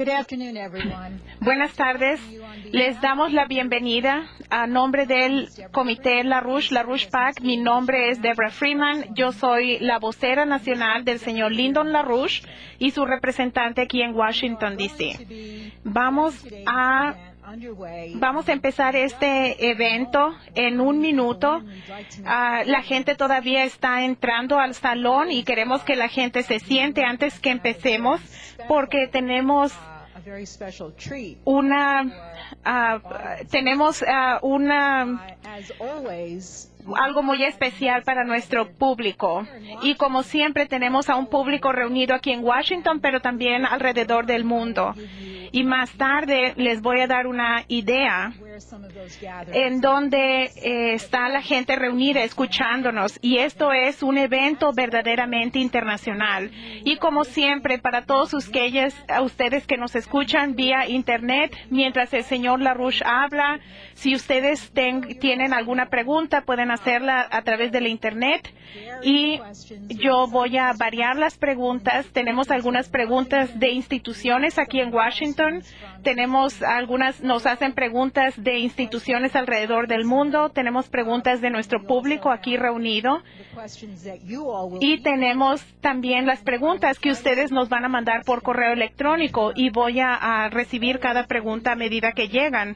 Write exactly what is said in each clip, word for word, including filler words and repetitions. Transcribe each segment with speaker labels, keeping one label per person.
Speaker 1: afternoon, everyone.
Speaker 2: Buenas tardes. Les damos la bienvenida a nombre del Comité LaRouche, LaRouche PAC. Mi nombre es Deborah Freeman. Yo soy la vocera nacional del señor Lyndon LaRouche y su representante aquí en Washington, D C Vamos a Vamos a empezar este evento en un minuto. Uh, la gente todavía está entrando al salón y queremos que la gente se siente antes que empecemos porque tenemos una uh, tenemos uh, una algo muy especial para nuestro público. Y como siempre tenemos a un público reunido aquí en Washington, pero también alrededor del mundo. Y más tarde les voy a dar una idea en donde eh, está la gente reunida escuchándonos. Y esto es un evento verdaderamente internacional. Y como siempre, para todos ustedes, a ustedes que nos escuchan vía Internet, mientras el señor LaRouche habla, si ustedes ten, tienen alguna pregunta, pueden hacerla a través de la Internet. Y yo voy a variar las preguntas. Tenemos algunas preguntas de instituciones aquí en Washington. Tenemos algunas, nos hacen preguntas de instituciones alrededor del mundo. Tenemos preguntas de nuestro público aquí reunido. Y tenemos también las preguntas que ustedes nos van a mandar por correo electrónico. Y voy a, a recibir cada pregunta a medida que llegan.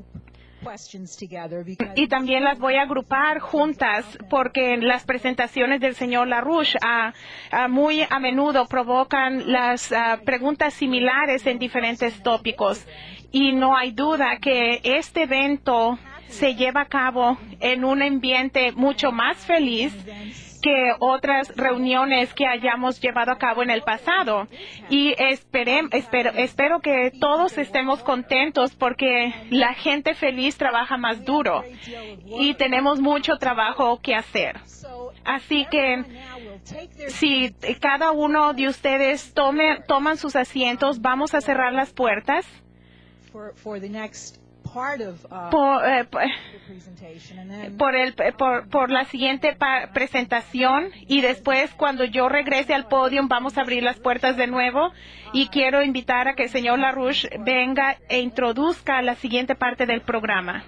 Speaker 2: Y también las voy a agrupar juntas porque las presentaciones del señor LaRouche a, a muy a menudo provocan las a, preguntas similares en diferentes tópicos. Y no hay duda que este evento se lleva a cabo en un ambiente mucho más feliz que otras reuniones que hayamos llevado a cabo en el pasado. Y espere, espero, espero que todos estemos contentos porque la gente feliz trabaja más duro y tenemos mucho trabajo que hacer. Así que si cada uno de ustedes tome, toman sus asientos, vamos a cerrar las puertas. Por, eh, por, el, por, por la siguiente presentación y después cuando yo regrese al podio vamos a abrir las puertas de nuevo y quiero invitar a que el señor LaRouche venga e introduzca la siguiente parte del programa.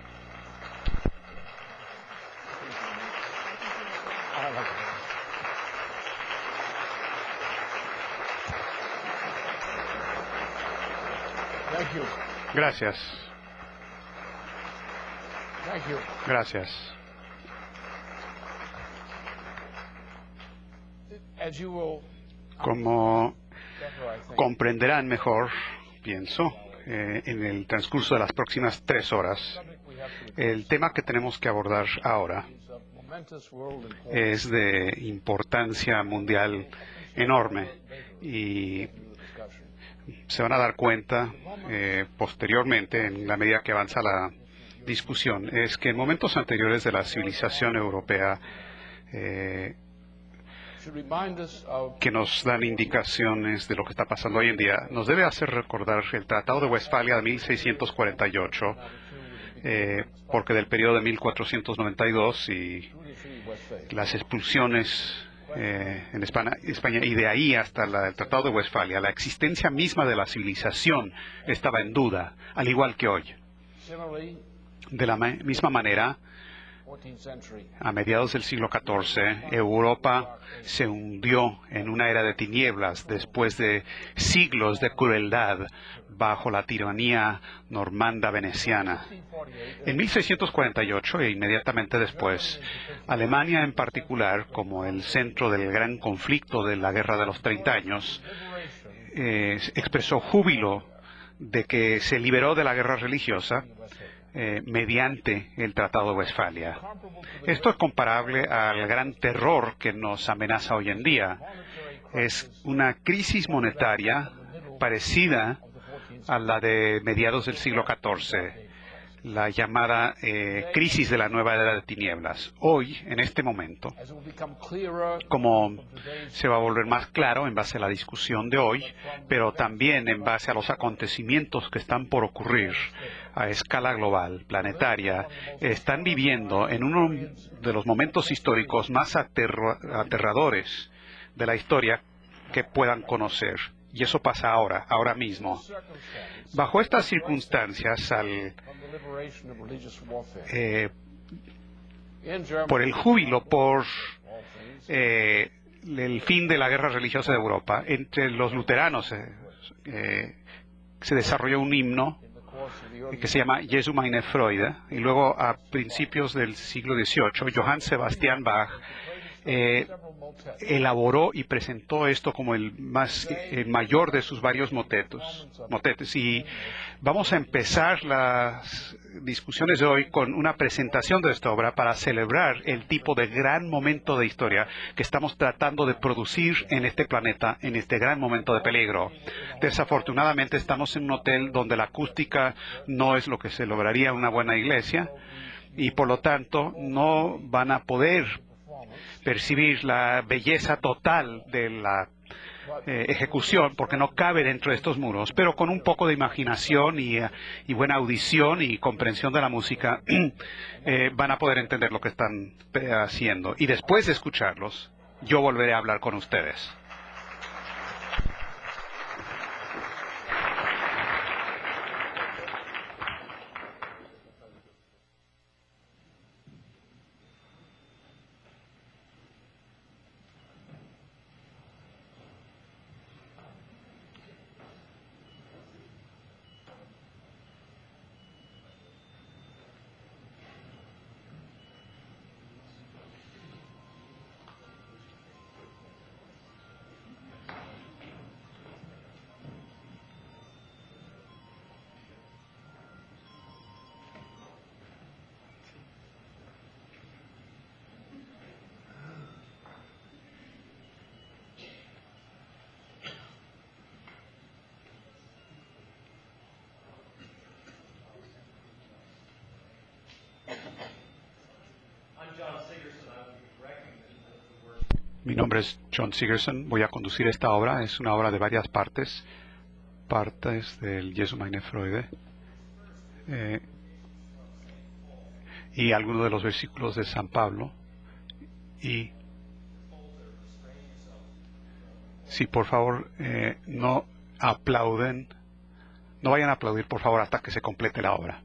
Speaker 3: Gracias. Gracias. Como comprenderán mejor, pienso, eh, en el transcurso de las próximas tres horas, el tema que tenemos que abordar ahora es de importancia mundial enorme y se van a dar cuenta eh, posteriormente, en la medida que avanza la discusión, es que en momentos anteriores de la civilización europea eh, que nos dan indicaciones de lo que está pasando hoy en día, nos debe hacer recordar el Tratado de Westfalia de mil seiscientos cuarenta y ocho, eh, porque del periodo de mil cuatrocientos noventa y dos y las expulsiones eh, en España, España y de ahí hasta la, el Tratado de Westfalia, la existencia misma de la civilización estaba en duda, al igual que hoy. De la misma manera, a mediados del siglo catorce, Europa se hundió en una era de tinieblas después de siglos de crueldad bajo la tiranía normanda veneciana. En mil seiscientos cuarenta y ocho e inmediatamente después, Alemania en particular, como el centro del gran conflicto de la Guerra de los Treinta Años, eh, expresó júbilo de que se liberó de la guerra religiosa Eh, mediante el Tratado de Westfalia. Esto es comparable al gran terror que nos amenaza hoy en día. Es una crisis monetaria parecida a la de mediados del siglo catorce, la llamada eh, crisis de la nueva era de tinieblas. Hoy, en este momento, como se va a volver más claro en base a la discusión de hoy, pero también en base a los acontecimientos que están por ocurrir a escala global, planetaria, están viviendo en uno de los momentos históricos más aterra- aterradores de la historia que puedan conocer. Y eso pasa ahora, ahora mismo. Bajo estas circunstancias, al, eh, por el júbilo, por eh, el fin de la guerra religiosa de Europa, entre los luteranos eh, eh, se desarrolló un himno que se llama Jesu meine Freude, y luego a principios del siglo dieciocho, Johann Sebastian Bach eh, elaboró y presentó esto como el más el mayor de sus varios motetos, motetes. Y vamos a empezar las discusiones de hoy con una presentación de esta obra para celebrar el tipo de gran momento de historia que estamos tratando de producir en este planeta, en este gran momento de peligro. Desafortunadamente estamos en un hotel donde la acústica no es lo que se lograría en una buena iglesia y por lo tanto no van a poder percibir la belleza total de la eh, ejecución porque no cabe dentro de estos muros, pero con un poco de imaginación y, uh, y buena audición y comprensión de la música eh, van a poder entender lo que están eh, haciendo. Y después de escucharlos, yo volveré a hablar con ustedes. Mi nombre es John Sigerson, voy a conducir esta obra, es una obra de varias partes, partes del Jesu meine Freude, eh, y algunos de los versículos de San Pablo, y si por favor eh, no aplauden, no vayan a aplaudir por favor hasta que se complete la obra.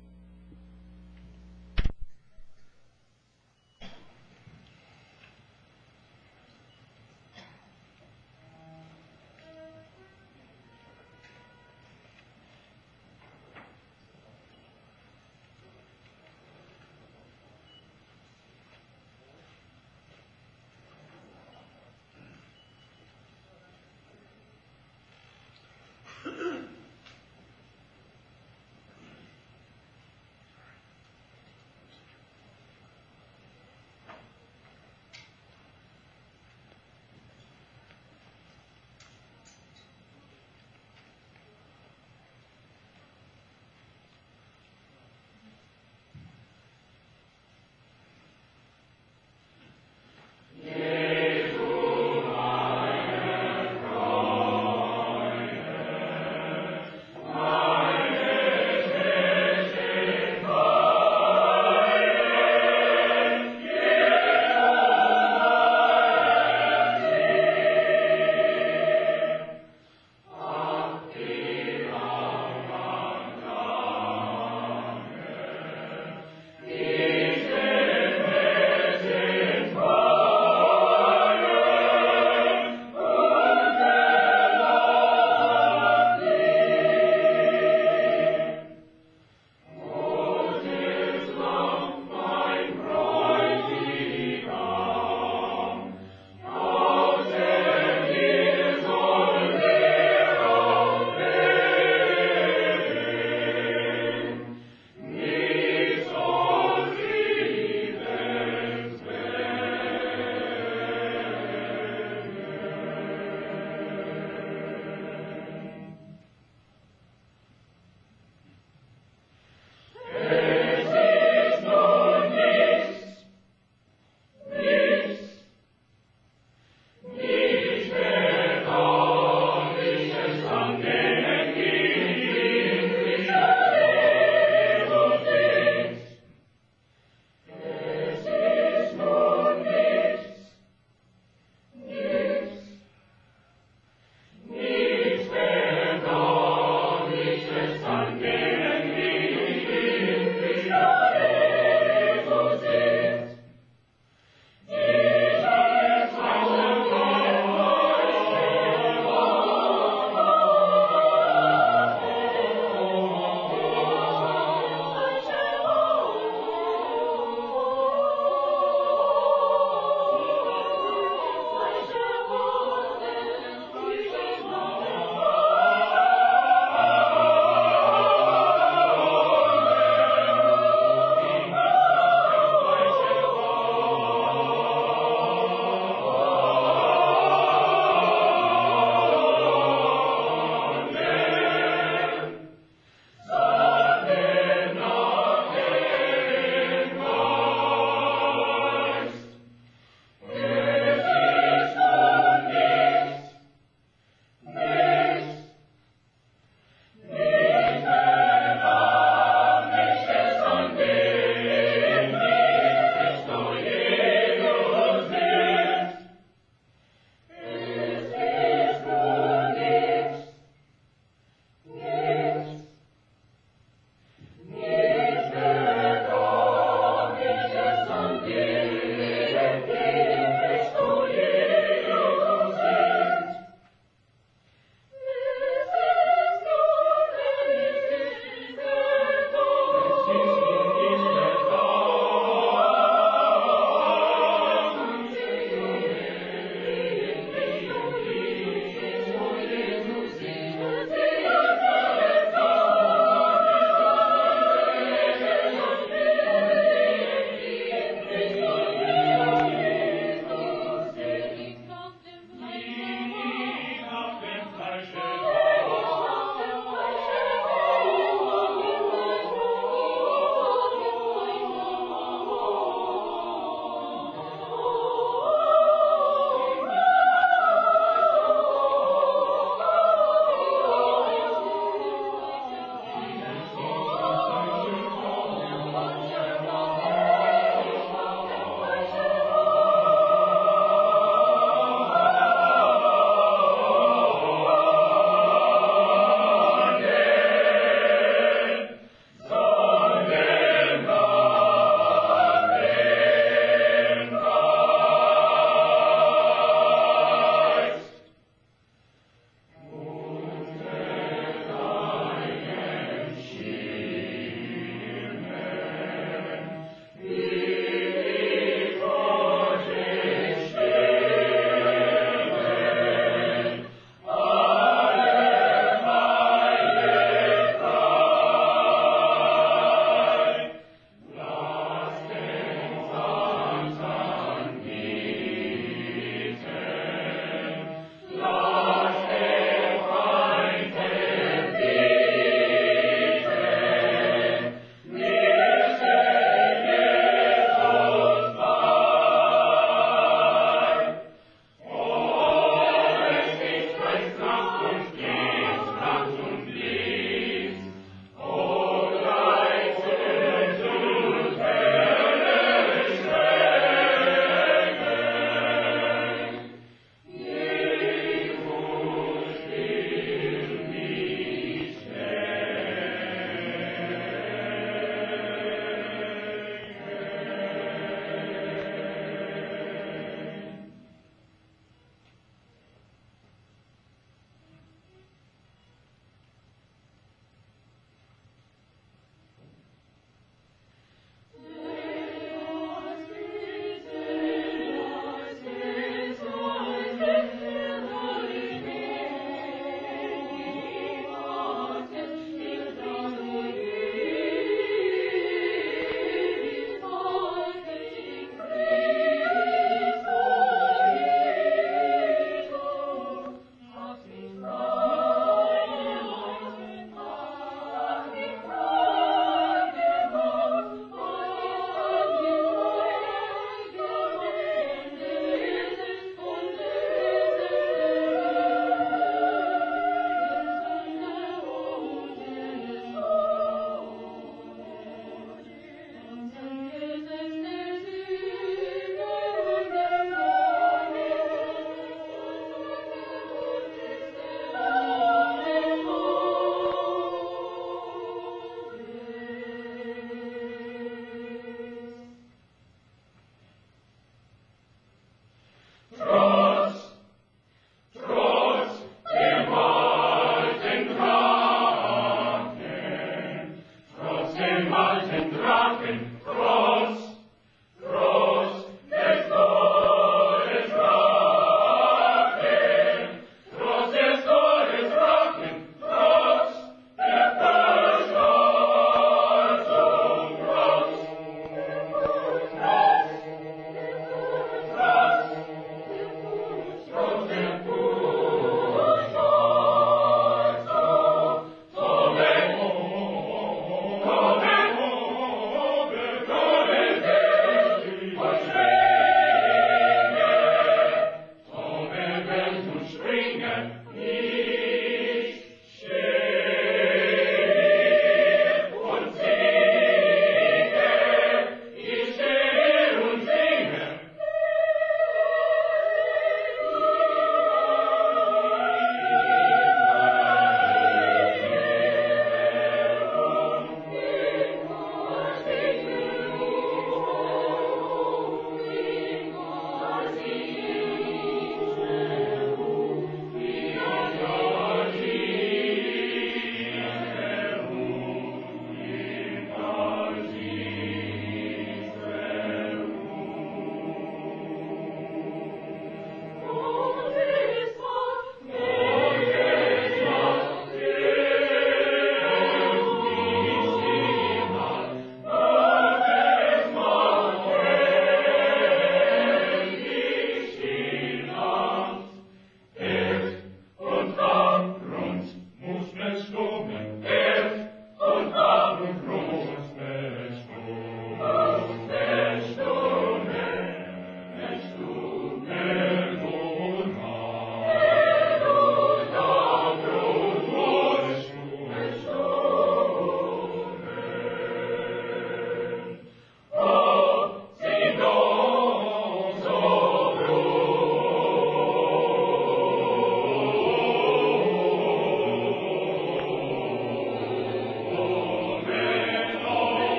Speaker 1: Amen.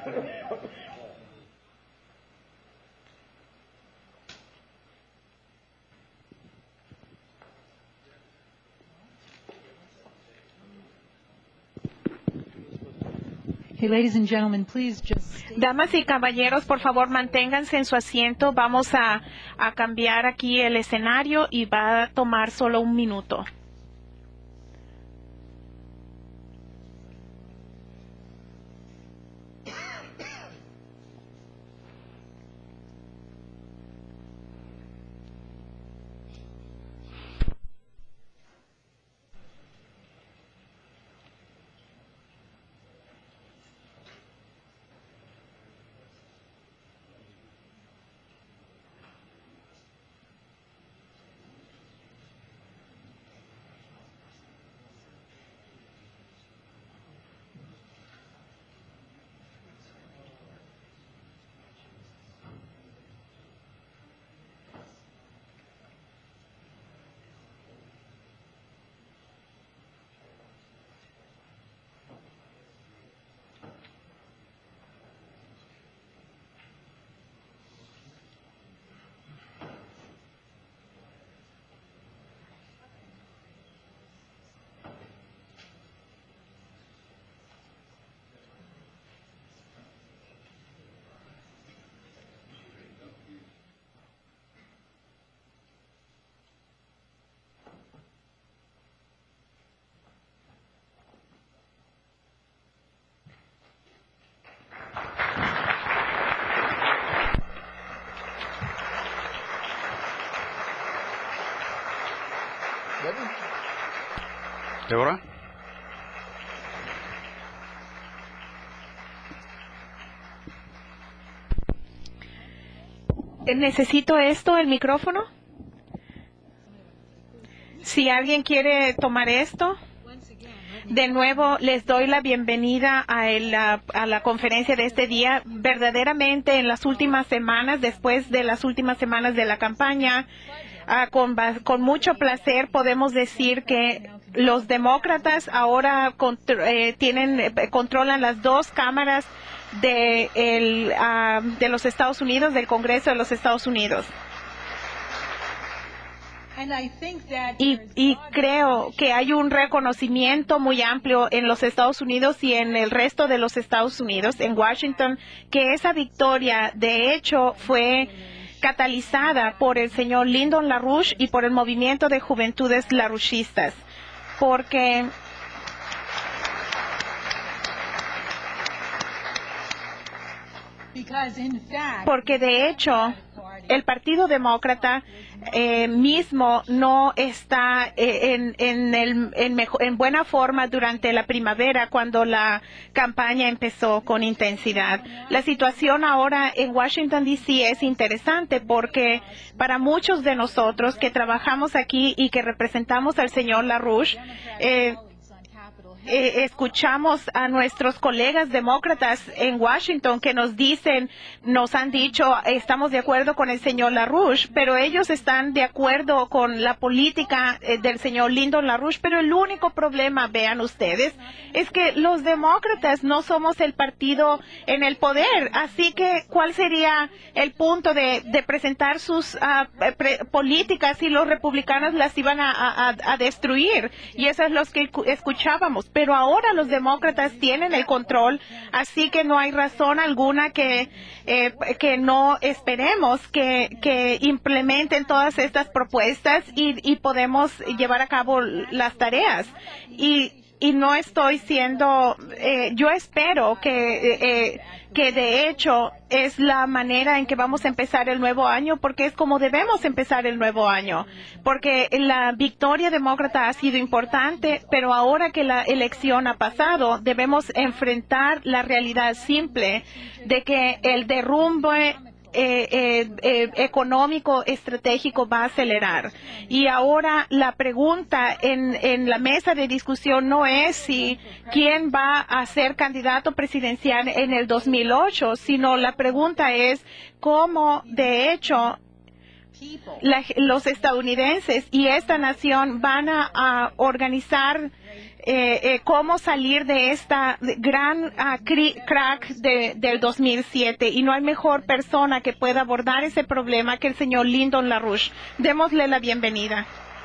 Speaker 1: Okay, ladies and gentlemen, please just stay.
Speaker 2: Damas y caballeros, por favor, manténganse en su asiento. Vamos a, a cambiar aquí el escenario y va a tomar solo un minuto.
Speaker 3: Deborah.
Speaker 2: ¿Necesito esto, el micrófono? Si alguien quiere tomar esto. De nuevo, les doy la bienvenida a, el, a, a la conferencia de este día. Verdaderamente, en las últimas semanas, después de las últimas semanas de la campaña, uh, con, con mucho placer podemos decir que los demócratas ahora contro eh, tienen, eh, controlan las dos cámaras de, el, uh, de los Estados Unidos, del Congreso de los Estados Unidos. Y, y creo que hay un reconocimiento muy amplio en los Estados Unidos y en el resto de los Estados Unidos, en Washington, que esa victoria de hecho fue catalizada por el señor Lyndon LaRouche y por el movimiento de juventudes larouchistas, porque porque de hecho el Partido Demócrata eh, mismo no está eh, en, en, el, en, mejor, en buena forma durante la primavera, cuando la campaña empezó con intensidad. La situación ahora en Washington, D C es interesante porque para muchos de nosotros que trabajamos aquí y que representamos al señor LaRouche, eh, Eh, escuchamos a nuestros colegas demócratas en Washington que nos dicen, nos han dicho, estamos de acuerdo con el señor LaRouche, pero ellos están de acuerdo con la política eh, del señor Lyndon LaRouche, pero el único problema, vean ustedes, es que los demócratas no somos el partido en el poder, así que ¿cuál sería el punto de, de presentar sus uh, pre políticas si los republicanos las iban a, a, a destruir? Y eso es lo que escuchábamos. Pero ahora los demócratas tienen el control, así que no hay razón alguna que, eh, que no esperemos que, que implementen todas estas propuestas y, y podemos llevar a cabo las tareas. Y, y no estoy siendo, eh, yo espero que, eh, que de hecho es la manera en que vamos a empezar el nuevo año, porque es como debemos empezar el nuevo año, porque la victoria demócrata ha sido importante, pero ahora que la elección ha pasado, debemos enfrentar la realidad simple de que el derrumbe Eh, eh, eh, económico estratégico va a acelerar. Y ahora la pregunta en, en la mesa de discusión no es si quién va a ser candidato presidencial en el dos mil ocho, sino la pregunta es cómo de hecho La, los estadounidenses y esta nación van a, a organizar eh, eh, cómo salir de esta gran uh, crack de, del dos mil siete, y no hay mejor persona que pueda abordar ese problema que el señor Lyndon LaRouche. Démosle la bienvenida.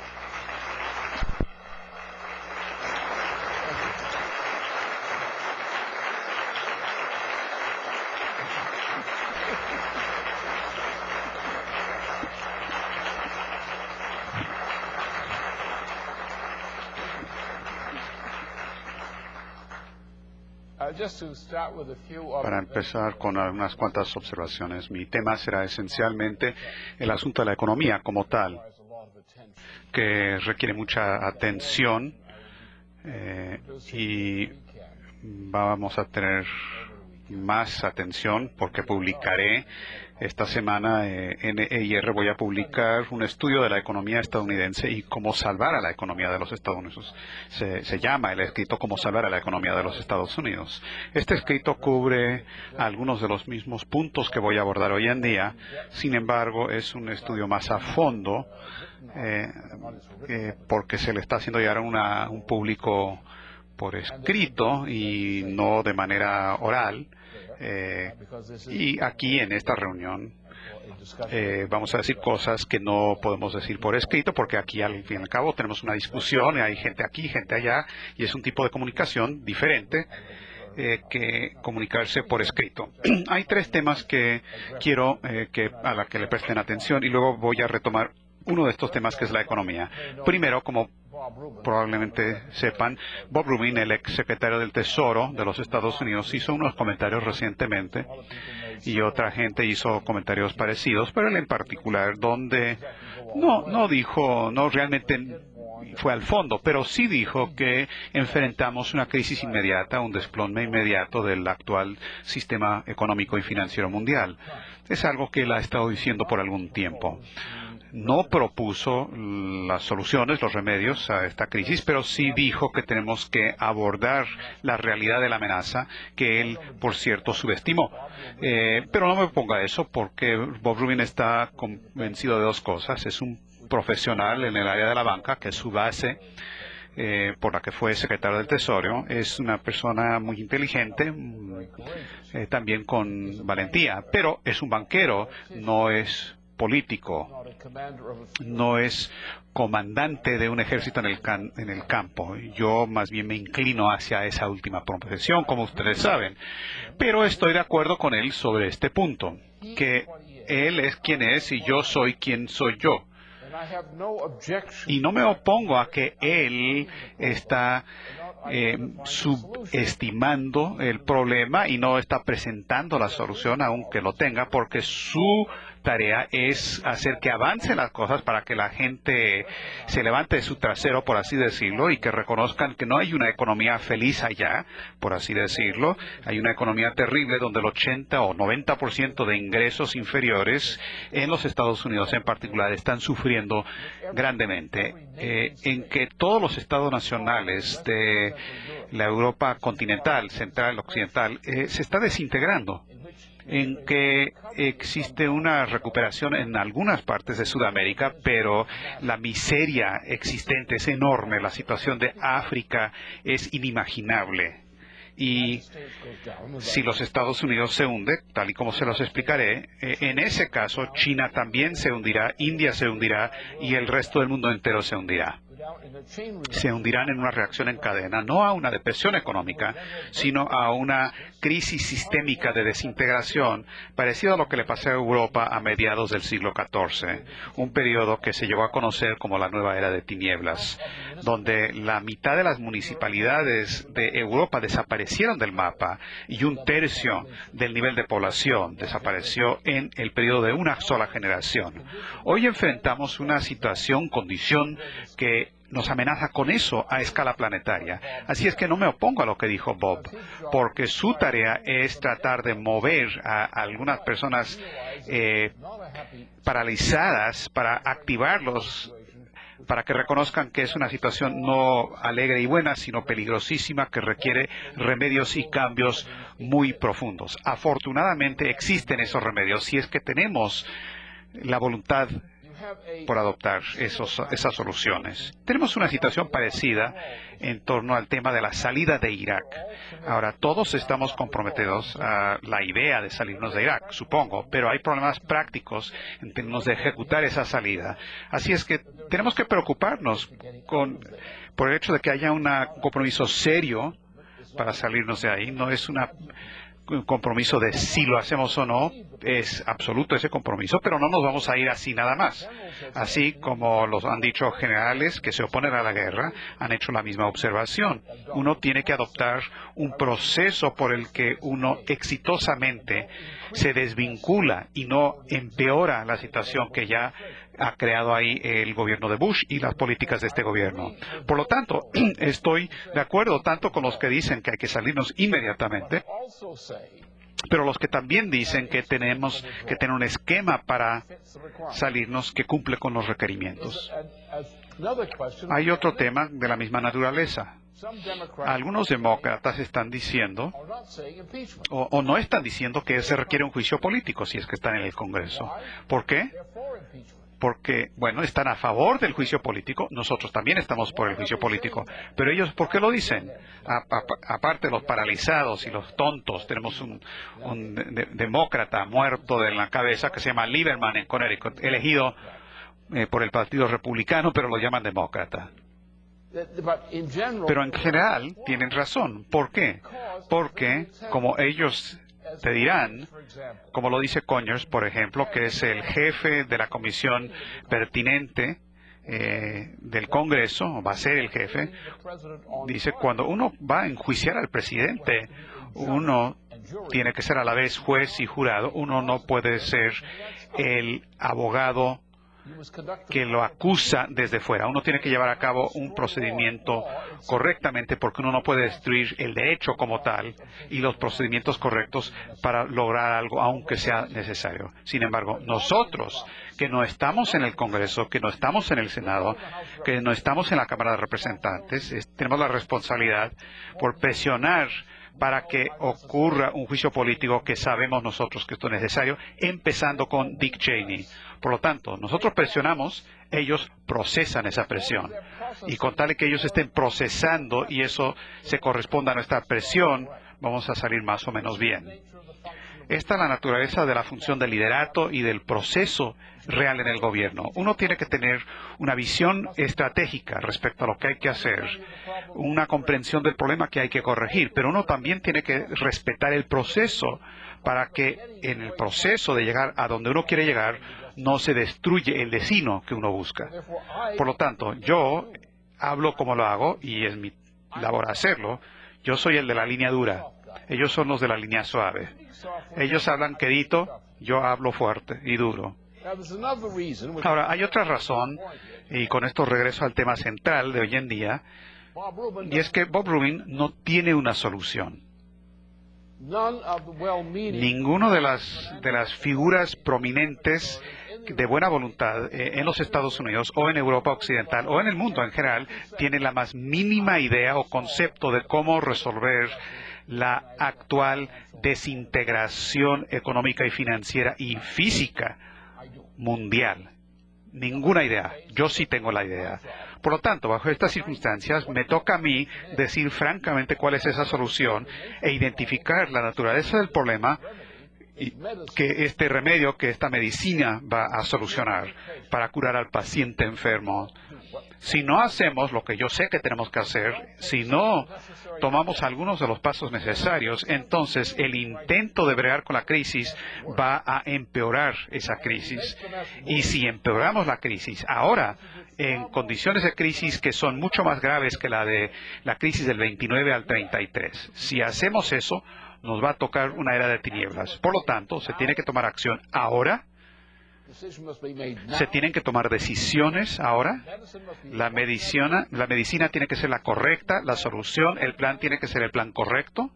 Speaker 3: Para empezar con unas cuantas observaciones, mi tema será esencialmente el asunto de la economía como tal, que requiere mucha atención eh, y vamos a tener más atención porque publicaré esta semana eh, en E I R voy a publicar un estudio de la economía estadounidense y cómo salvar a la economía de los Estados Unidos. Se, se llama el escrito Cómo salvar a la economía de los Estados Unidos. Este escrito cubre algunos de los mismos puntos que voy a abordar hoy en día. Sin embargo, es un estudio más a fondo eh, eh, porque se le está haciendo llegar a una, un público por escrito y no de manera oral. Eh, y aquí en esta reunión eh, vamos a decir cosas que no podemos decir por escrito, porque aquí al fin y al cabo tenemos una discusión y hay gente aquí, gente allá, y es un tipo de comunicación diferente eh, que comunicarse por escrito. Hay tres temas que quiero eh, que a la que le presten atención y luego voy a retomar uno de estos temas que es la economía. Primero, como probablemente sepan, Bob Rubin, el ex secretario del Tesoro de los Estados Unidos, hizo unos comentarios recientemente y otra gente hizo comentarios parecidos, pero él en particular, donde no, no dijo, no realmente fue al fondo, pero sí dijo que enfrentamos una crisis inmediata, un desplome inmediato del actual sistema económico y financiero mundial. Es algo que él ha estado diciendo por algún tiempo. No propuso las soluciones, los remedios a esta crisis, pero sí dijo que tenemos que abordar la realidad de la amenaza, que él, por cierto, subestimó. Eh, pero no me ponga eso, porque Bob Rubin está convencido de dos cosas. Es un profesional en el área de la banca, que es su base, eh, por la que fue secretario del Tesoro. Es una persona muy inteligente, eh, también con valentía, pero es un banquero, no es político, no es comandante de un ejército en el, can, en el campo. Yo más bien me inclino hacia esa última profesión, como ustedes saben. Pero estoy de acuerdo con él sobre este punto, que él es quien es y yo soy quien soy yo. Y no me opongo a que él está eh, subestimando el problema y no está presentando la solución, aunque lo tenga, porque su tarea es hacer que avancen las cosas para que la gente se levante de su trasero, por así decirlo, y que reconozcan que no hay una economía feliz allá, por así decirlo. Hay una economía terrible donde el ochenta o noventa por ciento de ingresos inferiores en los Estados Unidos en particular están sufriendo grandemente, eh, en que todos los estados nacionales de la Europa continental, central, occidental, eh, se está desintegrando, en que existe una recuperación en algunas partes de Sudamérica, pero la miseria existente es enorme. La situación de África es inimaginable. Y si los Estados Unidos se hunde, tal y como se los explicaré, eh, en ese caso China también se hundirá, India se hundirá y el resto del mundo entero se hundirá. Se hundirán en una reacción en cadena, no a una depresión económica, sino a una crisis sistémica de desintegración, parecido a lo que le pasó a Europa a mediados del siglo catorce, un periodo que se llegó a conocer como la nueva era de tinieblas, donde la mitad de las municipalidades de Europa desaparecieron del mapa y un tercio del nivel de población desapareció en el periodo de una sola generación. Hoy enfrentamos una situación, condición que nos amenaza con eso a escala planetaria. Así es que no me opongo a lo que dijo Bob, porque su tarea es tratar de mover a algunas personas eh, paralizadas para activarlos, para que reconozcan que es una situación no alegre y buena, sino peligrosísima, que requiere remedios y cambios muy profundos. Afortunadamente existen esos remedios si es que tenemos la voluntad por adoptar esos, esas soluciones. Tenemos una situación parecida en torno al tema de la salida de Irak. Ahora, todos estamos comprometidos a la idea de salirnos de Irak, supongo, pero hay problemas prácticos en términos de ejecutar esa salida. Así es que tenemos que preocuparnos con, por el hecho de que haya una, un compromiso serio para salirnos de ahí. No es una un compromiso de si lo hacemos o no, es absoluto ese compromiso, pero no nos vamos a ir así nada más. Así como los han dicho generales que se oponen a la guerra, han hecho la misma observación. Uno tiene que adoptar un proceso por el que uno exitosamente se desvincula y no empeora la situación que ya ha creado ahí el gobierno de Bush y las políticas de este gobierno. Por lo tanto, estoy de acuerdo tanto con los que dicen que hay que salirnos inmediatamente, pero los que también dicen que tenemos que tener un esquema para salirnos que cumple con los requerimientos. Hay otro tema de la misma naturaleza. Algunos demócratas están diciendo, o, o no están diciendo que se requiere un juicio político si es que están en el Congreso. ¿Por qué? Porque, bueno, están a favor del juicio político, nosotros también estamos por el juicio político, pero ellos, ¿por qué lo dicen? A, a, aparte de los paralizados y los tontos, tenemos un, un de, demócrata muerto de la cabeza que se llama Lieberman en Connecticut, elegido eh, por el Partido Republicano, pero lo llaman demócrata. Pero en general tienen razón. ¿Por qué? Porque, como ellos te dirán, como lo dice Conyers, por ejemplo, que es el jefe de la comisión pertinente eh, del Congreso, o va a ser el jefe, dice, cuando uno va a enjuiciar al presidente, uno tiene que ser a la vez juez y jurado, uno no puede ser el abogado que lo acusa desde fuera. Uno tiene que llevar a cabo un procedimiento correctamente porque uno no puede destruir el derecho como tal y los procedimientos correctos para lograr algo aunque sea necesario. Sin embargo, nosotros que no estamos en el Congreso, que no estamos en el Senado, que no estamos en la Cámara de Representantes, es, tenemos la responsabilidad por presionar para que ocurra un juicio político que sabemos nosotros que esto es necesario, empezando con Dick Cheney. Por lo tanto, nosotros presionamos, ellos procesan esa presión. Y con tal de que ellos estén procesando y eso se corresponda a nuestra presión, vamos a salir más o menos bien. Esta es la naturaleza de la función del liderato y del proceso real en el gobierno. Uno tiene que tener una visión estratégica respecto a lo que hay que hacer, una comprensión del problema que hay que corregir, pero uno también tiene que respetar el proceso para que en el proceso de llegar a donde uno quiere llegar no se destruye el destino que uno busca. Por lo tanto, yo hablo como lo hago y es mi labor hacerlo. Yo soy el de la línea dura. Ellos son los de la línea suave. Ellos hablan quedito, yo hablo fuerte y duro. Ahora, hay otra razón, y con esto regreso al tema central de hoy en día, y es que Bob Rubin no tiene una solución. Ninguno de las, de las figuras prominentes de buena voluntad eh, en los Estados Unidos o en Europa Occidental o en el mundo en general tiene la más mínima idea o concepto de cómo resolver la actual desintegración económica y financiera y física mundial. Ninguna idea. Yo sí tengo la idea. Por lo tanto, bajo estas circunstancias, me toca a mí decir francamente cuál es esa solución e identificar la naturaleza del problema y que este remedio, que esta medicina va a solucionar para curar al paciente enfermo. Si no hacemos lo que yo sé que tenemos que hacer, si no tomamos algunos de los pasos necesarios, entonces el intento de bregar con la crisis va a empeorar esa crisis. Y si empeoramos la crisis ahora, en condiciones de crisis que son mucho más graves que la de la crisis del veintinueve al treinta y tres, si hacemos eso, nos va a tocar una era de tinieblas. Por lo tanto, se tiene que tomar acción ahora. Se tienen que tomar decisiones ahora. La medicina, la medicina tiene que ser la correcta, la solución, el plan tiene que ser el plan correcto.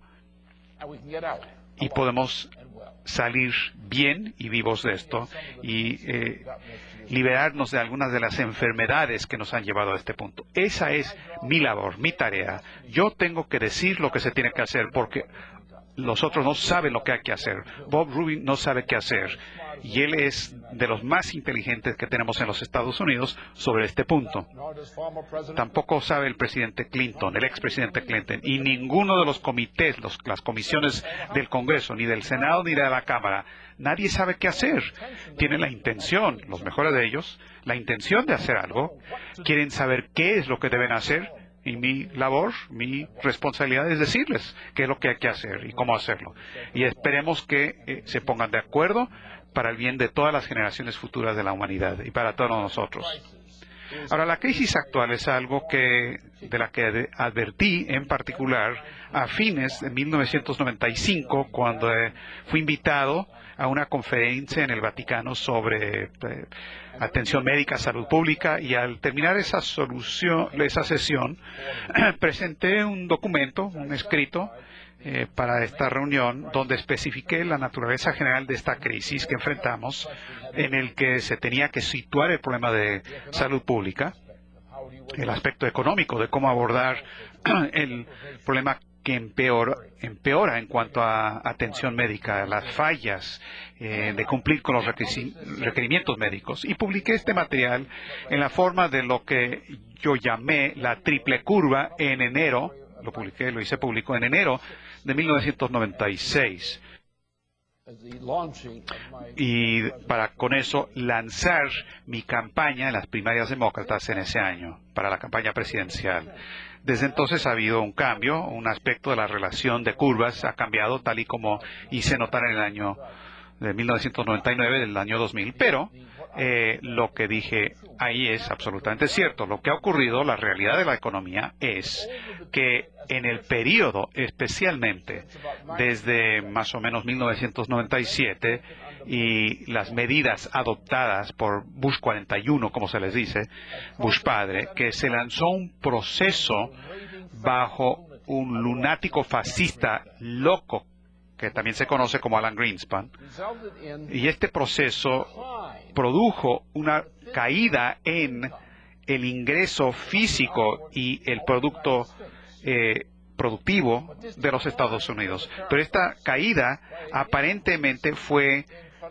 Speaker 3: Y podemos salir bien y vivos de esto y eh, liberarnos de algunas de las enfermedades que nos han llevado a este punto. Esa es mi labor, mi tarea. Yo tengo que decir lo que se tiene que hacer porque los otros no saben lo que hay que hacer. Bob Rubin no sabe qué hacer. Y él es de los más inteligentes que tenemos en los Estados Unidos sobre este punto. Tampoco sabe el presidente Clinton, el expresidente Clinton, y ninguno de los comités, los, las comisiones del Congreso, ni del Senado, ni de la Cámara. Nadie sabe qué hacer. Tienen la intención, los mejores de ellos, la intención de hacer algo. Quieren saber qué es lo que deben hacer. Y mi labor, mi responsabilidad es decirles qué es lo que hay que hacer y cómo hacerlo. Y esperemos que eh, se pongan de acuerdo para el bien de todas las generaciones futuras de la humanidad y para todos nosotros. Ahora, la crisis actual es algo que, de la que advertí en particular a fines de mil novecientos noventa y cinco, cuando eh, fui invitado a una conferencia en el Vaticano sobre eh, atención médica, salud pública, y al terminar esa solución, esa sesión, presenté un documento, un escrito, eh, para esta reunión, donde especifiqué la naturaleza general de esta crisis que enfrentamos, en el que se tenía que situar el problema de salud pública, el aspecto económico de cómo abordar el problema que empeora, empeora en cuanto a atención médica, las fallas eh, de cumplir con los requerimientos médicos. Y publiqué este material en la forma de lo que yo llamé la triple curva en enero, lo publiqué, lo hice público en enero de mil novecientos noventa y seis. Y para con eso lanzar mi campaña en las primarias demócratas en ese año, para la campaña presidencial. Desde entonces ha habido un cambio, un aspecto de la relación de curvas ha cambiado, tal y como hice notar en el año de mil novecientos noventa y nueve, del año dos mil, pero eh, lo que dije ahí es absolutamente cierto. Lo que ha ocurrido, la realidad de la economía, es que en el periodo, especialmente desde más o menos mil novecientos noventa y siete, y las medidas adoptadas por Bush cuarenta y uno, como se les dice, Bush padre, que se lanzó un proceso bajo un lunático fascista loco, que también se conoce como Alan Greenspan, y este proceso produjo una caída en el ingreso físico y el producto eh, productivo de los Estados Unidos. Pero esta caída aparentemente fue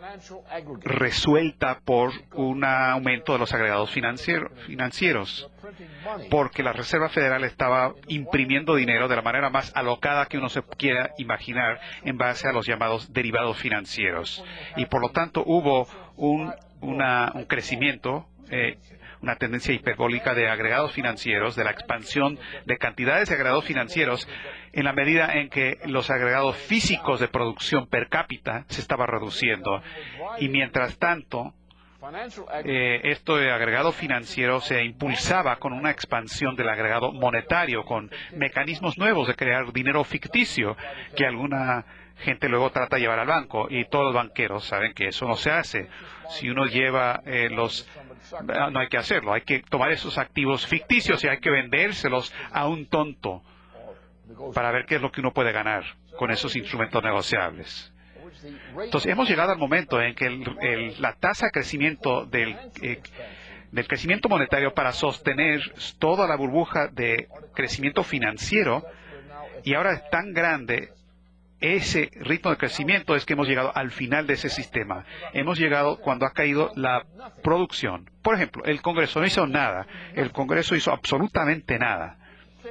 Speaker 3: resuelta por un aumento de los agregados financiero, financieros, porque la Reserva Federal estaba imprimiendo dinero de la manera más alocada que uno se quiera imaginar en base a los llamados derivados financieros. Y por lo tanto hubo un, una, un crecimiento, eh, una tendencia hiperbólica de agregados financieros, de la expansión de cantidades de agregados financieros, en la medida en que los agregados físicos de producción per cápita se estaba reduciendo. Y mientras tanto, eh, esto de agregado financiero se impulsaba con una expansión del agregado monetario, con mecanismos nuevos de crear dinero ficticio que alguna gente luego trata de llevar al banco, y todos los banqueros saben que eso no se hace. Si uno lleva eh, los... no hay que hacerlo, hay que tomar esos activos ficticios y hay que vendérselos a un tonto para ver qué es lo que uno puede ganar con esos instrumentos negociables. Entonces, hemos llegado al momento en que el, el, la tasa de crecimiento del, eh, del crecimiento monetario para sostener toda la burbuja de crecimiento financiero, y ahora es tan grande ese ritmo de crecimiento, es que hemos llegado al final de ese sistema. Hemos llegado cuando ha caído la producción. Por ejemplo, el Congreso no hizo nada. El Congreso hizo absolutamente nada.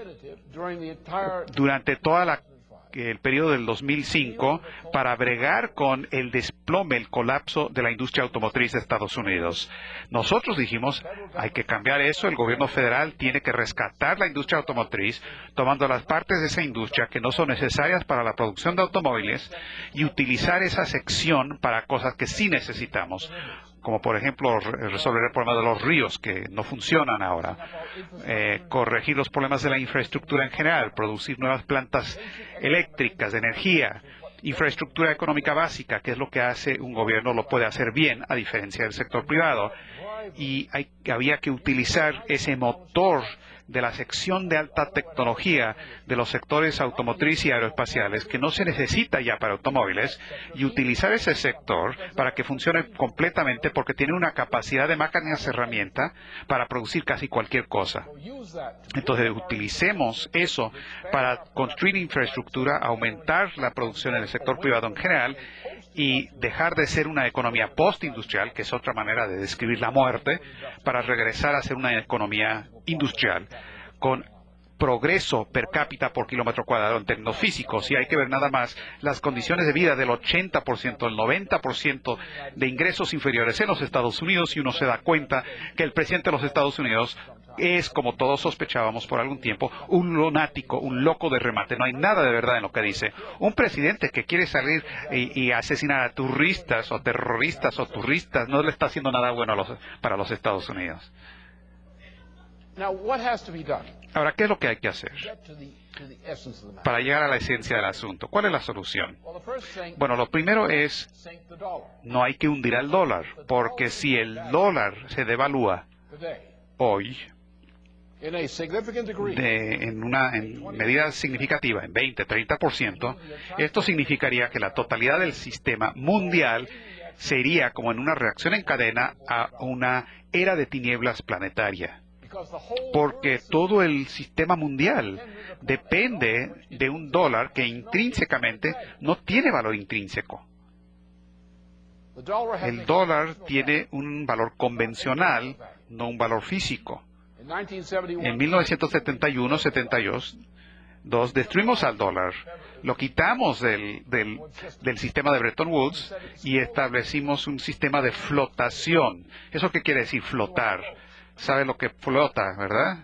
Speaker 3: Durante toda la el periodo del dos mil cinco, para bregar con el desplome, el colapso de la industria automotriz de Estados Unidos. Nosotros dijimos, hay que cambiar eso, el gobierno federal tiene que rescatar la industria automotriz, tomando las partes de esa industria que no son necesarias para la producción de automóviles y utilizar esa sección para cosas que sí necesitamos, como por ejemplo resolver el problema de los ríos que no funcionan ahora, eh, corregir los problemas de la infraestructura en general, producir nuevas plantas eléctricas, de energía, infraestructura económica básica, que es lo que hace un gobierno, lo puede hacer bien, a diferencia del sector privado. y hay, había que utilizar ese motor de la sección de alta tecnología de los sectores automotriz y aeroespaciales que no se necesita ya para automóviles y utilizar ese sector para que funcione completamente porque tiene una capacidad de máquinas herramienta para producir casi cualquier cosa. Entonces utilicemos eso para construir infraestructura, aumentar la producción en el sector privado en general y dejar de ser una economía postindustrial, que es otra manera de describir la muerte, para regresar a ser una economía industrial con progreso per cápita por kilómetro cuadrado en términos físicos. Y hay que ver nada más las condiciones de vida del ochenta por ciento, el noventa por ciento de ingresos inferiores en los Estados Unidos, y uno se da cuenta que el presidente de los Estados Unidos es, como todos sospechábamos por algún tiempo, un lunático, un loco de remate. No hay nada de verdad en lo que dice. Un presidente que quiere salir y, y asesinar a turistas o terroristas o turistas no le está haciendo nada bueno a los, para los Estados Unidos. Ahora, ¿qué es lo que hay que hacer para llegar a la esencia del asunto? ¿Cuál es la solución? Bueno, lo primero es, no hay que hundir al dólar, porque si el dólar se devalúa hoy, de, en una en medida significativa, en veinte, treinta por ciento, esto significaría que la totalidad del sistema mundial se iría como en una reacción en cadena a una era de tinieblas planetaria. Porque todo el sistema mundial depende de un dólar que intrínsecamente no tiene valor intrínseco. El dólar tiene un valor convencional, no un valor físico. En mil novecientos setenta y uno setenta y dos destruimos al dólar, lo quitamos del, del, del sistema de Bretton Woods y establecimos un sistema de flotación. ¿Eso qué quiere decir flotar? ¿Sabe lo que flota, verdad?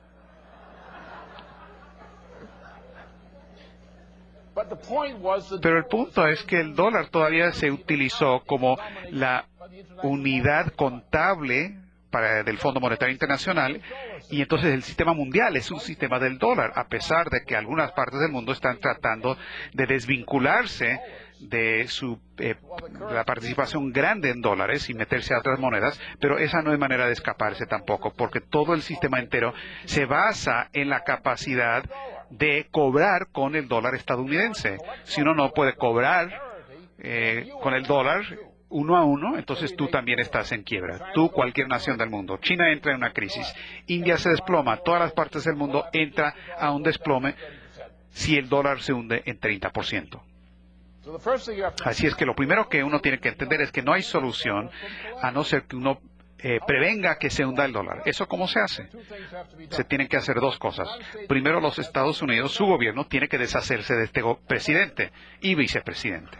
Speaker 3: Pero el punto es que el dólar todavía se utilizó como la unidad contable para, del Fondo Monetario Internacional, y entonces el sistema mundial es un sistema del dólar, a pesar de que algunas partes del mundo están tratando de desvincularse de su eh, la participación grande en dólares y meterse a otras monedas, pero esa no es manera de escaparse tampoco, porque todo el sistema entero se basa en la capacidad de cobrar con el dólar estadounidense. Si uno no puede cobrar eh, con el dólar uno a uno, entonces tú también estás en quiebra. Tú, cualquier nación del mundo. China entra en una crisis, India se desploma, todas las partes del mundo entra a un desplome si el dólar se hunde en treinta por ciento. Así es que lo primero que uno tiene que entender es que no hay solución a no ser que uno eh, prevenga que se hunda el dólar. ¿Eso cómo se hace? Se tienen que hacer dos cosas. Primero, los Estados Unidos, su gobierno, tiene que deshacerse de este presidente y vicepresidente.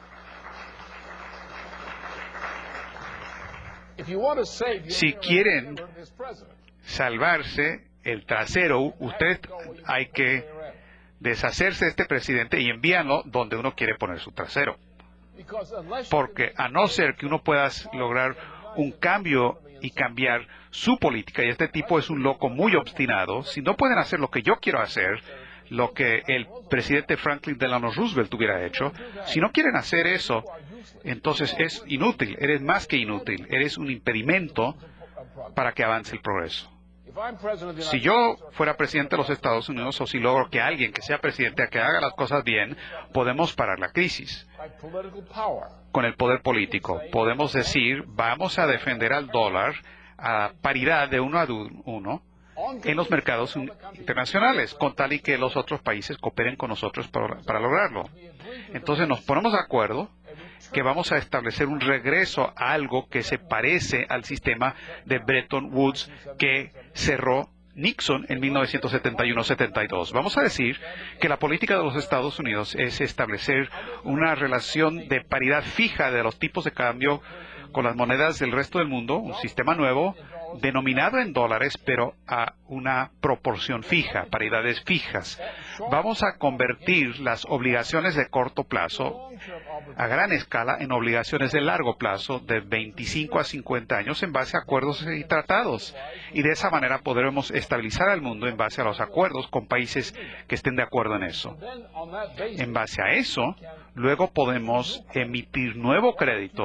Speaker 3: Si quieren salvarse el trasero, usted hay que deshacerse de este presidente y envíanlo donde uno quiere poner su trasero. Porque a no ser que uno pueda lograr un cambio y cambiar su política, y este tipo es un loco muy obstinado, si no pueden hacer lo que yo quiero hacer, lo que el presidente Franklin Delano Roosevelt hubiera hecho, si no quieren hacer eso, entonces es inútil, eres más que inútil, eres un impedimento para que avance el progreso. Si yo fuera presidente de los Estados Unidos, o si logro que alguien que sea presidente que haga las cosas bien, podemos parar la crisis. Con el poder político, podemos decir, vamos a defender al dólar a paridad de uno a uno en los mercados internacionales, con tal y que los otros países cooperen con nosotros para, para lograrlo. Entonces nos ponemos de acuerdo que vamos a establecer un regreso a algo que se parece al sistema de Bretton Woods que cerró Nixon en mil novecientos setenta y uno setenta y dos. Vamos a decir que la política de los Estados Unidos es establecer una relación de paridad fija de los tipos de cambio con las monedas del resto del mundo, un sistema nuevo denominado en dólares, pero a una proporción fija, paridades fijas. Vamos a convertir las obligaciones de corto plazo a gran escala en obligaciones de largo plazo de veinticinco a cincuenta años en base a acuerdos y tratados. Y de esa manera podremos estabilizar al mundo en base a los acuerdos con países que estén de acuerdo en eso. En base a eso, luego podemos emitir nuevo crédito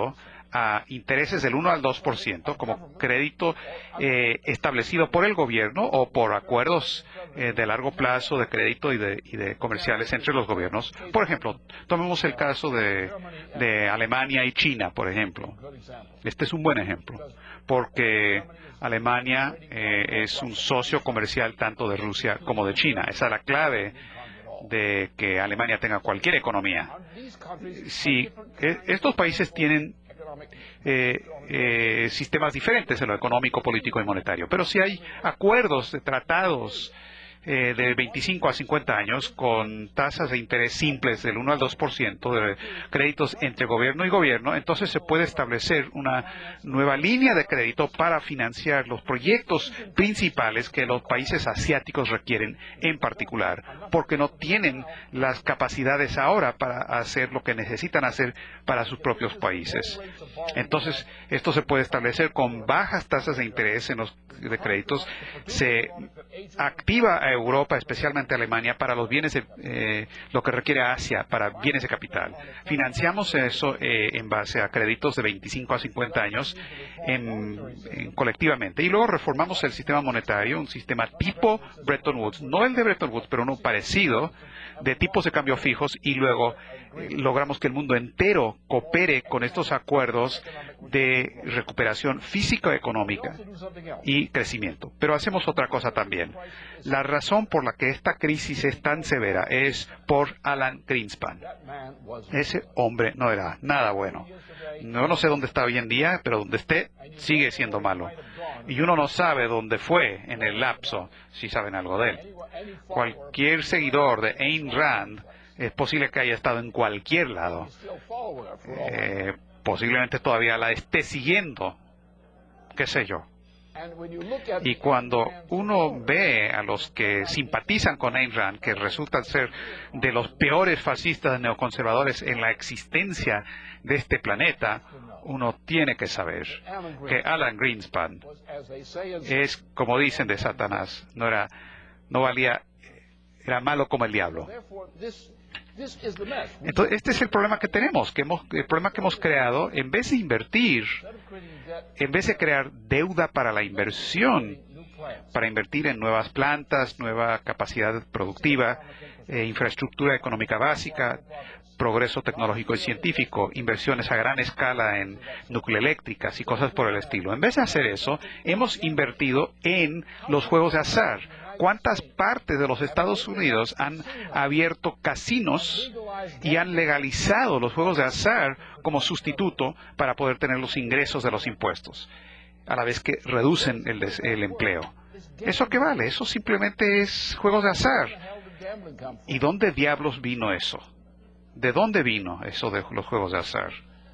Speaker 3: a intereses del uno al dos por ciento como crédito eh, establecido por el gobierno o por acuerdos eh, de largo plazo de crédito y de, y de comerciales entre los gobiernos. Por ejemplo, tomemos el caso de, de Alemania y China, por ejemplo. Este es un buen ejemplo, porque Alemania eh, es un socio comercial tanto de Rusia como de China. Esa es la clave de que Alemania tenga cualquier economía. Si eh, estos países tienen eh, eh, sistemas diferentes en lo económico, político y monetario, pero si hay acuerdos de tratados eh, de veinticinco a cincuenta años con tasas de interés simples del uno al dos por ciento de créditos entre gobierno y gobierno, entonces se puede establecer una nueva línea de crédito para financiar los proyectos principales que los países asiáticos requieren en particular, porque no tienen las capacidades ahora para hacer lo que necesitan hacer para sus propios países. Entonces, esto se puede establecer con bajas tasas de interés en los de créditos, se activa a Europa, especialmente a Alemania, para los bienes, de, eh, lo que requiere Asia, para bienes de capital. Financiamos eso eh, en base a créditos de veinticinco a cincuenta años en, en, colectivamente. Y luego reformamos el sistema monetario, un sistema tipo Bretton Woods, no el de Bretton Woods, pero uno parecido, de tipos de cambio fijos, y luego eh, logramos que el mundo entero coopere con estos acuerdos de recuperación física económica y crecimiento. Pero hacemos otra cosa también. La razón por la que esta crisis es tan severa es por Alan Greenspan. Ese hombre no era nada bueno. No, no sé dónde está hoy en día, pero donde esté sigue siendo malo. Y uno no sabe dónde fue en el lapso, si saben algo de él. Cualquier seguidor de Ayn Rand es posible que haya estado en cualquier lado. Eh, posiblemente todavía la esté siguiendo, qué sé yo. Y cuando uno ve a los que simpatizan con Ayn Rand, que resultan ser de los peores fascistas neoconservadores en la existencia de este planeta, uno tiene que saber que Alan Greenspan es, como dicen de Satanás, no era, no valía, era malo como el diablo. Entonces, este es el problema que tenemos, que hemos, el problema que hemos creado. En vez de invertir, en vez de crear deuda para la inversión, para invertir en nuevas plantas, nueva capacidad productiva, eh, infraestructura económica básica, progreso tecnológico y científico, inversiones a gran escala en nucleoeléctricas y cosas por el estilo. En vez de hacer eso, hemos invertido en los juegos de azar. ¿Cuántas partes de los Estados Unidos han abierto casinos y han legalizado los juegos de azar como sustituto para poder tener los ingresos de los impuestos, a la vez que reducen el, des el empleo? ¿Eso qué vale? Eso simplemente es juegos de azar. ¿Y dónde diablos vino eso? ¿De dónde vino eso de los juegos de azar?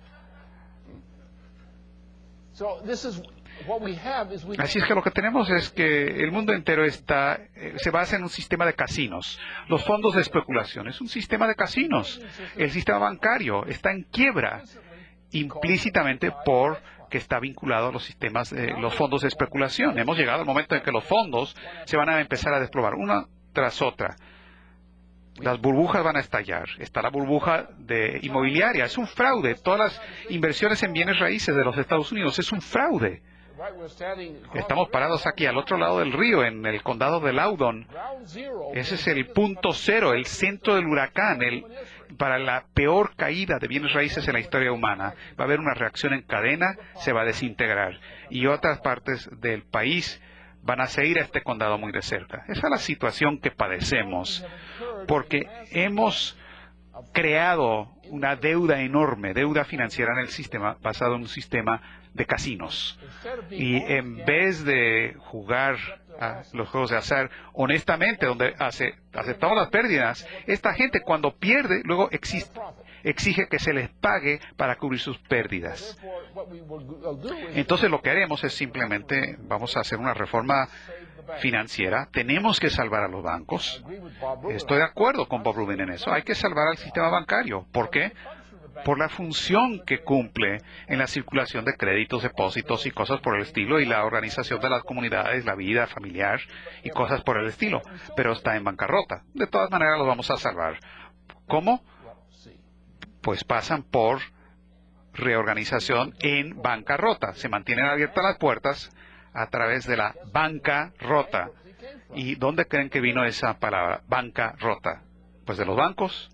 Speaker 3: Así es que lo que tenemos es que el mundo entero está, eh, se basa en un sistema de casinos. Los fondos de especulación es un sistema de casinos. El sistema bancario está en quiebra implícitamente por que está vinculado a los sistemas, eh, los fondos de especulación. Hemos llegado al momento en que los fondos se van a empezar a desplomar una tras otra. Las burbujas van a estallar. Está la burbuja de inmobiliaria. Es un fraude. Todas las inversiones en bienes raíces de los Estados Unidos es un fraude. Estamos parados aquí al otro lado del río, en el condado de Loudoun. Ese es el punto cero, el centro del huracán, el, para la peor caída de bienes raíces en la historia humana. Va a haber una reacción en cadena, se va a desintegrar. Y otras partes del país van a seguir a este condado muy de cerca. Esa es la situación que padecemos, porque hemos creado una deuda enorme, deuda financiera en el sistema, basado en un sistema de casinos. Y en vez de jugar a los juegos de azar honestamente, donde hace, aceptamos las pérdidas, esta gente cuando pierde, luego existe, exige que se les pague para cubrir sus pérdidas. Entonces lo que haremos es simplemente, vamos a hacer una reforma financiera. Tenemos que salvar a los bancos. Estoy de acuerdo con Bob Rubin en eso. Hay que salvar al sistema bancario. ¿Por qué? Por la función que cumple en la circulación de créditos, depósitos y cosas por el estilo, y la organización de las comunidades, la vida familiar y cosas por el estilo. Pero está en bancarrota. De todas maneras los vamos a salvar. ¿Cómo? Pues pasan por reorganización en bancarrota. Se mantienen abiertas las puertas a través de la bancarrota. ¿Y dónde creen que vino esa palabra, bancarrota? Pues de los bancos.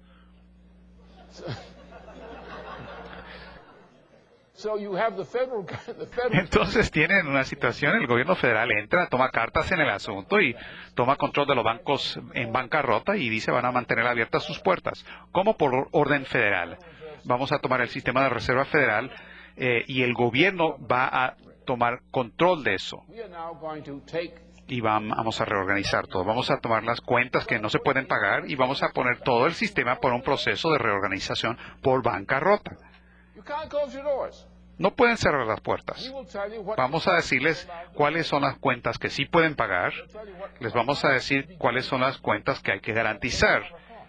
Speaker 3: Entonces tienen una situación, el gobierno federal entra, toma cartas en el asunto y toma control de los bancos en bancarrota y dice van a mantener abiertas sus puertas. ¿Cómo? Por orden federal. Vamos a tomar el sistema de reserva federal eh, y el gobierno va a tomar control de eso. Y vamos a reorganizar todo. Vamos a tomar las cuentas que no se pueden pagar y vamos a poner todo el sistema por un proceso de reorganización por bancarrota. No pueden cerrar las puertas. Vamos a decirles cuáles son las cuentas que sí pueden pagar. Les vamos a decir cuáles son las cuentas que hay que garantizar.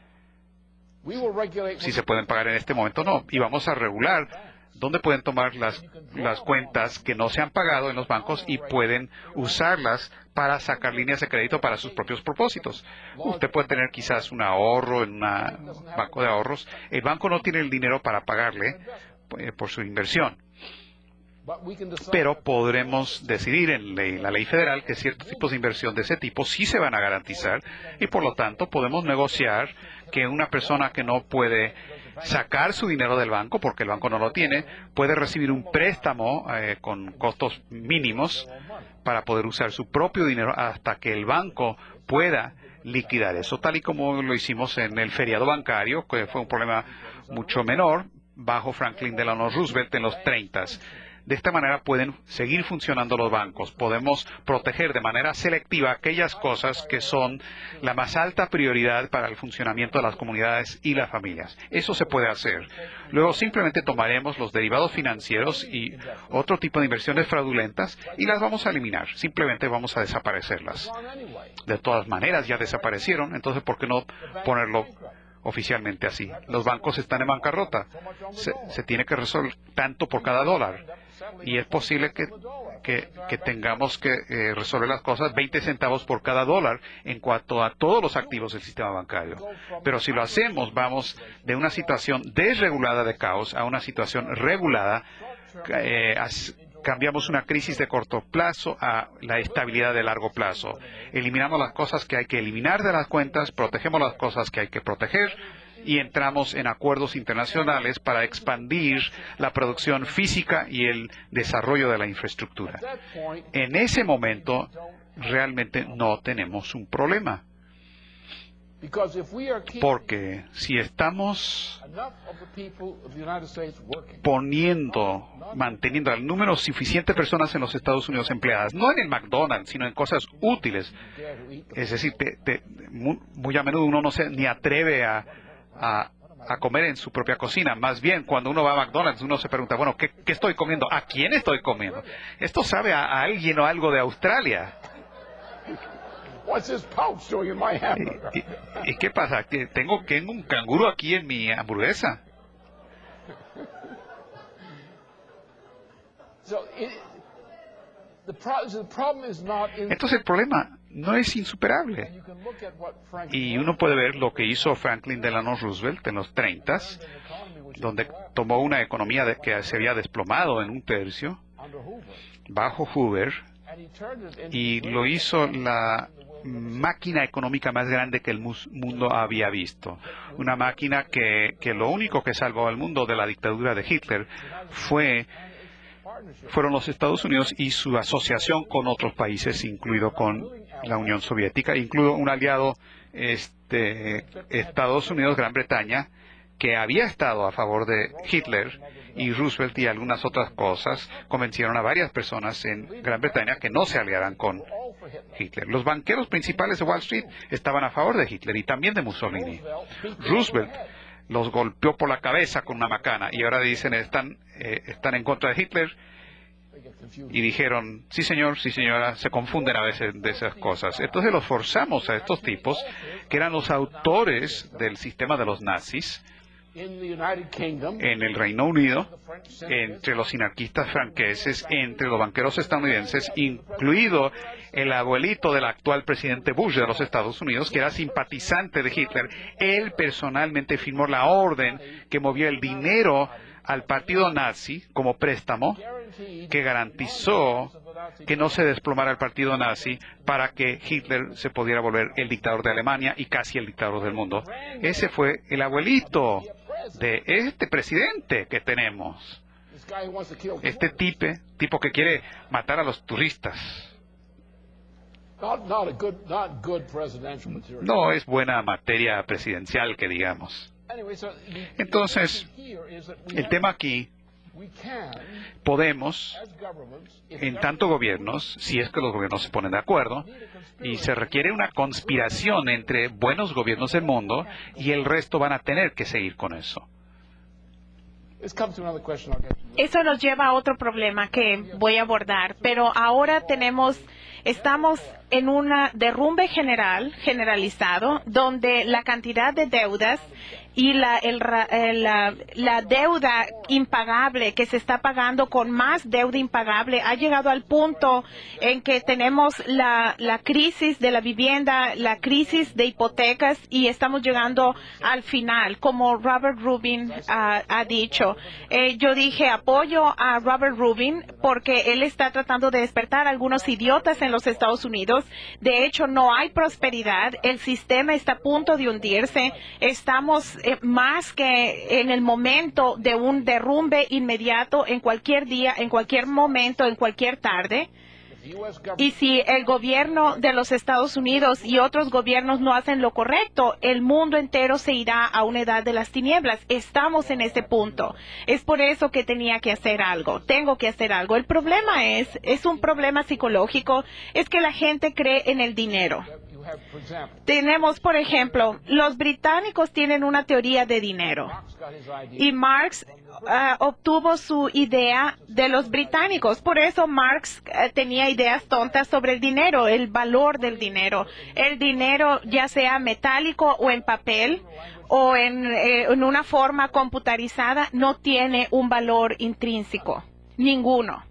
Speaker 3: Si se pueden pagar en este momento, no. Y vamos a regular dónde pueden tomar las, las cuentas que no se han pagado en los bancos y pueden usarlas para sacar líneas de crédito para sus propios propósitos. Usted puede tener quizás un ahorro en un banco de ahorros. El banco no tiene el dinero para pagarle eh, por su inversión. Pero podremos decidir en ley, la ley federal que ciertos tipos de inversión de ese tipo sí se van a garantizar y por lo tanto podemos negociar que una persona que no puede sacar su dinero del banco porque el banco no lo tiene, puede recibir un préstamo eh, con costos mínimos para poder usar su propio dinero hasta que el banco pueda liquidar eso, tal y como lo hicimos en el feriado bancario, que fue un problema mucho menor bajo Franklin Delano Roosevelt en los treintas. De esta manera pueden seguir funcionando los bancos. Podemos proteger de manera selectiva aquellas cosas que son la más alta prioridad para el funcionamiento de las comunidades y las familias. Eso se puede hacer. Luego simplemente tomaremos los derivados financieros y otro tipo de inversiones fraudulentas y las vamos a eliminar. Simplemente vamos a desaparecerlas. De todas maneras ya desaparecieron, entonces ¿por qué no ponerlo oficialmente así? Los bancos están en bancarrota. Se, se tiene que resolver tanto por cada dólar. Y es posible que, que, que tengamos que eh, resolver las cosas veinte centavos por cada dólar en cuanto a todos los activos del sistema bancario. Pero si lo hacemos, vamos de una situación desregulada de caos a una situación regulada. Eh, as, cambiamos una crisis de corto plazo a la estabilidad de largo plazo. Eliminamos las cosas que hay que eliminar de las cuentas, protegemos las cosas que hay que proteger y entramos en acuerdos internacionales para expandir la producción física y el desarrollo de la infraestructura. En ese momento, realmente no tenemos un problema. Porque si estamos poniendo, manteniendo el número suficiente de personas en los Estados Unidos empleadas, no en el McDonald's, sino en cosas útiles, es decir, te, te, muy, muy a menudo uno no se ni atreve a, a, a comer en su propia cocina. Más bien, cuando uno va a McDonald's, uno se pregunta, bueno, ¿qué, qué estoy comiendo? ¿A quién estoy comiendo? Esto sabe a, a alguien o algo de Australia. ¿Y, y, y qué pasa? ¿Que tengo, tengo un canguro aquí en mi hamburguesa? Entonces el problema no es insuperable. Y uno puede ver lo que hizo Franklin Delano Roosevelt en los treintas, donde tomó una economía de, que se había desplomado en un tercio, bajo Hoover, y lo hizo la máquina económica más grande que el mundo había visto. Una máquina que, que lo único que salvó al mundo de la dictadura de Hitler fue fueron los Estados Unidos y su asociación con otros países, incluido con la Unión Soviética, incluido un aliado, este, Estados Unidos, Gran Bretaña, que había estado a favor de Hitler, y Roosevelt y algunas otras cosas convencieron a varias personas en Gran Bretaña que no se aliaran con Hitler. Los banqueros principales de Wall Street estaban a favor de Hitler y también de Mussolini. Roosevelt los golpeó por la cabeza con una macana y ahora dicen están eh, están en contra de Hitler y dijeron sí señor, sí señora, se confunden a veces de esas cosas. Entonces los forzamos a estos tipos que eran los autores del sistema de los nazis en el Reino Unido, entre los anarquistas franceses, entre los banqueros estadounidenses, incluido el abuelito del actual presidente Bush de los Estados Unidos, que era simpatizante de Hitler. Él personalmente firmó la orden que movió el dinero al partido nazi como préstamo que garantizó que no se desplomara el partido nazi para que Hitler se pudiera volver el dictador de Alemania y casi el dictador del mundo. Ese fue el abuelito de este presidente que tenemos. Este tipe, tipo que quiere matar a los turistas. No es buena materia presidencial, que digamos. Entonces, el tema aquí, podemos, en tanto gobiernos, si es que los gobiernos se ponen de acuerdo, y se requiere una conspiración entre buenos gobiernos del mundo, y el resto van a tener que seguir con eso.
Speaker 2: Eso nos lleva a otro problema que voy a abordar, pero ahora tenemos, estamos en un derrumbe general, generalizado, donde la cantidad de deudas y la, el, el, la, la deuda impagable que se está pagando con más deuda impagable ha llegado al punto en que tenemos la, la crisis de la vivienda, la crisis de hipotecas y estamos llegando al final, como Robert Rubin uh, ha dicho. Eh, yo dije apoyo a Robert Rubin porque él está tratando de despertar a algunos idiotas en los Estados Unidos. De hecho, no hay prosperidad, el sistema está a punto de hundirse, estamos eh, más que en el momento de un derrumbe inmediato en cualquier día, en cualquier momento, en cualquier tarde. Y si el gobierno de los Estados Unidos y otros gobiernos no hacen lo correcto, el mundo entero se irá a una edad de las tinieblas. Estamos en ese punto. Es por eso que tenía que hacer algo. Tengo que hacer algo. El problema es, es un problema psicológico, es que la gente cree en el dinero. Tenemos, por ejemplo, los británicos tienen una teoría de dinero y Marx uh, obtuvo su idea de los británicos. Por eso Marx uh, tenía ideas tontas sobre el dinero, el valor del dinero. El dinero, ya sea metálico o en papel o en, eh, en una forma computarizada, no tiene un valor intrínseco, ninguno.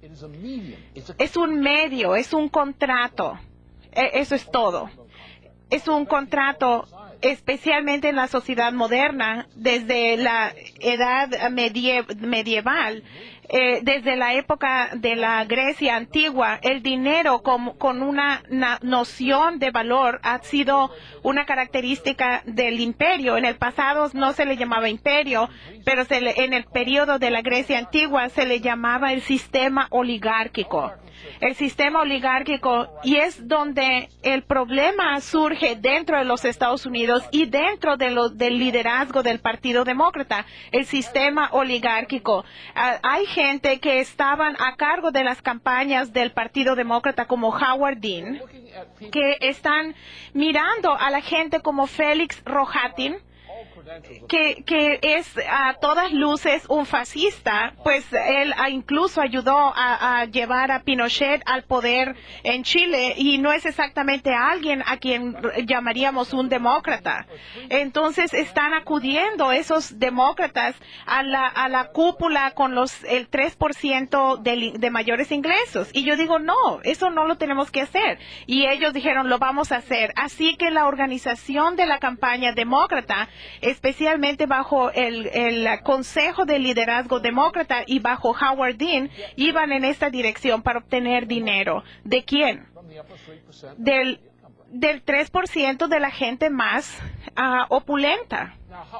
Speaker 2: Es un medio, es un contrato. Eso es todo. Es un contrato, especialmente en la sociedad moderna, desde la edad medie medieval, eh, desde la época de la Grecia antigua, el dinero con, con una, una noción de valor ha sido una característica del imperio. En el pasado no se le llamaba imperio, pero se le, en el periodo de la Grecia antigua se le llamaba el sistema oligárquico. El sistema oligárquico, y es donde el problema surge dentro de los Estados Unidos y dentro de lo, del liderazgo del Partido Demócrata, el sistema oligárquico. Uh, hay gente que estaban a cargo de las campañas del Partido Demócrata como Howard Dean, que están mirando a la gente como Félix Rohatyn, que, que es a todas luces un fascista, pues él a, incluso ayudó a, a llevar a Pinochet al poder en Chile y no es exactamente alguien a quien llamaríamos un demócrata. Entonces están acudiendo esos demócratas a la, a la cúpula con los el tres por ciento de, de mayores ingresos. Y yo digo, no, eso no lo tenemos que hacer. Y ellos dijeron, lo vamos a hacer. Así que la organización de la campaña demócrata, especialmente bajo el, el Consejo de Liderazgo Demócrata y bajo Howard Dean, iban en esta dirección para obtener dinero. ¿De quién? Del, del tres por ciento de la gente más uh, opulenta.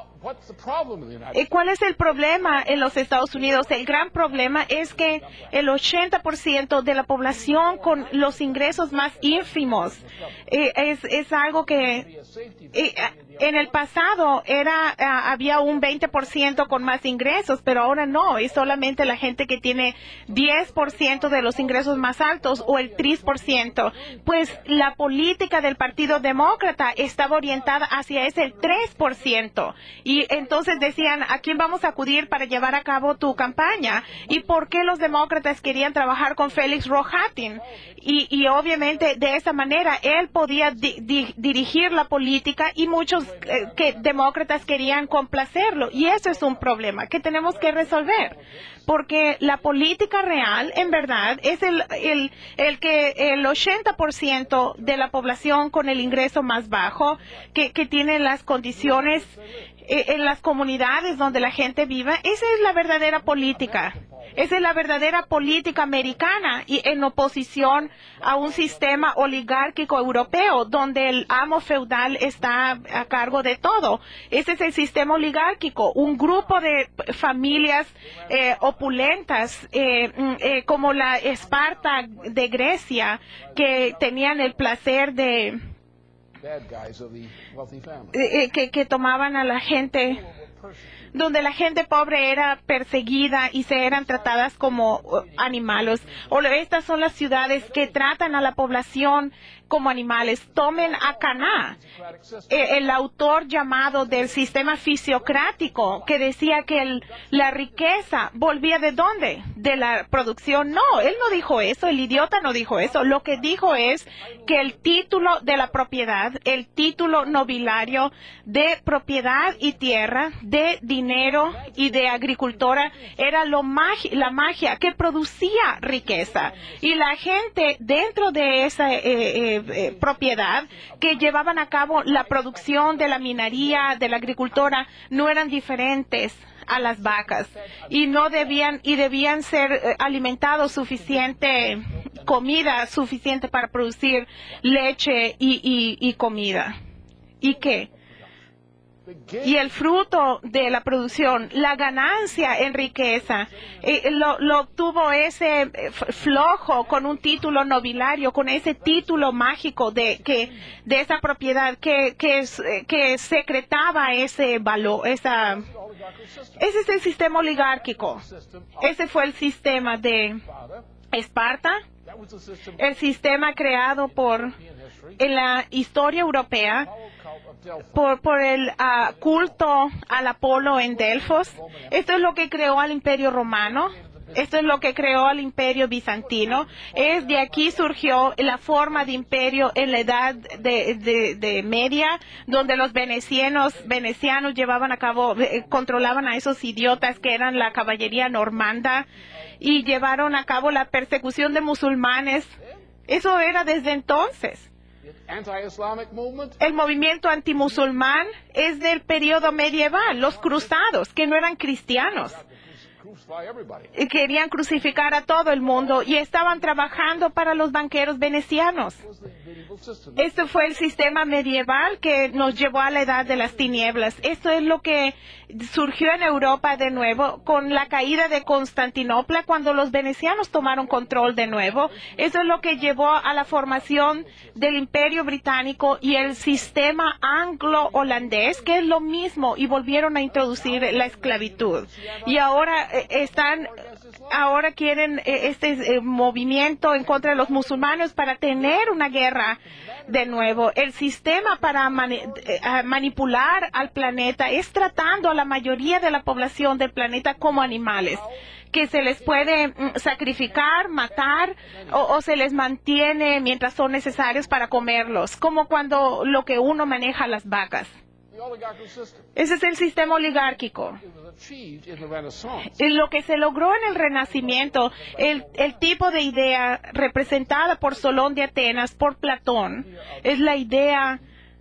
Speaker 2: ¿Y cuál es el problema en los Estados Unidos? El gran problema es que el ochenta por ciento de la población con los ingresos más ínfimos eh, es, es algo que eh, en el pasado era uh, había un veinte por ciento con más ingresos, pero ahora no, es solamente la gente que tiene diez por ciento de los ingresos más altos o el tres por ciento. Pues la política del Partido Demócrata estaba orientada hacia ese tres por ciento. Y entonces decían, ¿a quién vamos a acudir para llevar a cabo tu campaña? ¿Y por qué los demócratas querían trabajar con Félix Rohatyn? Y, y obviamente de esa manera él podía di di dirigir la política y muchos muchos eh, que, demócratas querían complacerlo. Y eso es un problema que tenemos que resolver. Porque la política real, en verdad, es el, el, el que el ochenta por ciento de la población con el ingreso más bajo, que, que tiene las condiciones eh, en las comunidades donde la gente vive, esa es la verdadera política. Esa es la verdadera política americana y en oposición a un sistema oligárquico europeo donde el amo feudal está a cargo de todo. Ese es el sistema oligárquico, un grupo de familias eh, opulentas eh, eh, como la Esparta de Grecia que tenían el placer de eh, que, que tomaban a la gente, donde la gente pobre era perseguida y se eran tratadas como animales. O estas son las ciudades que tratan a la población como animales. Tomen a Caná, el autor llamado del sistema fisiocrático, que decía que el, la riqueza volvía ¿de dónde? De la producción. No, él no dijo eso, el idiota no dijo eso. Lo que dijo es que el título de la propiedad, el título nobiliario de propiedad y tierra, de dinero y de agricultora, era lo magi- la magia que producía riqueza. Y la gente dentro de esa eh, eh, Eh, propiedad que llevaban a cabo la producción de la minería, de la agricultura, no eran diferentes a las vacas y no debían y debían ser eh, alimentados suficiente comida suficiente para producir leche y, y, y comida. ¿Y qué? Y el fruto de la producción, la ganancia en riqueza, eh, lo, lo obtuvo ese eh, flojo con un título nobiliario, con ese título mágico de que de esa propiedad que que, que secretaba ese valor, esa ese es el sistema oligárquico. Ese fue el sistema de Esparta, el sistema creado por en la historia europea por, por el uh, culto al Apolo en Delfos. Esto es lo que creó al Imperio Romano. Esto es lo que creó al Imperio Bizantino. Es de aquí surgió la forma de imperio en la Edad de, de, de Media, donde los venecianos, venecianos llevaban a cabo, eh, controlaban a esos idiotas que eran la caballería normanda y llevaron a cabo la persecución de musulmanes. Eso era desde entonces. El movimiento antimusulmán es del periodo medieval, los cruzados, que no eran cristianos. Querían crucificar a todo el mundo y estaban trabajando para los banqueros venecianos. Este fue el sistema medieval que nos llevó a la edad de las tinieblas. Esto es lo que surgió en Europa de nuevo con la caída de Constantinopla cuando los venecianos tomaron control de nuevo. Eso es lo que llevó a la formación del Imperio Británico y el sistema anglo-holandés, que es lo mismo, y volvieron a introducir la esclavitud. Y ahora eh, están ahora quieren eh, este eh, movimiento en contra de los musulmanes para tener una guerra de nuevo. El sistema para mani eh, manipular al planeta es tratando a la mayoría de la población del planeta como animales, que se les puede mm, sacrificar, matar o, o se les mantiene mientras son necesarios para comerlos, como cuando lo que uno maneja las vacas. Ese es el sistema oligárquico. Lo que se logró en el Renacimiento, el, el tipo de idea representada por Solón de Atenas, por Platón, es la idea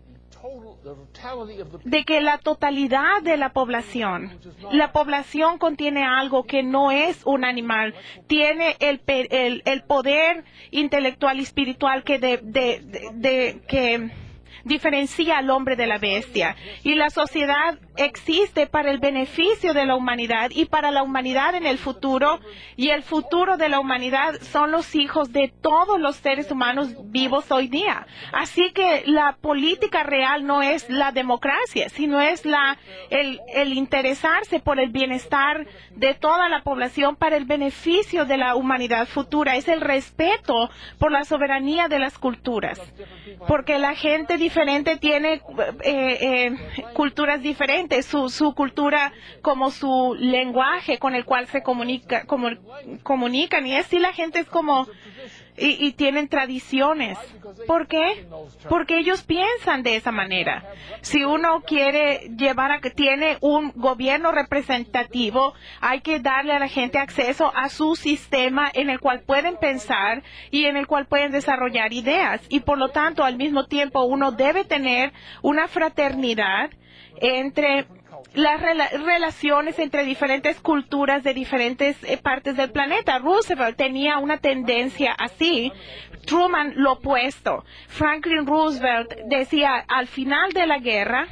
Speaker 2: de que la totalidad de la población, la población contiene algo que no es un animal, tiene el, el, el poder intelectual y espiritual que de, de, de, de que diferencia al hombre de la bestia. Y la sociedad existe para el beneficio de la humanidad y para la humanidad en el futuro. Y el futuro de la humanidad son los hijos de todos los seres humanos vivos hoy día. Así que la política real no es la democracia, sino es la, el, el interesarse por el bienestar de toda la población para el beneficio de la humanidad futura. Es el respeto por la soberanía de las culturas. Porque la gente diferente tiene eh, eh, culturas diferentes. diferente, su, su cultura como su lenguaje con el cual se comunica, como, comunican, y así la gente es como, y, y tienen tradiciones. ¿Por qué? Porque ellos piensan de esa manera. Si uno quiere llevar a que tiene un gobierno representativo, hay que darle a la gente acceso a su sistema en el cual pueden pensar y en el cual pueden desarrollar ideas. Y por lo tanto, al mismo tiempo, uno debe tener una fraternidad entre las rela relaciones entre diferentes culturas de diferentes eh, partes del planeta. Roosevelt tenía una tendencia así. Truman lo opuesto. Franklin Roosevelt decía, al final de la guerra,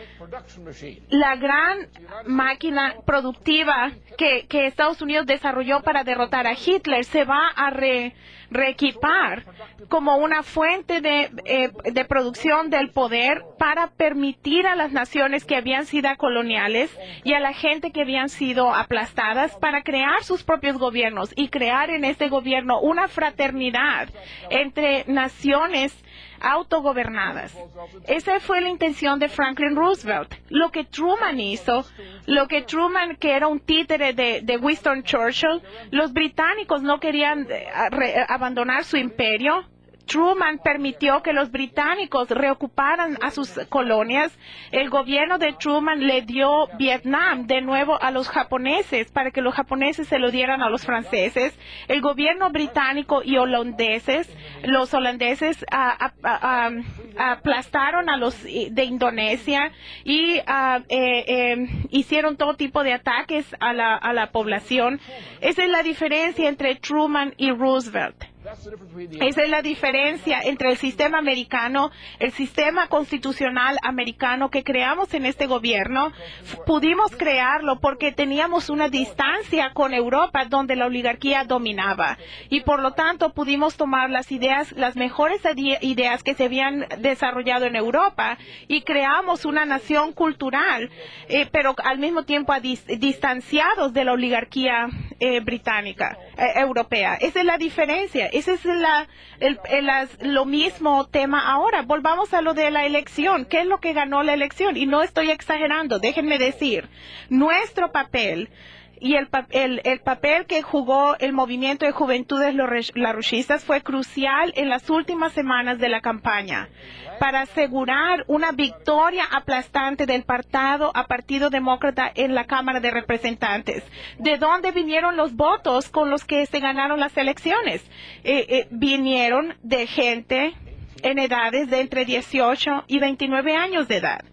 Speaker 2: la gran máquina productiva que, que Estados Unidos desarrolló para derrotar a Hitler se va a re, reequipar como una fuente de, eh, de producción del poder para permitir a las naciones que habían sido coloniales y a la gente que habían sido aplastadas para crear sus propios gobiernos y crear en este gobierno una fraternidad entre naciones autogobernadas. Esa fue la intención de Franklin Roosevelt. Lo que Truman hizo, lo que Truman, que era un títere de, de Winston Churchill, los británicos no querían eh, re, abandonar su imperio. Truman permitió que los británicos reocuparan a sus colonias. El gobierno de Truman le dio Vietnam de nuevo a los japoneses para que los japoneses se lo dieran a los franceses. El gobierno británico y holandeses, los holandeses a, a, a, a, aplastaron a los de Indonesia y a, eh, eh, hicieron todo tipo de ataques a la, a la población. Esa es la diferencia entre Truman y Roosevelt. Esa es la diferencia entre el sistema americano, el sistema constitucional americano que creamos en este gobierno. Pudimos crearlo porque teníamos una distancia con Europa donde la oligarquía dominaba y por lo tanto pudimos tomar las ideas, las mejores ideas que se habían desarrollado en Europa y creamos una nación cultural, eh, pero al mismo tiempo dis distanciados de la oligarquía eh, británica, eh, europea. Esa es la diferencia. Ese es la, el, el, el, lo mismo tema ahora. Volvamos a lo de la elección. ¿Qué es lo que ganó la elección? Y no estoy exagerando, déjenme decir. Nuestro papel y el, el, el papel que jugó el movimiento de juventudes larouchistas fue crucial en las últimas semanas de la campaña para asegurar una victoria aplastante del partido a Partido Demócrata en la Cámara de Representantes. ¿De dónde vinieron los votos con los que se ganaron las elecciones? Eh, eh, vinieron de gente en edades de entre dieciocho y veintinueve años de edad.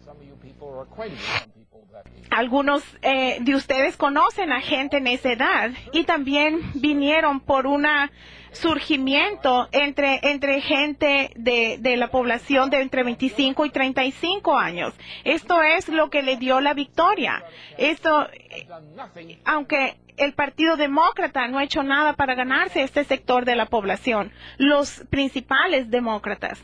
Speaker 2: Algunos eh, de ustedes conocen a gente en esa edad y también vinieron por un surgimiento entre, entre gente de, de la población de entre veinticinco y treinta y cinco años. Esto es lo que le dio la victoria. Esto, eh, aunque el Partido Demócrata no ha hecho nada para ganarse este sector de la población, los principales demócratas.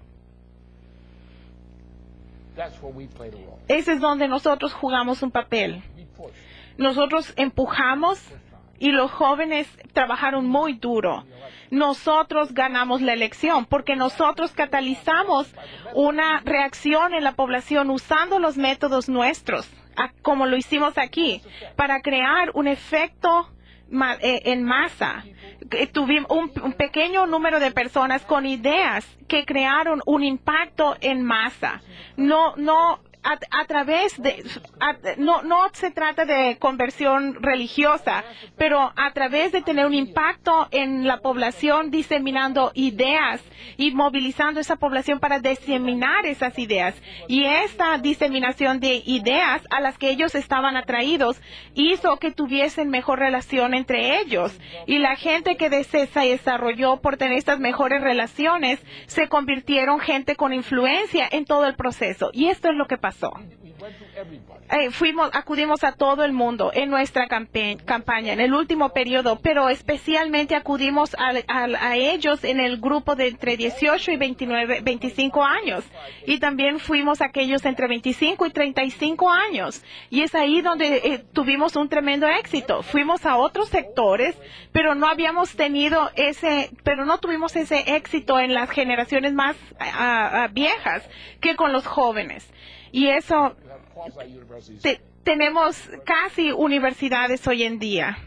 Speaker 2: Ese es donde nosotros jugamos un papel. Nosotros empujamos y los jóvenes trabajaron muy duro. Nosotros ganamos la elección porque nosotros catalizamos una reacción en la población usando los métodos nuestros, como lo hicimos aquí, para crear un efecto en masa. Tuvimos un, un pequeño número de personas con ideas que crearon un impacto en masa. No, no a, a través de, a, no, no se trata de conversión religiosa, pero a través de tener un impacto en la población diseminando ideas y movilizando esa población para diseminar esas ideas. Y esta diseminación de ideas a las que ellos estaban atraídos hizo que tuviesen mejor relación entre ellos. Y la gente que se desarrolló por tener estas mejores relaciones se convirtieron gente con influencia en todo el proceso. Y esto es lo que pasó. Eh, fuimos, acudimos a todo el mundo en nuestra campaña, en el último periodo, pero especialmente acudimos a, a, a ellos en el grupo de entre dieciocho y veintinueve, veinticinco años. Y también fuimos a aquellos entre veinticinco y treinta y cinco años. Y es ahí donde eh, tuvimos un tremendo éxito. Fuimos a otros sectores, pero no habíamos tenido ese, pero no tuvimos ese éxito en las generaciones más uh, uh, viejas que con los jóvenes. Y eso, te, tenemos casi universidades hoy en día.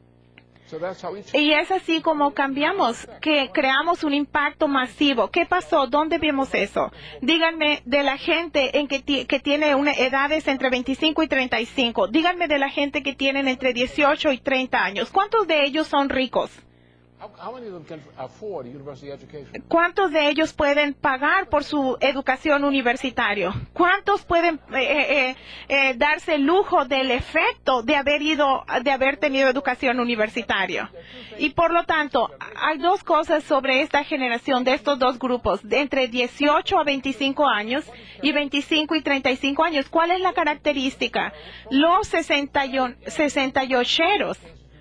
Speaker 2: Y es así como cambiamos, que creamos un impacto masivo. ¿Qué pasó? ¿Dónde vimos eso? Díganme de la gente en que, que tiene una edades entre veinticinco y treinta y cinco. Díganme de la gente que tienen entre dieciocho y treinta años. ¿Cuántos de ellos son ricos? ¿Cuántos de ellos pueden pagar por su educación universitaria? ¿Cuántos pueden eh, eh, eh, darse el lujo del efecto de haber ido, de haber tenido educación universitaria? Y por lo tanto, hay dos cosas sobre esta generación de estos dos grupos, de entre dieciocho a veinticinco años y veinticinco y treinta y cinco años. ¿Cuál es la característica? Los sesenta y ocheros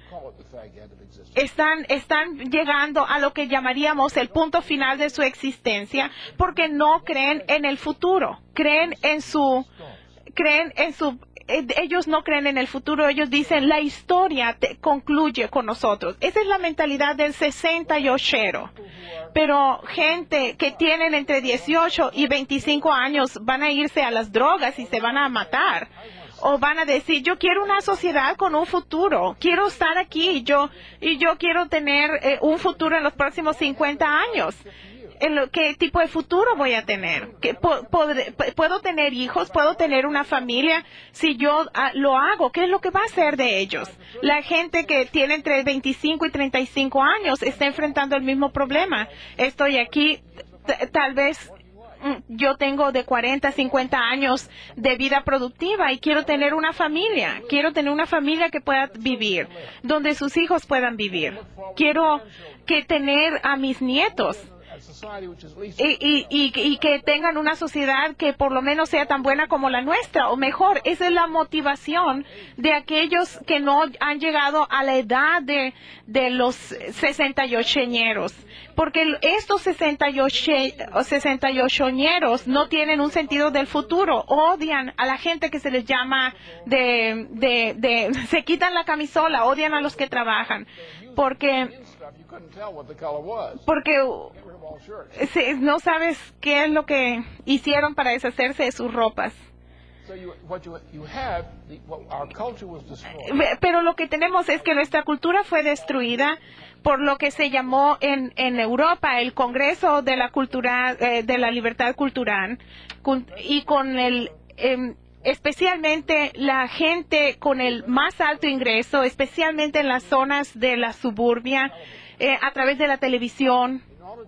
Speaker 2: Están, están llegando a lo que llamaríamos el punto final de su existencia porque no creen en el futuro, creen en su, creen en su, ellos no creen en el futuro, ellos dicen la historia te concluye con nosotros. Esa es la mentalidad del sesenta y ochero. Pero gente que tienen entre dieciocho y veinticinco años van a irse a las drogas y se van a matar. O van a decir, yo quiero una sociedad con un futuro, quiero estar aquí y yo, y yo quiero tener eh, un futuro en los próximos cincuenta años. En lo, ¿Qué tipo de futuro voy a tener? ¿Qué, po, podré, ¿Puedo tener hijos? ¿Puedo tener una familia? Si yo ah, lo hago, ¿qué es lo que va a hacer de ellos? La gente que tiene entre veinticinco y treinta y cinco años está enfrentando el mismo problema. Estoy aquí, tal vez yo tengo de cuarenta, cincuenta años de vida productiva y quiero tener una familia. Quiero tener una familia que pueda vivir, donde sus hijos puedan vivir. Quiero que tener a mis nietos. Y, y, y, y que tengan una sociedad que por lo menos sea tan buena como la nuestra, o mejor. Esa es la motivación de aquellos que no han llegado a la edad de, de los sesenta y ocheñeros. Porque estos sesenta y ocheñeros no tienen un sentido del futuro. Odian a la gente que se les llama de, de, de, se quitan la camisola, odian a los que trabajan. Porque, porque no sabes qué es lo que hicieron para deshacerse de sus ropas. Pero lo que tenemos es que nuestra cultura fue destruida por lo que se llamó en, en Europa el Congreso de la Cultura, eh, de la Libertad Cultural, con, y con el eh, especialmente la gente con el más alto ingreso, especialmente en las zonas de la suburbia, eh, a través de la televisión,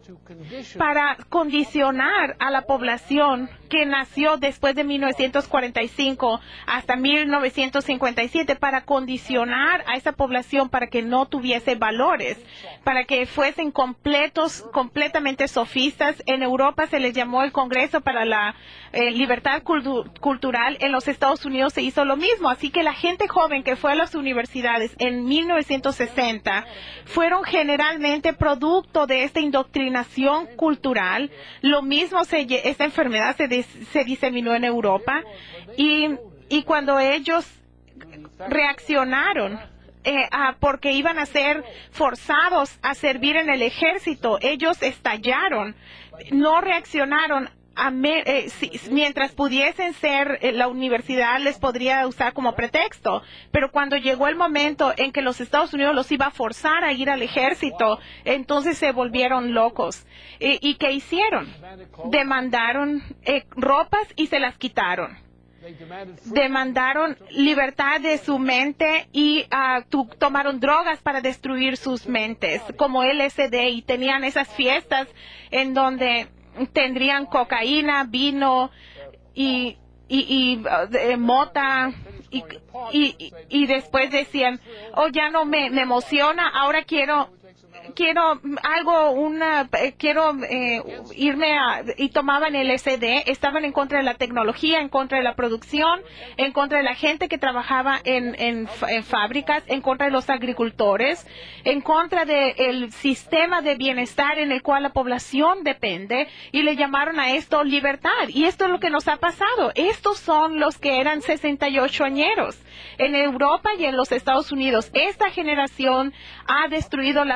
Speaker 2: para condicionar a la población que nació después de mil novecientos cuarenta y cinco hasta mil novecientos cincuenta y siete, para condicionar a esa población para que no tuviese valores, para que fuesen completos, completamente sofistas. En Europa se les llamó el Congreso para la eh, Libertad Cultu- Cultural. En los Estados Unidos se hizo lo mismo. Así que la gente joven que fue a las universidades en mil novecientos sesenta fueron generalmente producto de esta indoctrinación cultural. Lo mismo, se, esta enfermedad se, des, se diseminó en Europa y, y cuando ellos reaccionaron eh, a, porque iban a ser forzados a servir en el ejército, ellos estallaron, no reaccionaron. A me, eh, si, mientras pudiesen ser, eh, la universidad les podría usar como pretexto, pero cuando llegó el momento en que los Estados Unidos los iba a forzar a ir al ejército, entonces se volvieron locos. Eh, ¿Y qué hicieron? Demandaron eh, ropas y se las quitaron. Demandaron libertad de su mente y uh, tu, tomaron drogas para destruir sus mentes, como L S D, y tenían esas fiestas en donde tendrían cocaína, vino y, y, y uh, mota y, y, y después decían, oh, ya no me, me emociona, ahora quiero quiero algo, una, eh, quiero eh, irme a, y tomaban el L S D, estaban en contra de la tecnología, en contra de la producción, en contra de la gente que trabajaba en, en, en fábricas, en contra de los agricultores, en contra del sistema de bienestar en el cual la población depende, y le llamaron a esto libertad. Y esto es lo que nos ha pasado. Estos son los que eran sesenta y ocho añeros. En Europa y en los Estados Unidos, esta generación ha destruido la sociedad.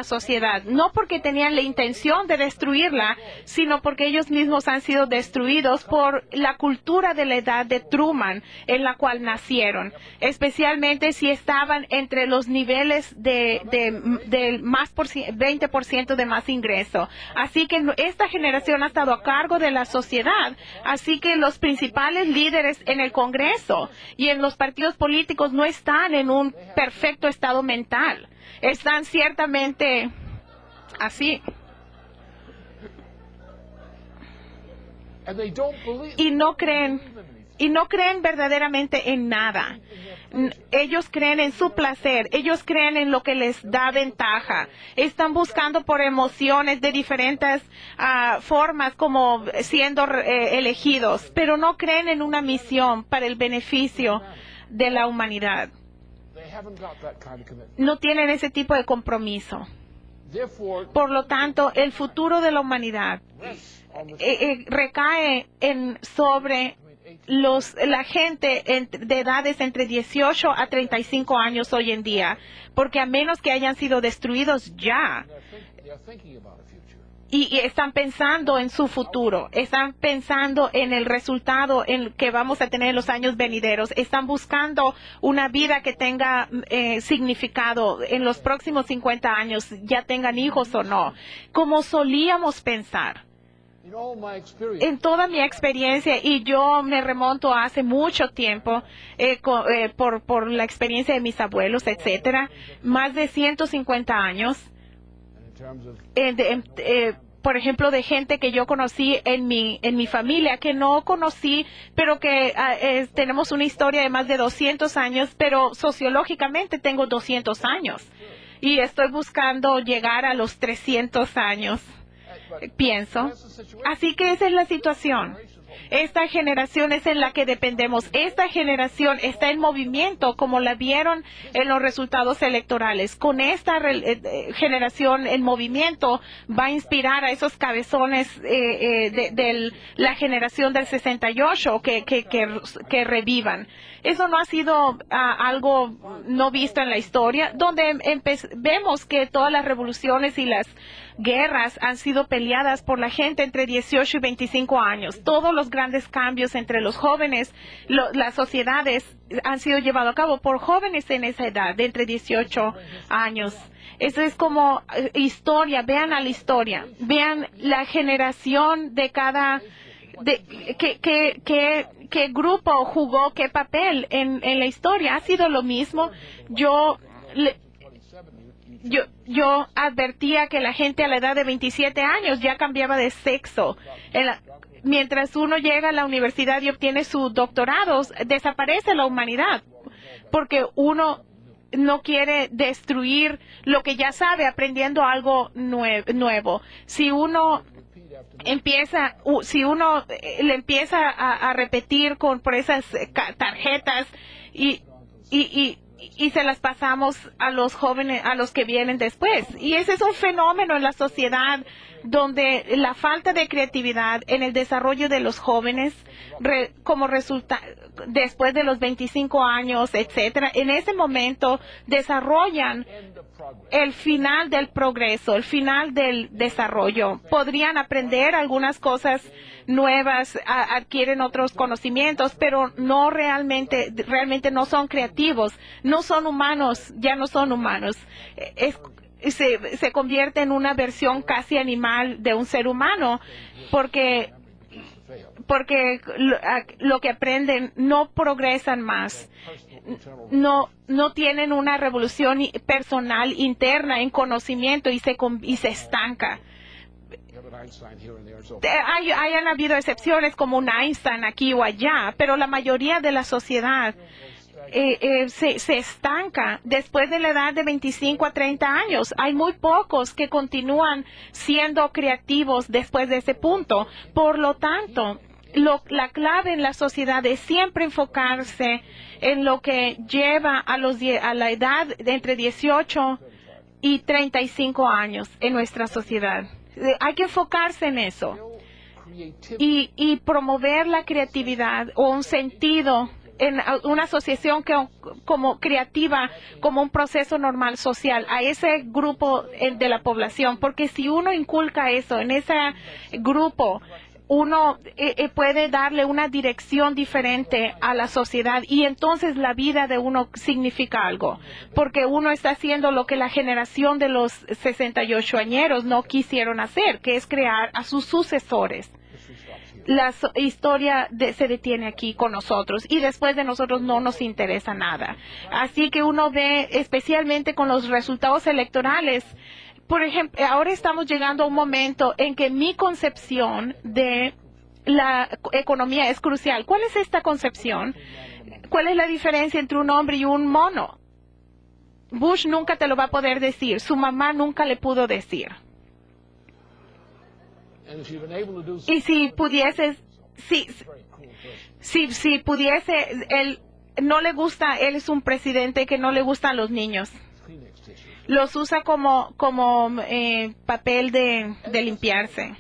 Speaker 2: sociedad, no porque tenían la intención de destruirla, sino porque ellos mismos han sido destruidos por la cultura de la edad de Truman en la cual nacieron, especialmente si estaban entre los niveles de, de, de más por veinte por ciento de más ingreso. Así que esta generación ha estado a cargo de la sociedad, así que los principales líderes en el Congreso y en los partidos políticos no están en un perfecto estado mental. Están ciertamente así. Y no creen, y no creen verdaderamente en nada. Ellos creen en su placer, ellos creen en lo que les da ventaja. Están buscando por emociones de diferentes uh, formas como siendo eh, elegidos, pero no creen en una misión para el beneficio de la humanidad. No tienen ese tipo de compromiso. Por lo tanto, el futuro de la humanidad eh, eh, recae en sobre los la gente en, de edades entre dieciocho a treinta y cinco años hoy en día, porque a menos que hayan sido destruidos ya, y, y están pensando en su futuro, están pensando en el resultado en que vamos a tener en los años venideros, están buscando una vida que tenga eh, significado en los próximos cincuenta años, ya tengan hijos o no, como solíamos pensar. En toda mi experiencia, y yo me remonto a hace mucho tiempo, eh, co, eh, por, por la experiencia de mis abuelos, etcétera, más de ciento cincuenta años, eh, de, eh, por ejemplo, de gente que yo conocí en mi en mi familia, que no conocí, pero que eh, tenemos una historia de más de doscientos años, pero sociológicamente tengo doscientos años, y estoy buscando llegar a los trescientos años. Pienso. Así que esa es la situación. Esta generación es en la que dependemos. Esta generación está en movimiento, como la vieron en los resultados electorales. Con esta eh, generación en movimiento va a inspirar a esos cabezones eh, eh, de, de la generación del sesenta y ocho que, que, que, que revivan. Eso no ha sido uh, algo no visto en la historia, donde vemos que todas las revoluciones y las guerras han sido peleadas por la gente entre dieciocho y veinticinco años. Todos los grandes cambios entre los jóvenes, lo, las sociedades han sido llevados a cabo por jóvenes en esa edad, de entre dieciocho años. Eso es como uh, historia, vean a la historia, vean la generación de cada... De, ¿qué, qué, qué, qué grupo jugó qué papel en, en la historia? Ha sido lo mismo. Yo, le, yo, yo advertía que la gente a la edad de veintisiete años ya cambiaba de sexo. La, mientras uno llega a la universidad y obtiene sus doctorados, desaparece la humanidad, porque uno no quiere destruir lo que ya sabe aprendiendo algo nue nuevo. Si uno empieza, uh, si uno eh, le empieza a, a repetir con por esas eh, tarjetas y, y, y, y se las pasamos a los jóvenes, a los que vienen después. Y ese es un fenómeno en la sociedad donde la falta de creatividad en el desarrollo de los jóvenes, re, como resulta después de los veinticinco años, etcétera, en ese momento desarrollan el final del progreso, el final del desarrollo. Podrían aprender algunas cosas nuevas, a, adquieren otros conocimientos, pero no realmente, realmente no son creativos, no son humanos, ya no son humanos. Es, se, se convierte en una versión casi animal de un ser humano, porque porque lo, lo que aprenden no progresan más, no no tienen una revolución personal interna en conocimiento y se y se estanca. Hay, hayan habido excepciones como un Einstein aquí o allá, pero la mayoría de la sociedad eh, eh, se, se estanca después de la edad de veinticinco a treinta años. Hay muy pocos que continúan siendo creativos después de ese punto. Por lo tanto, Lo, la clave en la sociedad es siempre enfocarse en lo que lleva a, los, a la edad de entre dieciocho y treinta y cinco años en nuestra sociedad. Hay que enfocarse en eso y, y promover la creatividad o un sentido en una asociación que, como creativa, como un proceso normal social a ese grupo de la población, porque si uno inculca eso en ese grupo, uno eh, puede darle una dirección diferente a la sociedad y entonces la vida de uno significa algo, porque uno está haciendo lo que la generación de los sesenta y ocho añeros no quisieron hacer, que es crear a sus sucesores. La so historia de, se detiene aquí con nosotros y después de nosotros no nos interesa nada. Así que uno ve, especialmente con los resultados electorales, por ejemplo, ahora estamos llegando a un momento en que mi concepción de la economía es crucial. ¿Cuál es esta concepción? ¿Cuál es la diferencia entre un hombre y un mono? Bush nunca te lo va a poder decir. Su mamá nunca le pudo decir. Y si pudieses, si, si, si pudiese, él no le gusta, él es un presidente que no le gustan los niños. Los usa como, como eh, papel de, de limpiarse.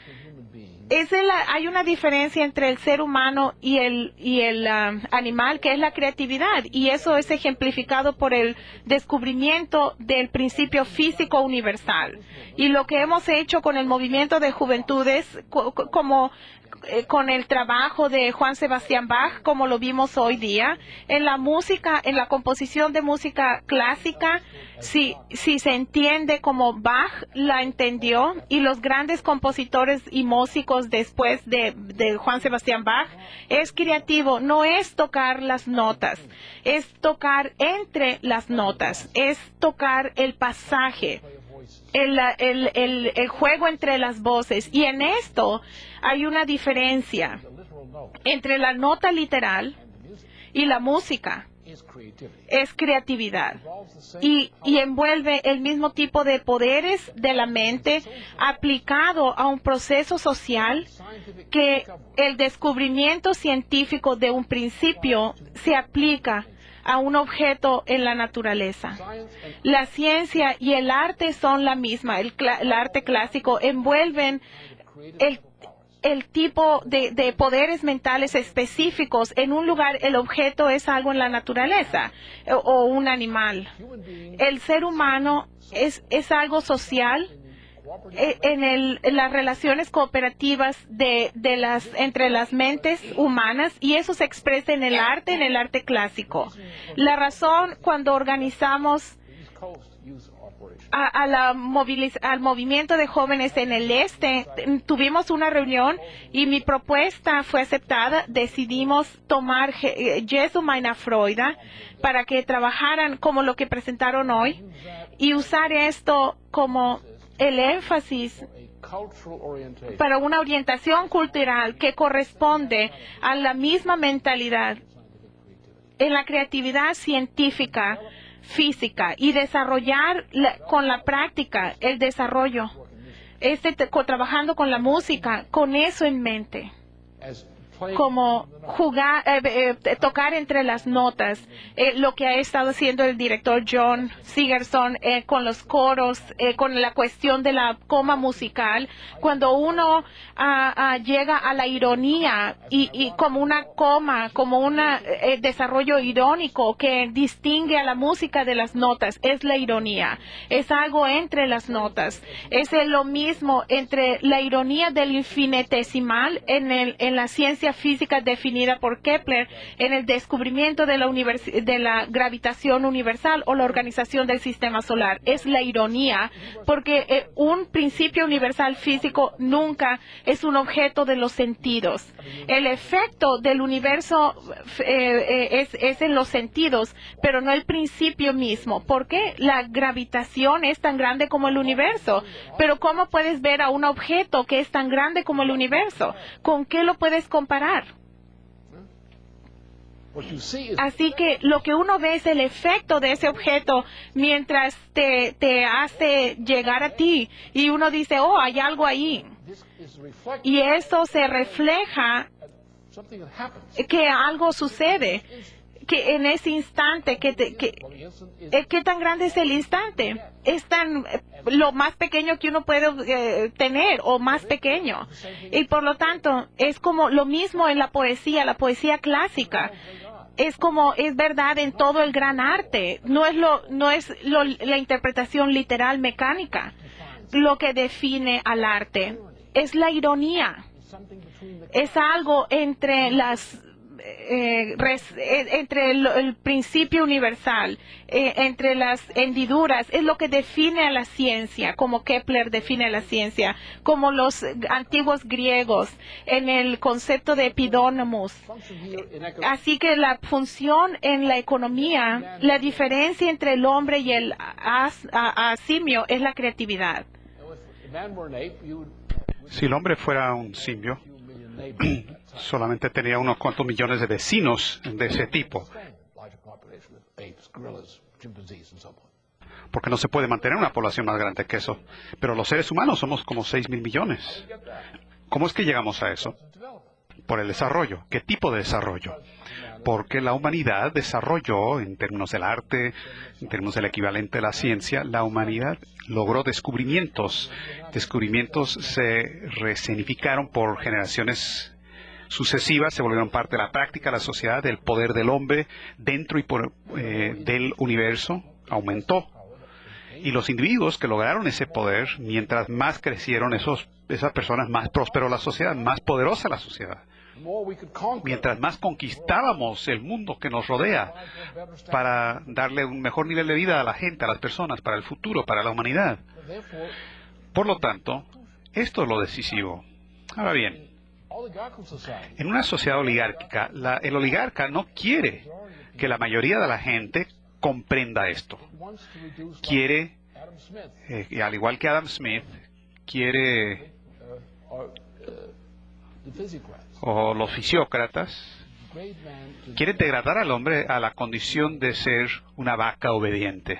Speaker 2: Es el, hay una diferencia entre el ser humano y el, y el um, animal, que es la creatividad, y eso es ejemplificado por el descubrimiento del principio físico universal. Y lo que hemos hecho con el movimiento de juventudes, co como eh, con el trabajo de Juan Sebastián Bach, como lo vimos hoy día, en la música, en la composición de música clásica, si, si se entiende como Bach la entendió, y los grandes compositores y músicos después de, de Juan Sebastián Bach, es creativo, no es tocar las notas, es tocar entre las notas, es tocar el pasaje, el, el, el, el juego entre las voces. Y en esto hay una diferencia entre la nota literal y la música. Es creatividad y, y envuelve el mismo tipo de poderes de la mente aplicado a un proceso social, que el descubrimiento científico de un principio se aplica a un objeto en la naturaleza. La ciencia y el arte son la misma. El, el arte clásico envuelven el el tipo de, de poderes mentales específicos. En un lugar el objeto es algo en la naturaleza o, o un animal. El ser humano es, es algo social en, el, en las relaciones cooperativas de, de las, entre las mentes humanas, y eso se expresa en el arte, en el arte clásico. La razón cuando organizamos A, a la al movimiento de jóvenes en el este, tuvimos una reunión y mi propuesta fue aceptada. Decidimos tomar Jesu Meine Freude para que trabajaran como lo que presentaron hoy y usar esto como el énfasis para una orientación cultural que corresponde a la misma mentalidad en la creatividad científica, física, y desarrollar la, con la práctica el desarrollo, este, trabajando con la música, con eso en mente, como jugar, eh, eh, tocar entre las notas, eh, lo que ha estado haciendo el director John Sigerson eh, con los coros, eh, con la cuestión de la coma musical, cuando uno ah, ah, llega a la ironía y, y como una coma, como un eh, desarrollo irónico que distingue a la música de las notas, es la ironía, es algo entre las notas, es lo mismo entre la ironía del infinitesimal en, el, en la ciencia física definida por Kepler, en el descubrimiento de la, de la gravitación universal o la organización del sistema solar. Es la ironía, porque eh, un principio universal físico nunca es un objeto de los sentidos. El efecto del universo eh, eh, es, es en los sentidos, pero no el principio mismo. ¿Por qué? La gravitación es tan grande como el universo. Pero ¿cómo puedes ver a un objeto que es tan grande como el universo? ¿Con qué lo puedes comparar? Así que lo que uno ve es el efecto de ese objeto mientras te, te hace llegar a ti, y uno dice, oh, hay algo ahí, y eso se refleja que algo sucede, que en ese instante, que, te, que ¿qué tan grande es el instante? Es tan, lo más pequeño que uno puede eh, tener, o más pequeño. Y por lo tanto, es como lo mismo en la poesía, la poesía clásica. es como es verdad en todo el gran arte. No es lo, no es lo, la interpretación literal mecánica lo que define al arte. Es la ironía. Es algo entre las eh, res, eh, entre el, el principio universal, eh, entre las hendiduras, es lo que define a la ciencia, como Kepler define a la ciencia, como los antiguos griegos en el concepto de epidónomos. Así que la función en la economía, la diferencia entre el hombre y el as, a, a simio es la creatividad.
Speaker 3: Si el hombre fuera un simio, solamente tenía unos cuantos millones de vecinos de ese tipo, porque no se puede mantener una población más grande que eso. Pero los seres humanos somos como seis mil millones. ¿Cómo es que llegamos a eso? Por el desarrollo. ¿Qué tipo de desarrollo? Porque la humanidad desarrolló, en términos del arte, en términos del equivalente de la ciencia, la humanidad logró descubrimientos. Descubrimientos se resignificaron por generaciones sucesivas, se volvieron parte de la práctica, la sociedad, del poder del hombre dentro y por, eh, del universo aumentó. Y los individuos que lograron ese poder, mientras más crecieron esos, esas personas, más prosperó la sociedad, más poderosa la sociedad. Mientras más conquistábamos el mundo que nos rodea para darle un mejor nivel de vida a la gente, a las personas, para el futuro, para la humanidad. Por lo tanto, esto es lo decisivo. Ahora bien, en una sociedad oligárquica, la, el oligarca no quiere que la mayoría de la gente comprenda esto. Quiere, eh, al igual que Adam Smith, quiere, o los fisiócratas, quiere degradar al hombre a la condición de ser una vaca obediente.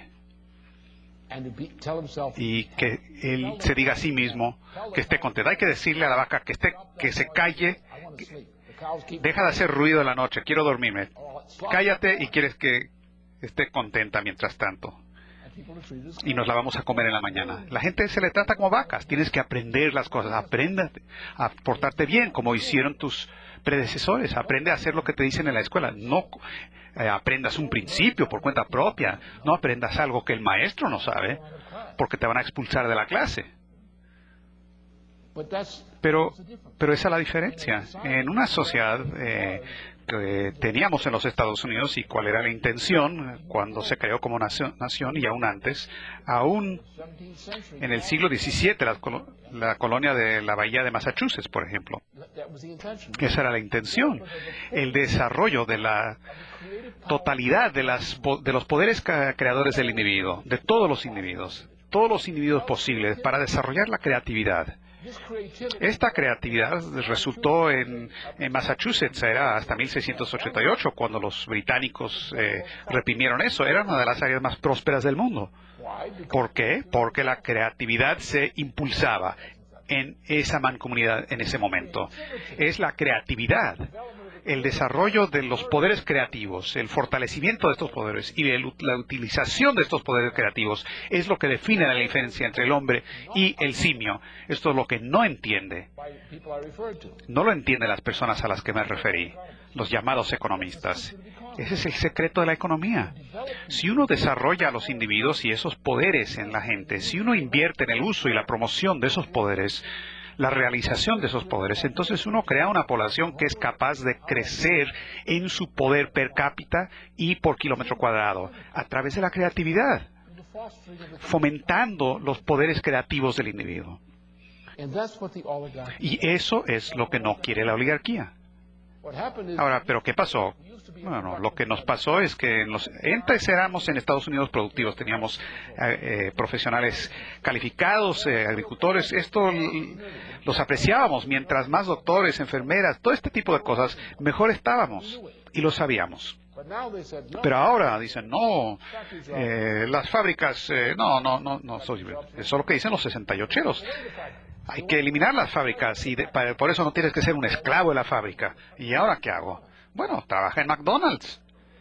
Speaker 3: Y que él se diga a sí mismo que esté contento. Hay que decirle a la vaca que esté, que se calle, que deja de hacer ruido en la noche, quiero dormirme. Cállate y quieres que esté contenta mientras tanto. Y nos la vamos a comer en la mañana. La gente se le trata como vacas. Tienes que aprender las cosas. Aprende a portarte bien, como hicieron tus predecesores. Aprende a hacer lo que te dicen en la escuela. No eh, aprendas un principio por cuenta propia. No aprendas algo que el maestro no sabe, porque te van a expulsar de la clase. Pero, pero esa es la diferencia. En una sociedad eh, que teníamos en los Estados Unidos, y cuál era la intención cuando se creó como nación, nación y aún antes, aún en el siglo diecisiete, la, la colonia de la Bahía de Massachusetts, por ejemplo. Esa era la intención. El desarrollo de la totalidad de, las, de los poderes creadores del individuo, de todos los individuos, todos los individuos posibles, para desarrollar la creatividad. Esta creatividad resultó en, en Massachusetts, era hasta mil seiscientos ochenta y ocho, cuando los británicos eh, reprimieron eso. Era una de las áreas más prósperas del mundo. ¿Por qué? Porque la creatividad se impulsaba en esa mancomunidad en ese momento. Es la creatividad, el desarrollo de los poderes creativos, el fortalecimiento de estos poderes y el, la utilización de estos poderes creativos es lo que define la diferencia entre el hombre y el simio. Esto es lo que no entiende. No lo entienden las personas a las que me referí, los llamados economistas. Ese es el secreto de la economía. Si uno desarrolla a los individuos y esos poderes en la gente, si uno invierte en el uso y la promoción de esos poderes, la realización de esos poderes, entonces uno crea una población que es capaz de crecer en su poder per cápita y por kilómetro cuadrado, a través de la creatividad, fomentando los poderes creativos del individuo. Y eso es lo que no quiere la oligarquía. Ahora, ¿pero qué pasó? Bueno, lo que nos pasó es que nos, antes éramos en Estados Unidos productivos, teníamos eh, eh, profesionales calificados, eh, agricultores, esto los apreciábamos, mientras más doctores, enfermeras, todo este tipo de cosas, mejor estábamos y lo sabíamos. Pero ahora dicen, no, eh, las fábricas, eh, no, no, no, no, eso es lo que dicen los sesenta y ocheros. Hay que eliminar las fábricas y de, para, por eso no tienes que ser un esclavo de la fábrica. ¿Y ahora qué hago? Bueno, trabaja en McDonald's.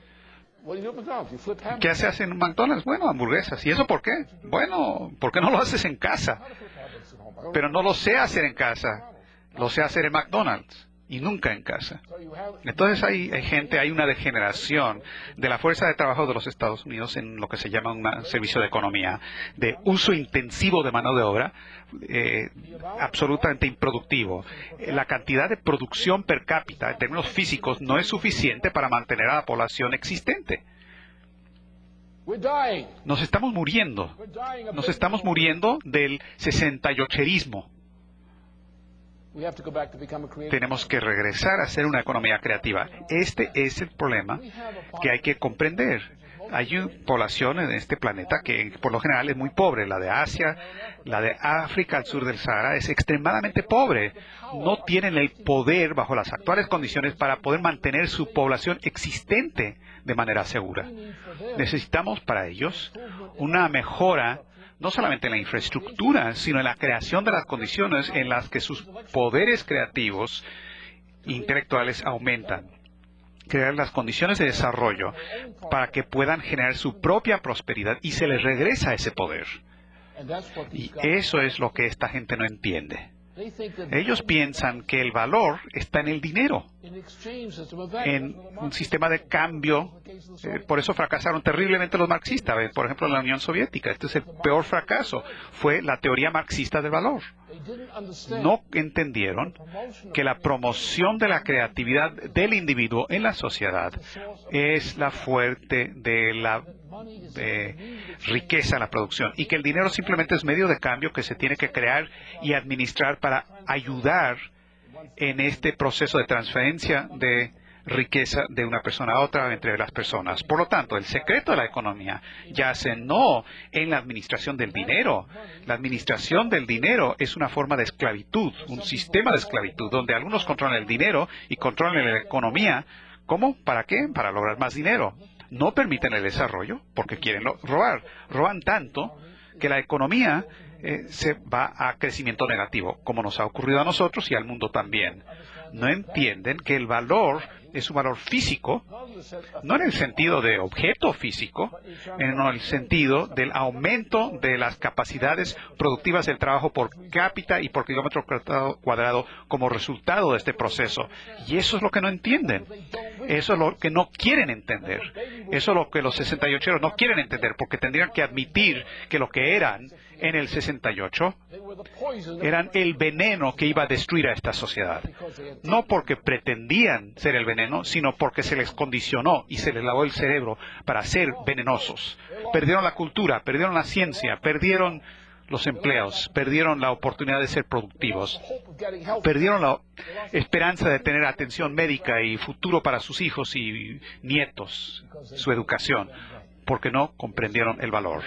Speaker 3: ¿Qué se hace en McDonald's? Bueno, hamburguesas. ¿Y eso por qué? Bueno, ¿por qué no lo haces en casa? Pero no lo sé hacer en casa. Lo sé hacer en McDonald's. y nunca en casa. Entonces hay, hay gente, hay una degeneración de la fuerza de trabajo de los Estados Unidos en lo que se llama un servicio de economía, de uso intensivo de mano de obra, eh, absolutamente improductivo. La cantidad de producción per cápita en términos físicos no es suficiente para mantener a la población existente. Nos estamos muriendo. Nos estamos muriendo del sesentayocherismo. Tenemos que regresar a ser una economía creativa. Este es el problema que hay que comprender. Hay una población en este planeta que por lo general es muy pobre. La de Asia, la de África al sur del Sahara es extremadamente pobre. No tienen el poder bajo las actuales condiciones para poder mantener su población existente de manera segura. Necesitamos para ellos una mejora no solamente en la infraestructura, sino en la creación de las condiciones en las que sus poderes creativos e intelectuales aumentan. Crear las condiciones de desarrollo para que puedan generar su propia prosperidad y se les regresa ese poder. Y eso es lo que esta gente no entiende. Ellos piensan que el valor está en el dinero, en un sistema de cambio. Eh, por eso fracasaron terriblemente los marxistas. Eh, Por ejemplo, en la Unión Soviética. Este es el peor fracaso. Fue la teoría marxista del valor. No entendieron que la promoción de la creatividad del individuo en la sociedad es la fuente de la de riqueza en la producción y que el dinero simplemente es medio de cambio que se tiene que crear y administrar para ayudar en este proceso de transferencia de riqueza de una persona a otra entre las personas. Por lo tanto, el secreto de la economía yace no en la administración del dinero. La administración del dinero es una forma de esclavitud, un sistema de esclavitud, donde algunos controlan el dinero y controlan la economía. ¿Cómo? ¿Para qué? Para lograr más dinero. No permiten el desarrollo porque quieren lo- robar. Roban tanto que la economía eh, se va a crecimiento negativo, como nos ha ocurrido a nosotros y al mundo también. No entienden que el valor es un valor físico, no en el sentido de objeto físico, en el sentido del aumento de las capacidades productivas del trabajo por cápita y por kilómetro cuadrado- cuadrado como resultado de este proceso. Y eso es lo que no entienden. Eso es lo que no quieren entender. Eso es lo que los sesenta y ocho no quieren entender, porque tendrían que admitir que lo que eran en el sesenta y ocho eran el veneno que iba a destruir a esta sociedad. No porque pretendían ser el veneno, sino porque se les condicionó y se les lavó el cerebro para ser venenosos. Perdieron la cultura, perdieron la ciencia, perdieron los empleos, perdieron la oportunidad de ser productivos, perdieron la esperanza de tener atención médica y futuro para sus hijos y nietos, su educación, porque no comprendieron el valor.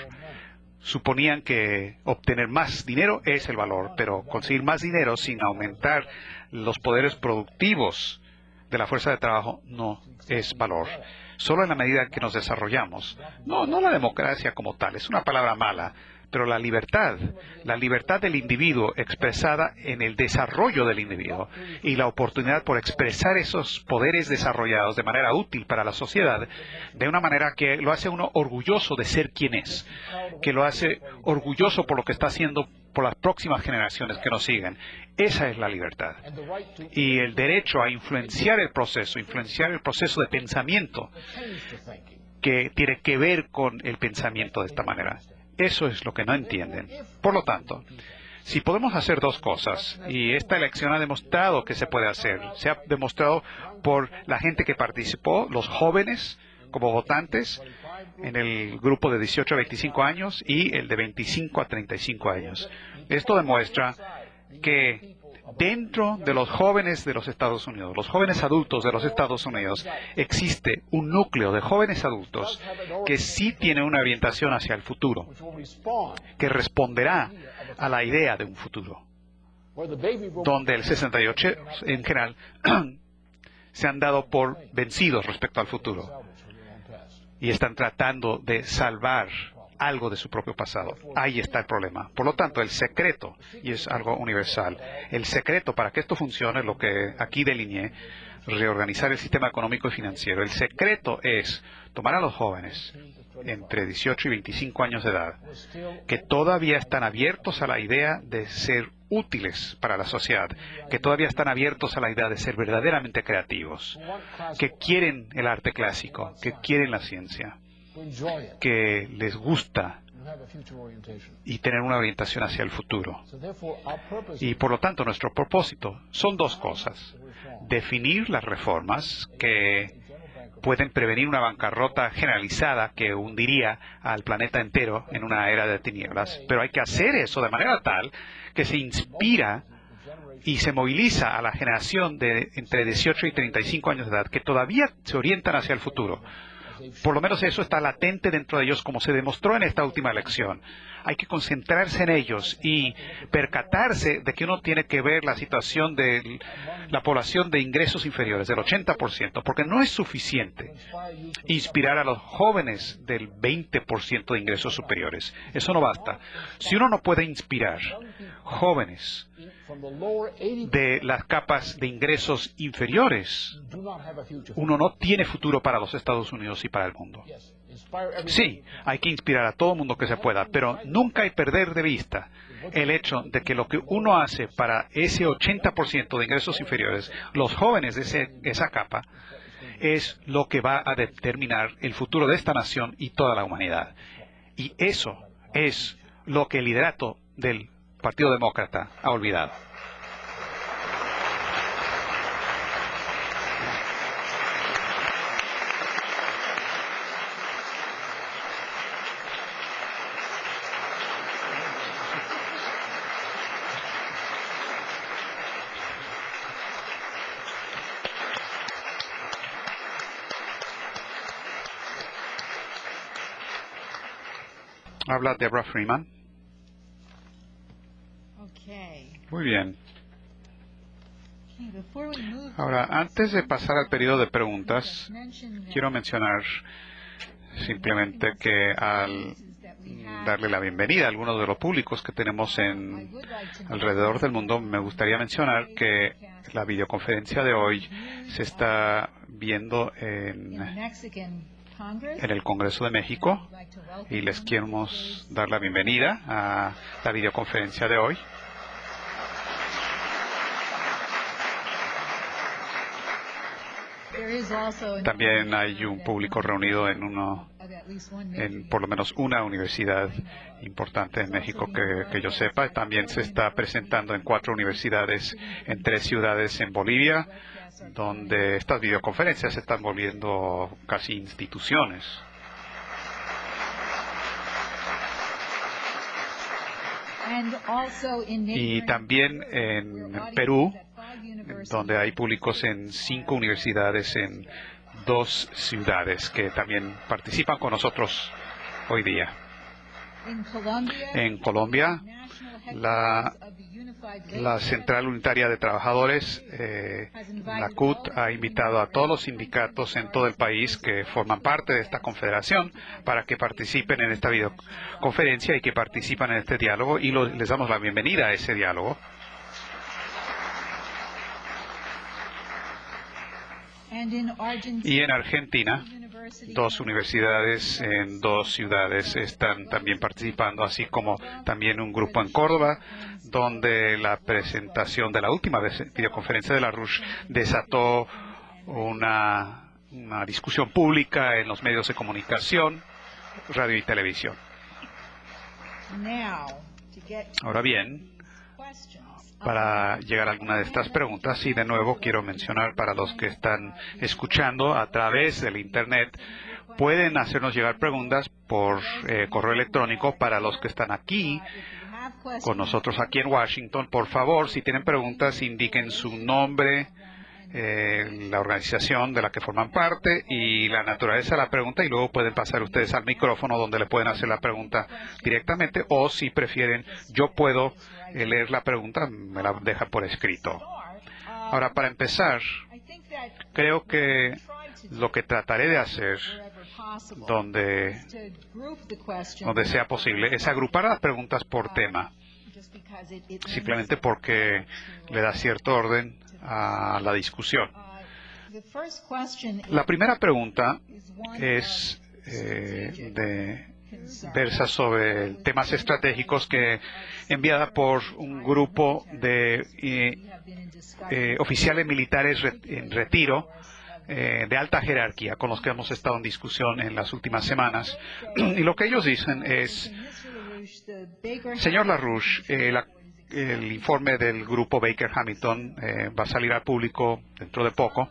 Speaker 3: Suponían que obtener más dinero es el valor, pero conseguir más dinero sin aumentar los poderes productivos de la fuerza de trabajo no es valor. Solo en la medida en que nos desarrollamos, no, no la democracia como tal, es una palabra mala, pero la libertad, la libertad del individuo expresada en el desarrollo del individuo y la oportunidad por expresar esos poderes desarrollados de manera útil para la sociedad, de una manera que lo hace uno orgulloso de ser quien es, que lo hace orgulloso por lo que está haciendo por las próximas generaciones que nos siguen. Esa es la libertad. Y el derecho a influenciar el proceso, influenciar el proceso de pensamiento que tiene que ver con el pensamiento de esta manera. Eso es lo que no entienden. Por lo tanto, si podemos hacer dos cosas, y esta elección ha demostrado que se puede hacer, se ha demostrado por la gente que participó, los jóvenes como votantes, en el grupo de dieciocho a veinticinco años y el de veinticinco a treinta y cinco años. Esto demuestra que dentro de los jóvenes de los Estados Unidos, los jóvenes adultos de los Estados Unidos, existe un núcleo de jóvenes adultos que sí tiene una orientación hacia el futuro, que responderá a la idea de un futuro, donde el sesenta y ocho en general se han dado por vencidos respecto al futuro y están tratando de salvar algo de su propio pasado. Ahí está el problema. Por lo tanto, el secreto, y es algo universal, el secreto para que esto funcione, lo que aquí delineé, reorganizar el sistema económico y financiero, el secreto es tomar a los jóvenes entre dieciocho y veinticinco años de edad, que todavía están abiertos a la idea de ser útiles para la sociedad, que todavía están abiertos a la idea de ser verdaderamente creativos, que quieren el arte clásico, que quieren la ciencia, que les gusta y tener una orientación hacia el futuro. Y por lo tanto, nuestro propósito son dos cosas: definir las reformas que pueden prevenir una bancarrota generalizada que hundiría al planeta entero en una era de tinieblas, pero hay que hacer eso de manera tal que se inspira y se moviliza a la generación de entre dieciocho y treinta y cinco años de edad que todavía se orientan hacia el futuro. Por lo menos eso está latente dentro de ellos, como se demostró en esta última elección. Hay que concentrarse en ellos y percatarse de que uno tiene que ver la situación de la población de ingresos inferiores, del ochenta por ciento, porque no es suficiente inspirar a los jóvenes del veinte por ciento de ingresos superiores. Eso no basta. Si uno no puede inspirar jóvenes de las capas de ingresos inferiores, uno no tiene futuro para los Estados Unidos y para el mundo. Sí, hay que inspirar a todo el mundo que se pueda, pero nunca hay que perder de vista el hecho de que lo que uno hace para ese ochenta por ciento de ingresos inferiores, los jóvenes de ese, esa capa, es lo que va a determinar el futuro de esta nación y toda la humanidad. Y eso es lo que el liderato del Partido Demócrata ha olvidado. Habla Deborah Freeman. Muy bien. Ahora, antes de pasar al periodo de preguntas, quiero mencionar simplemente que al darle la bienvenida a algunos de los públicos que tenemos en alrededor del mundo, me gustaría mencionar que la videoconferencia de hoy se está viendo en, en el Congreso de México y les queremos dar la bienvenida a la videoconferencia de hoy. También hay un público reunido en uno, en por lo menos una universidad importante en México que, que yo sepa. También se está presentando en cuatro universidades en tres ciudades en Bolivia, donde estas videoconferencias se están volviendo casi instituciones. Y también en Perú, donde hay públicos en cinco universidades en dos ciudades que también participan con nosotros hoy día. En Colombia, la, la Central Unitaria de Trabajadores, eh, la C U T, ha invitado a todos los sindicatos en todo el país que forman parte de esta confederación para que participen en esta videoconferencia y que participan en este diálogo, y lo, les damos la bienvenida a ese diálogo. Y en Argentina, dos universidades en dos ciudades están también participando, así como también un grupo en Córdoba, donde la presentación de la última videoconferencia de la R U S desató una, una discusión pública en los medios de comunicación, radio y televisión. Ahora bien, para llegar a alguna de estas preguntas, y de nuevo quiero mencionar para los que están escuchando a través del Internet, pueden hacernos llegar preguntas por eh, correo electrónico. Para los que están aquí con nosotros aquí en Washington, por favor, si tienen preguntas, indiquen su nombre, eh, la organización de la que forman parte y la naturaleza de la pregunta, y luego pueden pasar ustedes al micrófono donde le pueden hacer la pregunta directamente, o si prefieren, yo puedo eh, leer la pregunta, me la dejan por escrito. Ahora, para empezar, creo que lo que trataré de hacer donde, donde sea posible es agrupar las preguntas por tema, simplemente porque le da cierto orden a la discusión. La primera pregunta es eh, de versa sobre temas estratégicos que enviada por un grupo de eh, eh, oficiales militares re en retiro eh, de alta jerarquía con los que hemos estado en discusión en las últimas semanas. Y lo que ellos dicen es, señor LaRouche, eh, la, el informe del grupo Baker Hamilton eh, va a salir al público dentro de poco.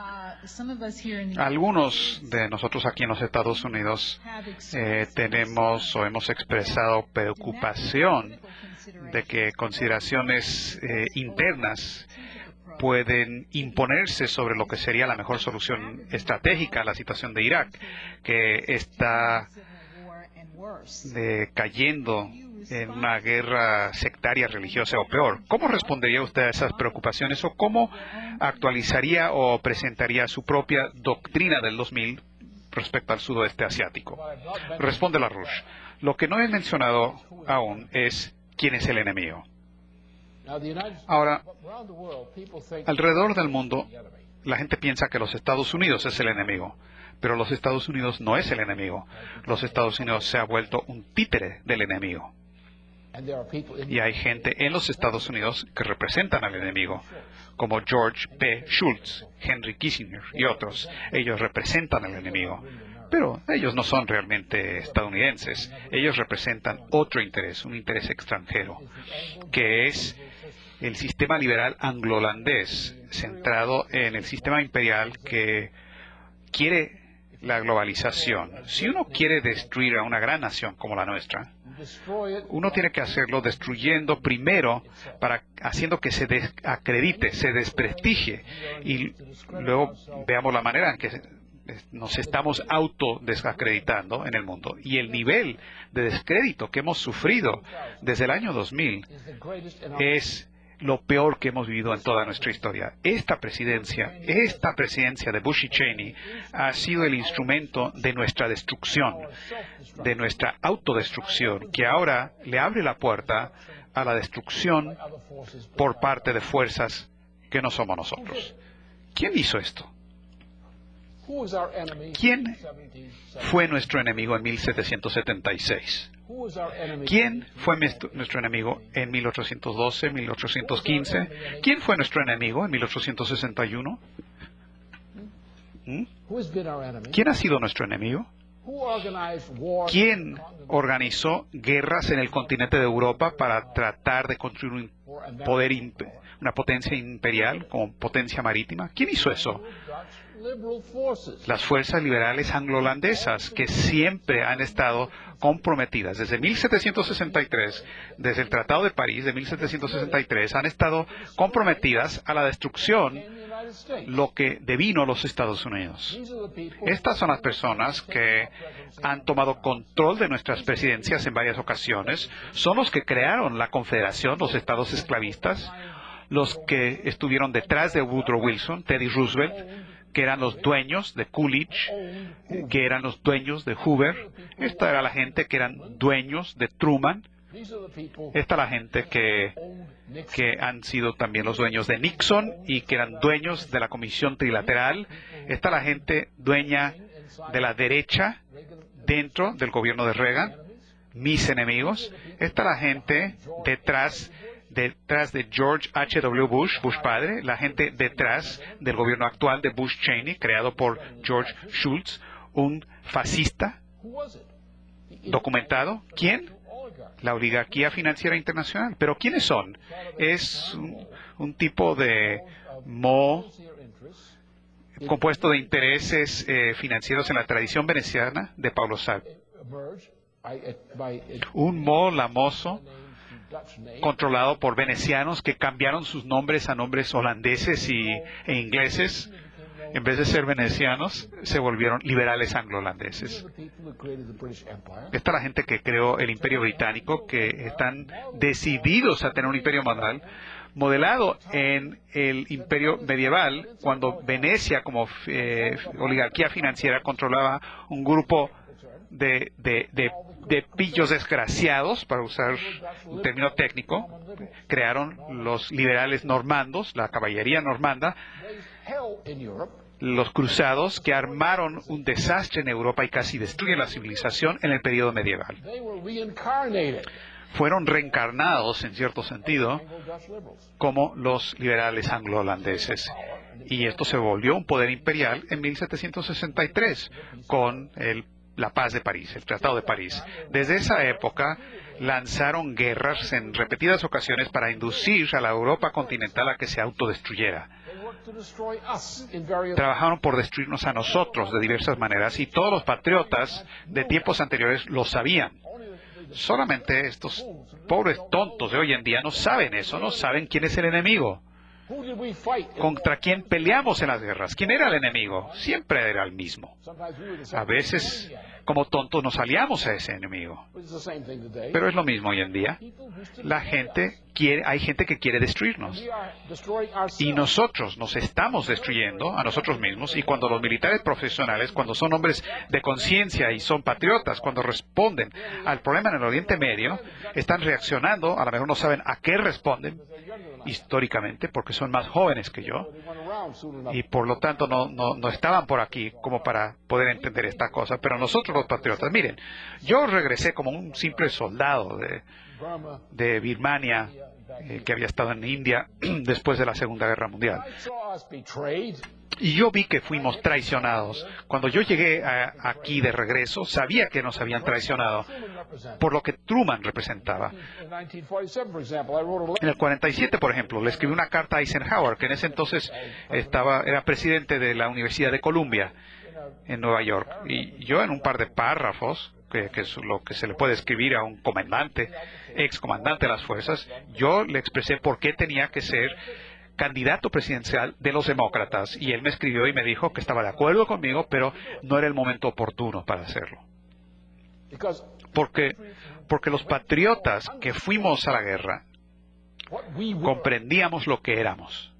Speaker 3: Algunos de nosotros aquí en los Estados Unidos eh, tenemos o hemos expresado preocupación de que consideraciones eh, internas pueden imponerse sobre lo que sería la mejor solución estratégica a la situación de Irak, que está eh, cayendo en una guerra sectaria, religiosa o peor. ¿Cómo respondería usted a esas preocupaciones o cómo actualizaría o presentaría su propia doctrina del dos mil respecto al sudoeste asiático? Responde LaRouche. Lo que no he mencionado aún es quién es el enemigo. Ahora, alrededor del mundo, la gente piensa que los Estados Unidos es el enemigo, pero los Estados Unidos no es el enemigo. Los Estados Unidos se ha vuelto un títere del enemigo. Y hay gente en los Estados Unidos que representan al enemigo, como George P. Shultz, Henry Kissinger y otros. Ellos representan al enemigo. Pero ellos no son realmente estadounidenses. Ellos representan otro interés, un interés extranjero, que es el sistema liberal anglo-holandés, centrado en el sistema imperial que quiere la globalización. Si uno quiere destruir a una gran nación como la nuestra, uno tiene que hacerlo destruyendo primero, para haciendo que se desacredite, se desprestigie, y luego veamos la manera en que nos estamos autodesacreditando en el mundo. Y el nivel de descrédito que hemos sufrido desde el año dos mil es lo peor que hemos vivido en toda nuestra historia. Esta presidencia, esta presidencia de Bush y Cheney ha sido el instrumento de nuestra destrucción, de nuestra autodestrucción, que ahora le abre la puerta a la destrucción por parte de fuerzas que no somos nosotros. ¿Quién hizo esto? ¿Quién fue nuestro enemigo en mil setecientos setenta y seis? ¿Quién fue nuestro enemigo en mil ochocientos doce, mil ochocientos quince? ¿Quién fue nuestro enemigo en mil ochocientos sesenta y uno? ¿Mm? ¿Quién ha sido nuestro enemigo? ¿Quién organizó guerras en el continente de Europa para tratar de construir un poder, una potencia imperial como potencia marítima? ¿Quién hizo eso? Las fuerzas liberales anglo-holandesas, que siempre han estado comprometidas desde mil setecientos sesenta y tres, desde el Tratado de París de mil setecientos sesenta y tres, han estado comprometidas a la destrucción, lo que devino los Estados Unidos. Estas son las personas que han tomado control de nuestras presidencias en varias ocasiones, son los que crearon la Confederación, los estados esclavistas, los que estuvieron detrás de Woodrow Wilson, Teddy Roosevelt, que eran los dueños de Coolidge, que eran los dueños de Hoover. Esta era la gente que eran dueños de Truman. Esta es la gente que, que han sido también los dueños de Nixon y que eran dueños de la Comisión Trilateral. Esta es la gente dueña de la derecha dentro del gobierno de Reagan, mis enemigos. Esta es la gente detrás detrás de George H W Bush, Bush padre, la gente detrás del gobierno actual de Bush Cheney, creado por George Shultz, un fascista documentado. ¿Quién? La oligarquía financiera internacional. ¿Pero quiénes son? Es un, un tipo de mo compuesto de intereses eh, financieros en la tradición veneciana de Paulo Sartre. Un mo lamoso controlado por venecianos que cambiaron sus nombres a nombres holandeses y, e ingleses. En vez de ser venecianos, se volvieron liberales anglo-holandeses. Esta es la gente que creó el Imperio Británico, que están decididos a tener un imperio modal, modelado en el imperio medieval, cuando Venecia, como eh, oligarquía financiera, controlaba un grupo de, de, de, de pillos desgraciados, para usar un término técnico. Crearon los liberales normandos, la caballería normanda, los cruzados que armaron un desastre en Europa y casi destruyen la civilización en el periodo medieval. Fueron reencarnados, en cierto sentido, como los liberales anglo-holandeses. Y esto se volvió un poder imperial en mil setecientos sesenta y tres con el, la paz de París, el Tratado de París. Desde esa época lanzaron guerras en repetidas ocasiones para inducir a la Europa continental a que se autodestruyera. Trabajaron por destruirnos a nosotros de diversas maneras y todos los patriotas de tiempos anteriores lo sabían. Solamente estos pobres tontos de hoy en día no saben eso, no saben quién es el enemigo. ¿Contra quién peleamos en las guerras? ¿Quién era el enemigo? Siempre era el mismo. A veces, como tontos, nos aliamos a ese enemigo. Pero es lo mismo hoy en día. La gente quiere, hay gente que quiere destruirnos. Y nosotros nos estamos destruyendo a nosotros mismos. Y cuando los militares profesionales, cuando son hombres de conciencia y son patriotas, cuando responden al problema en el Oriente Medio, están reaccionando, a lo mejor no saben a qué responden, históricamente, porque son más jóvenes que yo, y por lo tanto no, no, no estaban por aquí como para poder entender esta cosa. Pero nosotros los patriotas, miren, yo regresé como un simple soldado de, de Birmania, eh, que había estado en India después de la Segunda Guerra Mundial. Y yo vi que fuimos traicionados. Cuando yo llegué a, aquí de regreso, sabía que nos habían traicionado por lo que Truman representaba. En el cuarenta y siete, por ejemplo, le escribí una carta a Eisenhower, que en ese entonces estaba, era presidente de la Universidad de Columbia en Nueva York. Y yo en un par de párrafos, que, que es lo que se le puede escribir a un comandante, ex comandante de las fuerzas, yo le expresé por qué tenía que ser candidato presidencial de los demócratas, y él me escribió y me dijo que estaba de acuerdo conmigo, pero no era el momento oportuno para hacerlo. Porque, porque los patriotas que fuimos a la guerra comprendíamos lo que éramos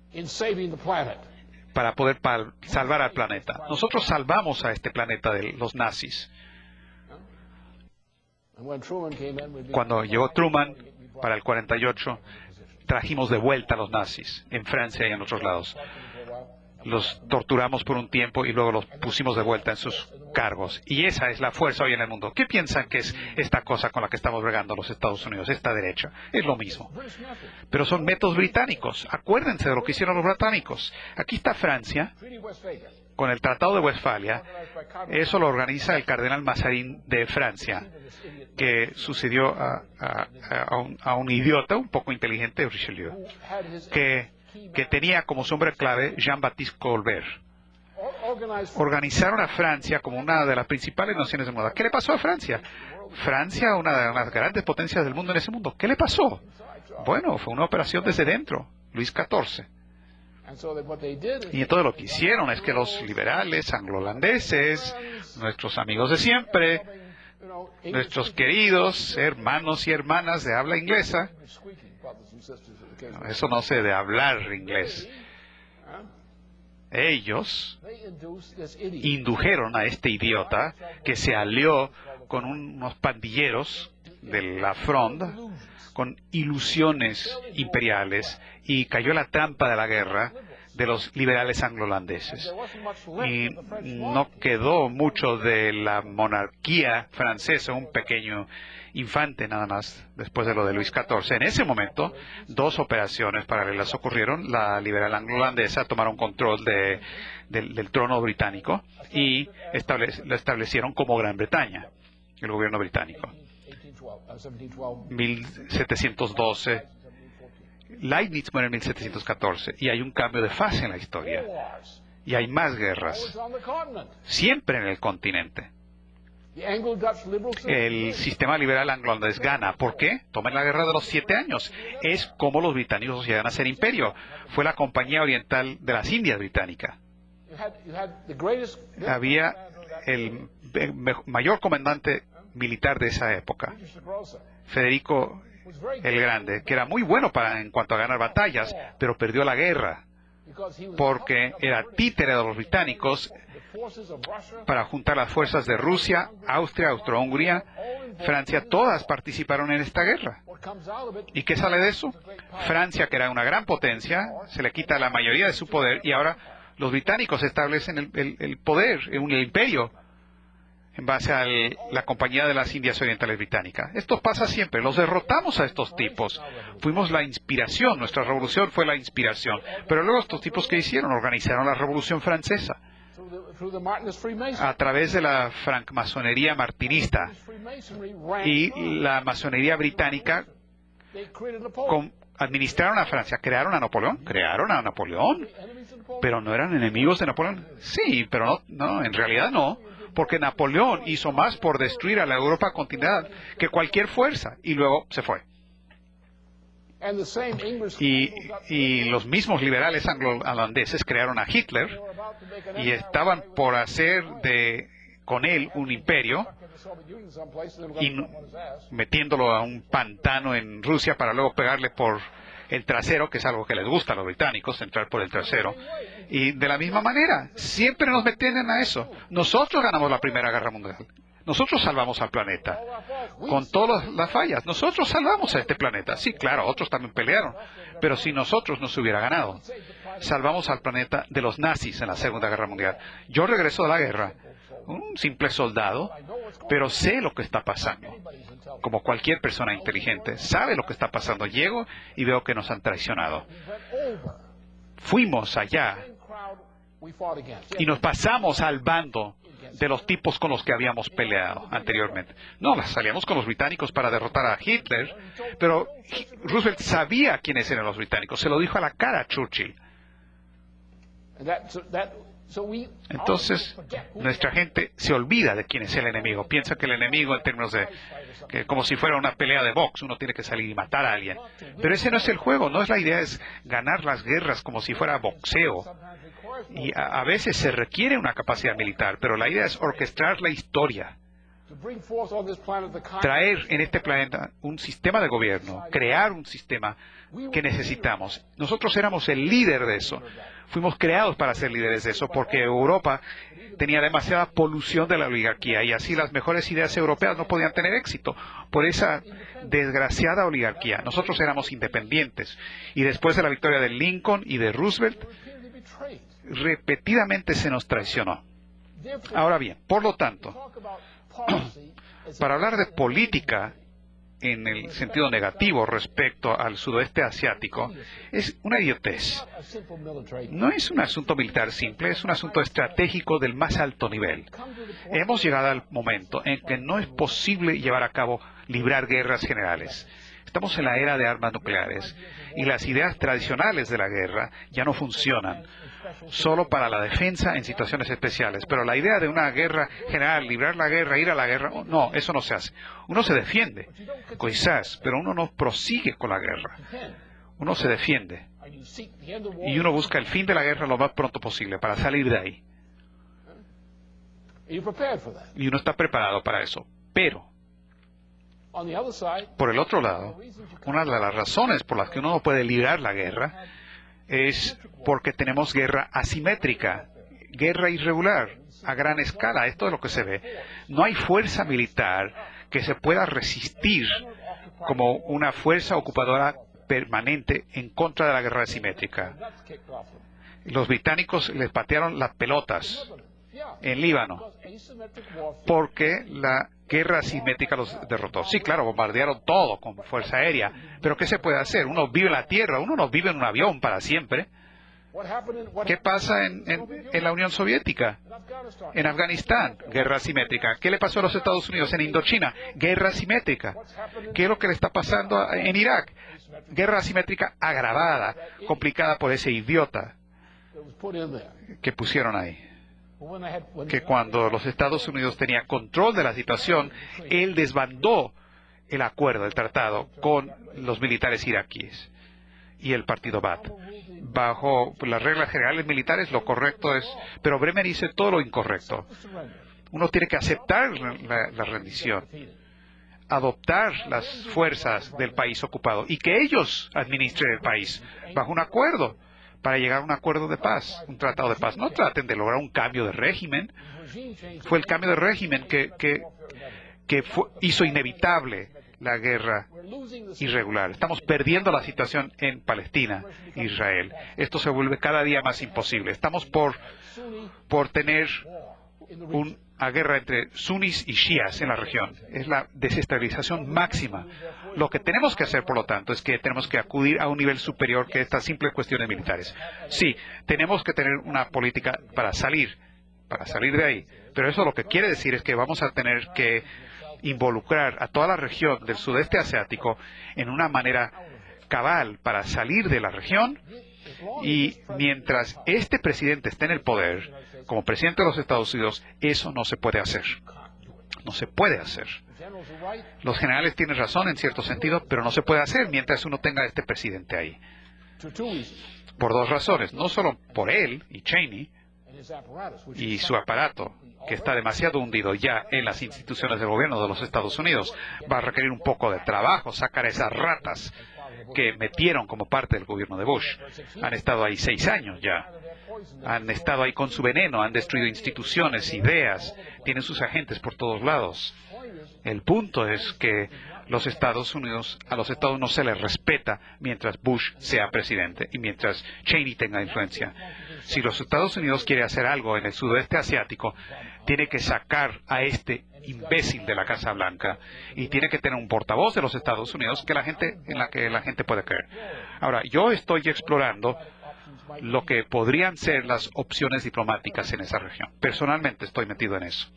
Speaker 3: para poder salvar al planeta. Nosotros salvamos a este planeta de los nazis. Cuando llegó Truman para el cuarenta y ocho, trajimos de vuelta a los nazis en Francia y en otros lados. Los torturamos por un tiempo y luego los pusimos de vuelta en sus cargos. Y esa es la fuerza hoy en el mundo. ¿Qué piensan que es esta cosa con la que estamos bregando los Estados Unidos, esta derecha? Es lo mismo. Pero son métodos británicos. Acuérdense de lo que hicieron los británicos. Aquí está Francia, con el Tratado de Westfalia. Eso lo organiza el cardenal Mazarin de Francia, que sucedió a, a, a, un, a un idiota un poco inteligente, Richelieu, que, que tenía como su hombre clave Jean-Baptiste Colbert. Organizaron a Francia como una de las principales naciones del mundo. ¿Qué le pasó a Francia? Francia, una de las grandes potencias del mundo en ese mundo. ¿Qué le pasó? Bueno, fue una operación desde dentro, Luis catorce. Y entonces lo que hicieron es que los liberales anglo-holandeses, nuestros amigos de siempre, nuestros queridos hermanos y hermanas de habla inglesa, eso no sé de hablar inglés, ellos indujeron a este idiota que se alió con unos pandilleros de la Fronde, con ilusiones imperiales, y cayó en la trampa de la guerra de los liberales anglo-holandeses. Y no quedó mucho de la monarquía francesa, un pequeño infante nada más, después de lo de Luis catorce. En ese momento, dos operaciones paralelas ocurrieron. La liberal anglo-holandesa tomaron control de, de, del trono británico y establec lo establecieron como Gran Bretaña, el gobierno británico. mil setecientos doce, Leibniz muere en mil setecientos catorce, y hay un cambio de fase en la historia. Y hay más guerras, siempre en el continente. El sistema liberal anglo-holandés gana. ¿Por qué? Tomen la guerra de los siete años. Es como los británicos llegan a ser imperio. Fue la Compañía Oriental de las Indias británica. Había el mayor comandante militar de esa época, Federico el Grande, que era muy bueno para, en cuanto a ganar batallas, pero perdió la guerra porque era títere de los británicos para juntar las fuerzas de Rusia, Austria, Austro-Hungría, Francia. Todas participaron en esta guerra. ¿Y qué sale de eso? Francia, que era una gran potencia, se le quita la mayoría de su poder y ahora Los británicos establecen el, el, el poder, el imperio, en base a la Compañía de las Indias Orientales Británicas. Esto pasa siempre. Los derrotamos a estos tipos. Fuimos la inspiración. Nuestra revolución fue la inspiración. Pero luego estos tipos, ¿qué hicieron? Organizaron la Revolución Francesa a través de la francmasonería martinista y la masonería británica. Con, administraron a Francia, crearon a Napoleón, crearon a Napoleón, pero no eran enemigos de Napoleón. Sí, pero no, no, en realidad no, porque Napoleón hizo más por destruir a la Europa continental que cualquier fuerza, y luego se fue. Y, y los mismos liberales anglo-holandeses crearon a Hitler y estaban por hacer de con él un imperio y metiéndolo a un pantano en Rusia para luego pegarle por el trasero, que es algo que les gusta a los británicos, entrar por el trasero. Y de la misma manera, siempre nos meten a eso. Nosotros ganamos la Primera Guerra Mundial. Nosotros salvamos al planeta. Con todas las fallas, nosotros salvamos a este planeta. Sí, claro, otros también pelearon. Pero si nosotros nos hubiera ganado, salvamos al planeta de los nazis en la Segunda Guerra Mundial. Yo regreso de la guerra, un simple soldado, pero sé lo que está pasando. Como cualquier persona inteligente, sabe lo que está pasando. Llego y veo que nos han traicionado. Fuimos allá y nos pasamos al bando de los tipos con los que habíamos peleado anteriormente. No, salíamos con los británicos para derrotar a Hitler, pero Roosevelt sabía quiénes eran los británicos. Se lo dijo a la cara a Churchill. Entonces, nuestra gente se olvida de quién es el enemigo. Piensa que el enemigo, en términos de, que como si fuera una pelea de box, uno tiene que salir y matar a alguien. Pero ese no es el juego. No es la idea, es ganar las guerras como si fuera boxeo. Y a, a veces se requiere una capacidad militar, pero la idea es orquestar la historia. Traer en este planeta un sistema de gobierno, crear un sistema que necesitamos. Nosotros éramos el líder de eso. Fuimos creados para ser líderes de eso porque Europa tenía demasiada polución de la oligarquía y así las mejores ideas europeas no podían tener éxito por esa desgraciada oligarquía. Nosotros éramos independientes y después de la victoria de Lincoln y de Roosevelt, repetidamente se nos traicionó. Ahora bien, por lo tanto, para hablar de política en el sentido negativo respecto al sudoeste asiático, es una idiotez. No es un asunto militar simple, es un asunto estratégico del más alto nivel. Hemos llegado al momento en que no es posible llevar a cabo, librar guerras generales. Estamos en la era de armas nucleares y las ideas tradicionales de la guerra ya no funcionan, solo para la defensa en situaciones especiales. Pero la idea de una guerra general, librar la guerra, ir a la guerra, no, eso no se hace. Uno se defiende, quizás, pero uno no prosigue con la guerra. Uno se defiende y uno busca el fin de la guerra lo más pronto posible para salir de ahí. Y uno está preparado para eso. Pero por el otro lado, una de las razones por las que uno no puede librar la guerra es porque tenemos guerra asimétrica, guerra irregular, a gran escala. Esto es lo que se ve. No hay fuerza militar que se pueda resistir como una fuerza ocupadora permanente en contra de la guerra asimétrica. Los británicos les patearon las pelotas en Líbano porque la guerra asimétrica los derrotó. Sí, claro, bombardearon todo con fuerza aérea, pero ¿qué se puede hacer? Uno vive en la tierra, uno no vive en un avión para siempre. ¿Qué pasa en, en, en la Unión Soviética? En Afganistán, guerra asimétrica. ¿Qué le pasó a los Estados Unidos en Indochina? Guerra asimétrica. ¿Qué es lo que le está pasando en Irak? Guerra asimétrica agravada, complicada por ese idiota que pusieron ahí. Que cuando los Estados Unidos tenían control de la situación, él desbandó el acuerdo, el tratado, con los militares iraquíes y el partido Baath. Bajo las reglas generales militares, lo correcto es... Pero Bremer hizo todo lo incorrecto. Uno tiene que aceptar la, la rendición, adoptar las fuerzas del país ocupado y que ellos administren el país bajo un acuerdo, para llegar a un acuerdo de paz, un tratado de paz. No traten de lograr un cambio de régimen. Fue el cambio de régimen que, que, que fue, hizo inevitable la guerra irregular. Estamos perdiendo la situación en Palestina, Israel. Esto se vuelve cada día más imposible. Estamos por, por tener una guerra entre sunis y shias en la región. Es la desestabilización máxima. Lo que tenemos que hacer, por lo tanto, es que tenemos que acudir a un nivel superior que estas simples cuestiones militares. Sí, tenemos que tener una política para salir, para salir de ahí. Pero eso lo que quiere decir es que vamos a tener que involucrar a toda la región del sudeste asiático en una manera cabal para salir de la región, y mientras este presidente esté en el poder, como presidente de los Estados Unidos, eso no se puede hacer. No se puede hacer. Los generales tienen razón en cierto sentido, pero no se puede hacer mientras uno tenga a este presidente ahí. Por dos razones, no solo por él y Cheney y su aparato, que está demasiado hundido ya en las instituciones del gobierno de los Estados Unidos. Va a requerir un poco de trabajo sacar a esas ratas que metieron como parte del gobierno de Bush. Han estado ahí seis años ya. Han estado ahí con su veneno, han destruido instituciones, ideas, tienen sus agentes por todos lados. El punto es que los Estados Unidos, a los Estados Unidos no se les respeta mientras Bush sea presidente y mientras Cheney tenga influencia. Si los Estados Unidos quiere hacer algo en el sudoeste asiático, tiene que sacar a este imbécil de la Casa Blanca y tiene que tener un portavoz de los Estados Unidos que la gente, en la que la gente puede creer. Ahora, yo estoy explorando lo que podrían ser las opciones diplomáticas en esa región. Personalmente estoy metido en eso.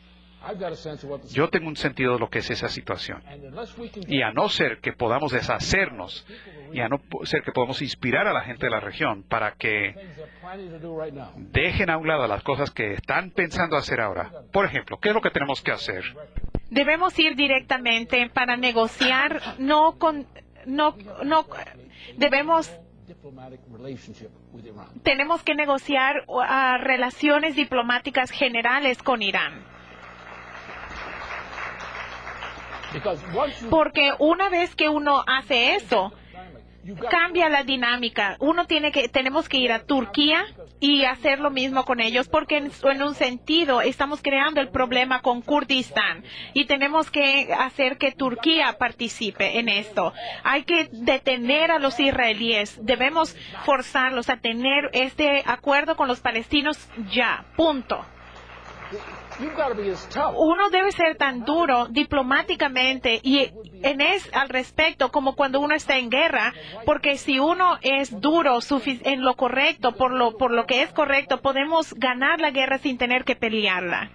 Speaker 3: Yo tengo un sentido de lo que es esa situación. Y a no ser que podamos deshacernos, y a no ser que podamos inspirar a la gente de la región para que dejen a un lado las cosas que están pensando hacer ahora. Por ejemplo, ¿qué es lo que tenemos que hacer?
Speaker 2: Debemos ir directamente para negociar, no con, no, no, debemos, tenemos que negociar uh, relaciones diplomáticas generales con Irán. Porque una vez que uno hace eso, cambia la dinámica. Uno tiene que, tenemos que ir a Turquía y hacer lo mismo con ellos, porque en, en un sentido estamos creando el problema con Kurdistán y tenemos que hacer que Turquía participe en esto. Hay que detener a los israelíes. Debemos forzarlos a tener este acuerdo con los palestinos ya. Punto. Uno debe ser tan duro diplomáticamente y en es al respecto como cuando uno está en guerra, porque si uno es duro en lo correcto, por lo, por lo que es correcto, podemos ganar la guerra sin tener que pelearla.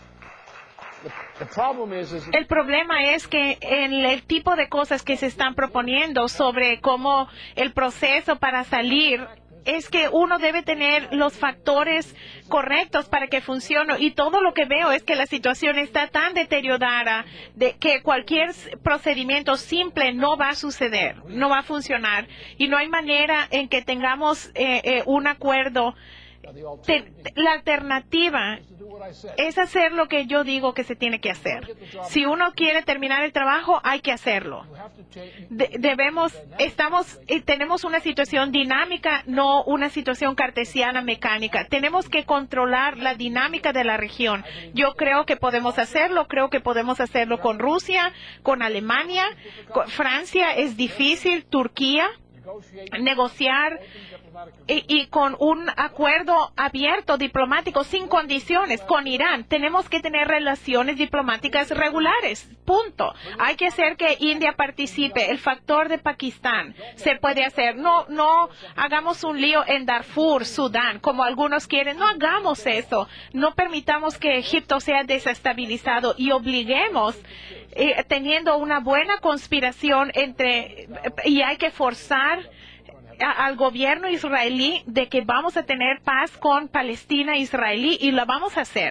Speaker 2: El problema es que en el tipo de cosas que se están proponiendo sobre cómo el proceso para salir, es que uno debe tener los factores correctos para que funcione, y todo lo que veo es que la situación está tan deteriorada de que cualquier procedimiento simple no va a suceder, no va a funcionar, y no hay manera en que tengamos eh, eh, un acuerdo. Te, la alternativa es hacer lo que yo digo que se tiene que hacer. Si uno quiere terminar el trabajo, hay que hacerlo. De, debemos, estamos, tenemos una situación dinámica, no una situación cartesiana mecánica. Tenemos que controlar la dinámica de la región. Yo creo que podemos hacerlo, creo que podemos hacerlo con Rusia, con Alemania, con Francia es difícil, Turquía, negociar y, y con un acuerdo abierto diplomático sin condiciones con Irán. Tenemos que tener relaciones diplomáticas regulares, punto. Hay que hacer que India participe. El factor de Pakistán se puede hacer. No, no hagamos un lío en Darfur, Sudán, como algunos quieren. No hagamos eso. No permitamos que Egipto sea desestabilizado y obliguemos eh, teniendo una buena conspiración entre, y hay que forzar al gobierno israelí de que vamos a tener paz con Palestina israelí, y lo vamos a hacer.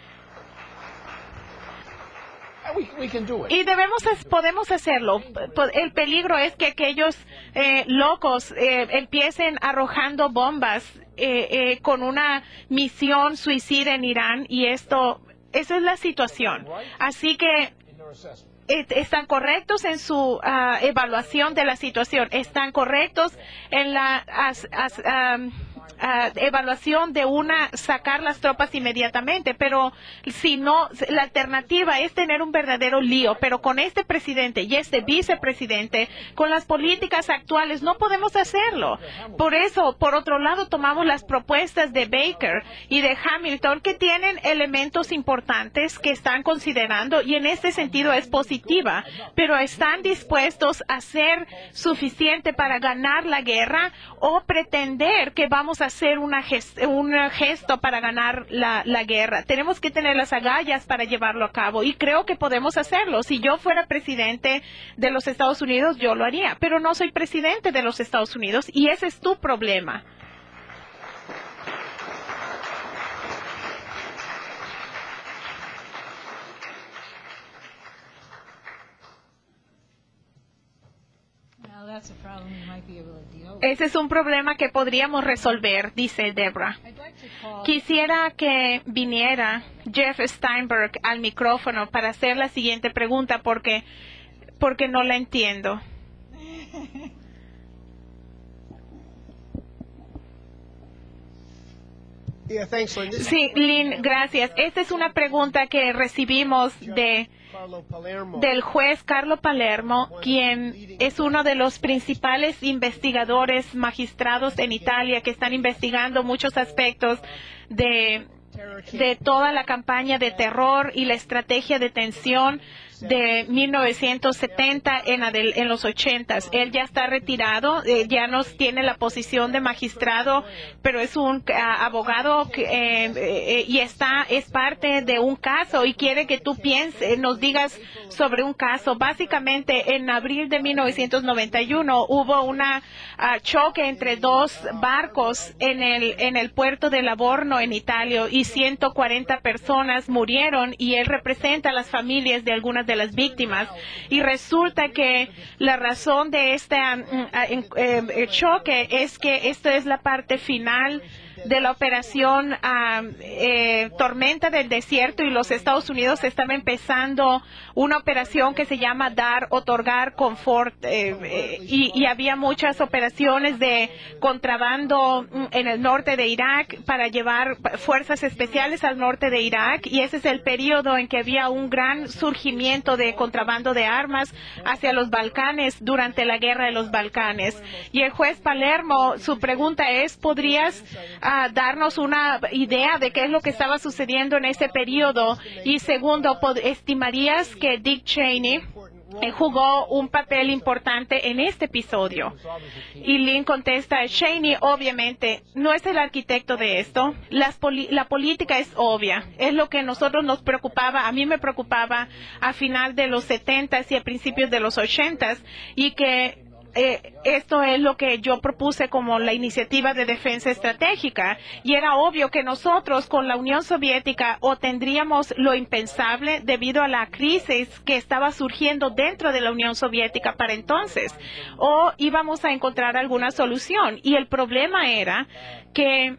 Speaker 2: Y debemos, podemos hacerlo. El peligro es que aquellos eh, locos eh, empiecen arrojando bombas eh, eh, con una misión suicida en Irán, y esto, esa es la situación. Así que están correctos en su uh, evaluación de la situación, están correctos en la as, as, um, uh, evaluación de una sacar las tropas inmediatamente, pero si no, la alternativa es tener un verdadero lío, pero con este presidente y este vicepresidente, con las políticas actuales, no podemos hacerlo. Por eso, por otro lado, tomamos las propuestas de Baker y de Hamilton, que tienen elementos importantes que están considerando, y en este sentido es positiva, pero están dispuestos a ser suficiente para ganar la guerra o pretender que vamos a hacer una gest un gesto para ganar la, la guerra. Tenemos que tener las agallas para llevarlo a cabo, y creo que podemos hacerlo. Si yo fuera presidente de los Estados Unidos, yo lo haría, pero no soy presidente de los Estados Unidos, y ese es tu problema. Ese es un problema que podríamos resolver, dice Deborah. Quisiera que viniera Jeff Steinberg al micrófono para hacer la siguiente pregunta, porque, porque no la entiendo. Sí, Lynn, gracias. Esta es una pregunta que recibimos de del juez Carlo Palermo, quien es uno de los principales investigadores magistrados en Italia que están investigando muchos aspectos de, de toda la campaña de terror y la estrategia de tensión de mil novecientos setenta en, adel, en los ochentas. Él ya está retirado, eh, ya no tiene la posición de magistrado, pero es un uh, abogado que, eh, eh, y está es parte de un caso, y quiere que tú pienses, nos digas sobre un caso. Básicamente, en abril de mil novecientos noventa y uno hubo un uh, choque entre dos barcos en el en el puerto de Livorno, en Italia, y ciento cuarenta personas murieron, y él representa a las familias de algunas de las víctimas, y resulta que la razón de este um, uh, eh, choque es que esto es la parte final de la operación uh, eh, Tormenta del Desierto, y los Estados Unidos están empezando una operación que se llama Dar, Otorgar, Confort, eh, eh, y, y había muchas operaciones de contrabando en el norte de Irak para llevar fuerzas especiales al norte de Irak, y ese es el periodo en que había un gran surgimiento de contrabando de armas hacia los Balcanes durante la guerra de los Balcanes. Y el juez Palermo, su pregunta es, ¿podrías uh, darnos una idea de qué es lo que estaba sucediendo en ese periodo? Y segundo, ¿estimarías que Dick Cheney eh, jugó un papel importante en este episodio? Y Lynn contesta, Cheney obviamente no es el arquitecto de esto. Las poli la política es obvia. Es lo que a nosotros nos preocupaba, a mí me preocupaba a final de los setentas y a principios de los ochentas, y que Eh, esto es lo que yo propuse como la iniciativa de defensa estratégica, y era obvio que nosotros con la Unión Soviética o tendríamos lo impensable debido a la crisis que estaba surgiendo dentro de la Unión Soviética para entonces, o íbamos a encontrar alguna solución. Y el problema era que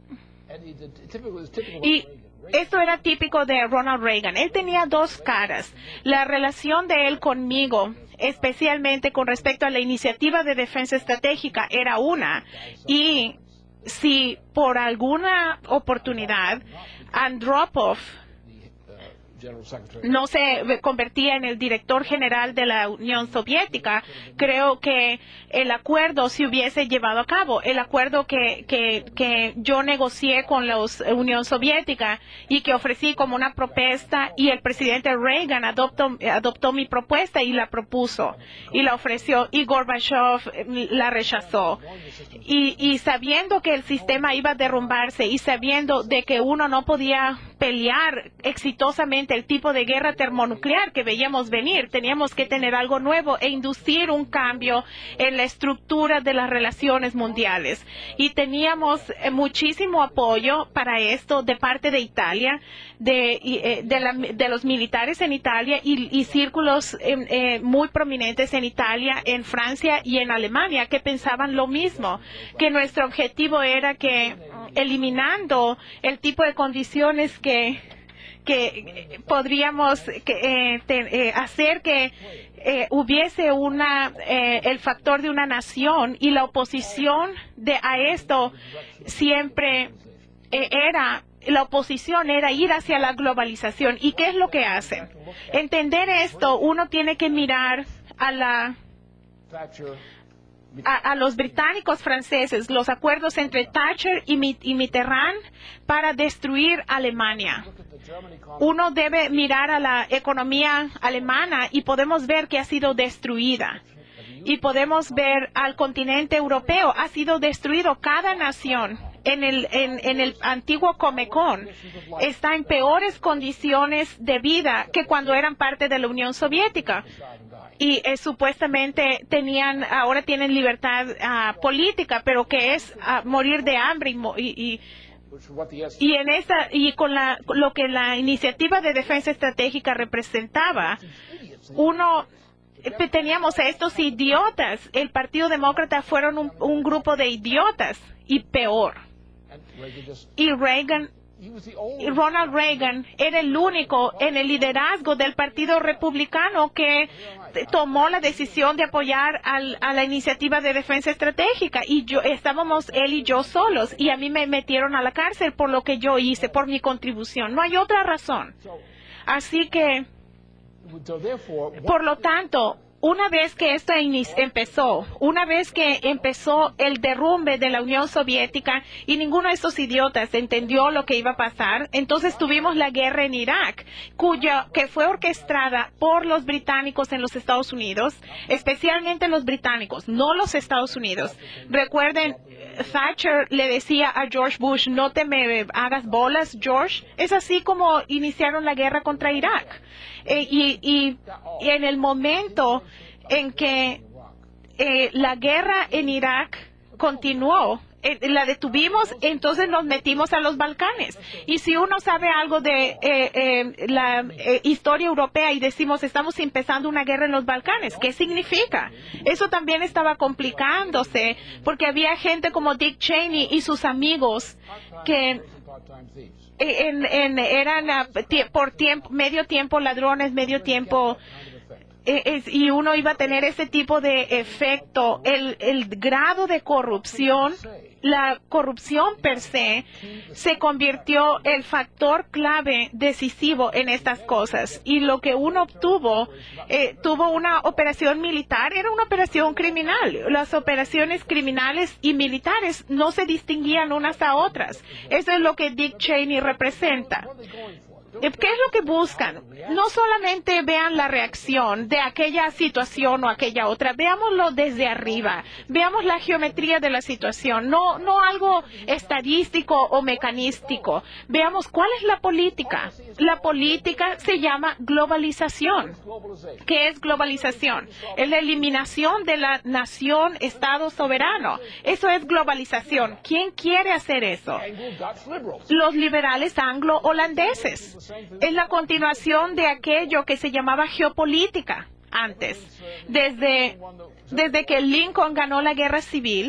Speaker 2: y esto era típico de Ronald Reagan. Él tenía dos caras. La relación de él conmigo, especialmente con respecto a la iniciativa de defensa estratégica, era una. Y si por alguna oportunidad Andropov no se convertía en el director general de la Unión Soviética, creo que el acuerdo se hubiese llevado a cabo, el acuerdo que, que, que yo negocié con la Unión Soviética y que ofrecí como una propuesta, y el presidente Reagan adoptó, adoptó mi propuesta y la propuso y la ofreció, y Gorbachev la rechazó. Y, y sabiendo que el sistema iba a derrumbarse, y sabiendo de que uno no podía pelear exitosamente el tipo de guerra termonuclear que veíamos venir, teníamos que tener algo nuevo e inducir un cambio en la estructura de las relaciones mundiales. Y teníamos eh, muchísimo apoyo para esto de parte de Italia, de, eh, de, la, de los militares en Italia, y, y círculos eh, eh, muy prominentes en Italia, en Francia y en Alemania, que pensaban lo mismo, que nuestro objetivo era que eliminando el tipo de condiciones que que podríamos que, eh, te, eh, hacer que eh, hubiese una eh, el factor de una nación, y la oposición de a esto siempre eh, era la oposición era ir hacia la globalización. ¿Y qué es lo que hacen? Entender esto, uno tiene que mirar a la A, a los británicos franceses, los acuerdos entre Thatcher y, y Mitterrand para destruir Alemania. Uno debe mirar a la economía alemana y podemos ver que ha sido destruida. Y podemos ver al continente europeo, ha sido destruido. Cada nación en el, en, en el antiguo Comecon está en peores condiciones de vida que cuando eran parte de la Unión Soviética. Y eh, supuestamente tenían, ahora tienen libertad uh, política, pero que es uh, morir de hambre y, y, y en esta y con la, lo que la iniciativa de defensa estratégica representaba, uno eh, teníamos a estos idiotas. El Partido Demócrata fueron un, un grupo de idiotas, y peor. Y Reagan Y Ronald Reagan era el único en el liderazgo del Partido Republicano que tomó la decisión de apoyar al, a la iniciativa de defensa estratégica, y yo estábamos él y yo solos, y a mí me metieron a la cárcel por lo que yo hice, por mi contribución. No hay otra razón. Así que, por lo tanto, una vez que esto empezó, una vez que empezó el derrumbe de la Unión Soviética y ninguno de estos idiotas entendió lo que iba a pasar, entonces tuvimos la guerra en Irak, cuya que fue orquestada por los británicos en los Estados Unidos, especialmente los británicos, no los Estados Unidos. Recuerden, Thatcher le decía a George Bush, no te me hagas bolas, George. Es así como iniciaron la guerra contra Irak. Eh, y, y, y en el momento en que eh, la guerra en Irak continuó, eh, la detuvimos, entonces nos metimos a los Balcanes. Y si uno sabe algo de eh, eh, la eh, historia europea y decimos estamos empezando una guerra en los Balcanes, ¿qué significa? Eso también estaba complicándose porque había gente como Dick Cheney y sus amigos que En, en, eran uh, por tiempo, medio tiempo ladrones, medio tiempo, eh, es, y uno iba a tener ese tipo de efecto. El, el grado de corrupción, la corrupción per se, se convirtió el factor clave decisivo en estas cosas. Y lo que uno obtuvo, eh, tuvo una operación militar, era una operación criminal. Las operaciones criminales y militares no se distinguían unas a otras. Eso es lo que Dick Cheney representa. ¿Qué es lo que buscan? No solamente vean la reacción de aquella situación o aquella otra, veámoslo desde arriba, veamos la geometría de la situación, no, no algo estadístico o mecanístico. Veamos cuál es la política. La política se llama globalización. ¿Qué es globalización? Es la eliminación de la nación, Estado soberano. Eso es globalización. ¿Quién quiere hacer eso? Los liberales anglo-holandeses. Es la continuación de aquello que se llamaba geopolítica antes. Desde, desde que Lincoln ganó la guerra civil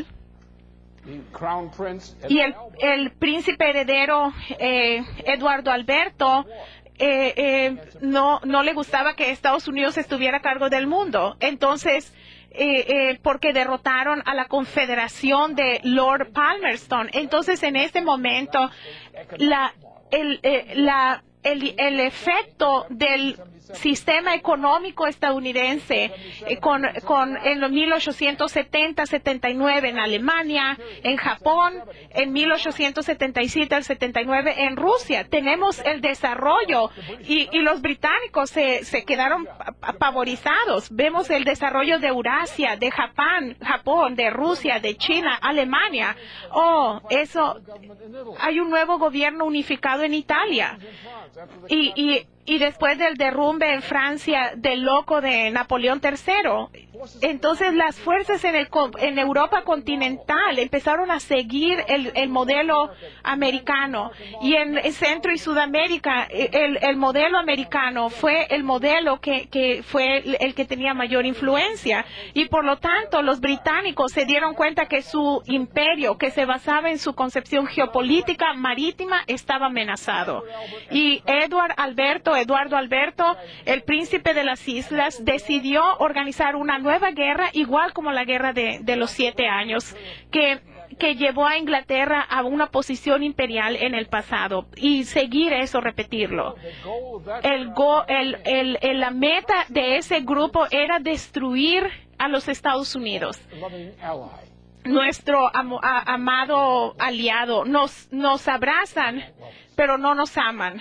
Speaker 2: y el, el príncipe heredero eh, Eduardo Alberto eh, eh, no, no le gustaba que Estados Unidos estuviera a cargo del mundo. Entonces, Eh, eh, porque derrotaron a la Confederación de Lord Palmerston. Entonces, en ese momento, la, el, eh, la, el, el efecto del sistema económico estadounidense eh, con, con en los mil ochocientos setenta setenta y nueve en Alemania, en Japón, en mil ochocientos setenta y siete al setenta y nueve en Rusia. Tenemos el desarrollo y, y los británicos se, se quedaron apavorizados. Vemos el desarrollo de Eurasia, de Japón, Japón, de Rusia, de China, Alemania. Oh, eso, hay un nuevo gobierno unificado en Italia. Y, y, y después del derrumbe derrumbe en Francia del loco de Napoleón tercero. Entonces las fuerzas en, el, en Europa continental empezaron a seguir el, el modelo americano, y en Centro y Sudamérica el, el modelo americano fue el modelo que, que fue el que tenía mayor influencia, y por lo tanto los británicos se dieron cuenta que su imperio, que se basaba en su concepción geopolítica marítima, estaba amenazado. Y Edward Alberto, Eduardo Alberto, el príncipe de las islas, decidió organizar una nueva guerra, igual como la guerra de, de los siete años, que, que llevó a Inglaterra a una posición imperial en el pasado, y seguir eso, repetirlo. El go, el, el, el, la meta de ese grupo era destruir a los Estados Unidos, nuestro am, a, amado aliado. Nos, nos abrazan, pero no nos aman.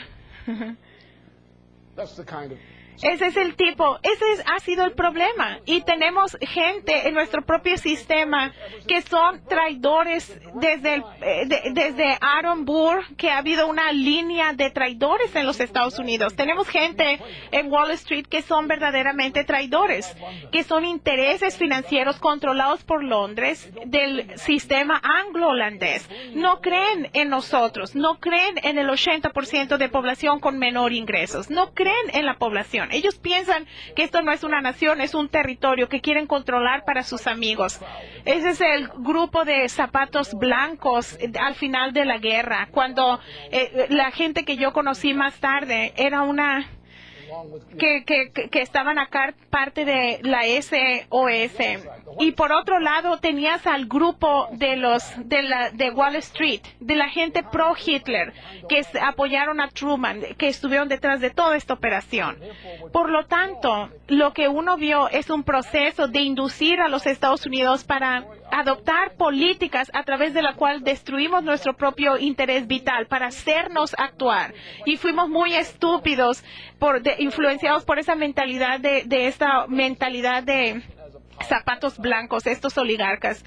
Speaker 2: Ese es el tipo, ese es, ha sido el problema. Y tenemos gente en nuestro propio sistema que son traidores desde, el, eh, de, desde Aaron Burr, que ha habido una línea de traidores en los Estados Unidos. Tenemos gente en Wall Street que son verdaderamente traidores, que son intereses financieros controlados por Londres del sistema anglo-holandés. No creen en nosotros, no creen en el ochenta por ciento de población con menor ingresos, no creen en la población. Ellos piensan que esto no es una nación, es un territorio que quieren controlar para sus amigos. Ese es el grupo de zapatos blancos al final de la guerra, cuando eh, la gente que yo conocí más tarde era una... Que, que, que estaban acá parte de la S O S. Y por otro lado tenías al grupo de los de la de Wall Street, de la gente pro Hitler, que apoyaron a Truman, que estuvieron detrás de toda esta operación. Por lo tanto, lo que uno vio es un proceso de inducir a los Estados Unidos para adoptar políticas a través de la cual destruimos nuestro propio interés vital para hacernos actuar. Y fuimos muy estúpidos, por, de, influenciados por esa mentalidad de, de esta mentalidad de zapatos blancos, estos oligarcas.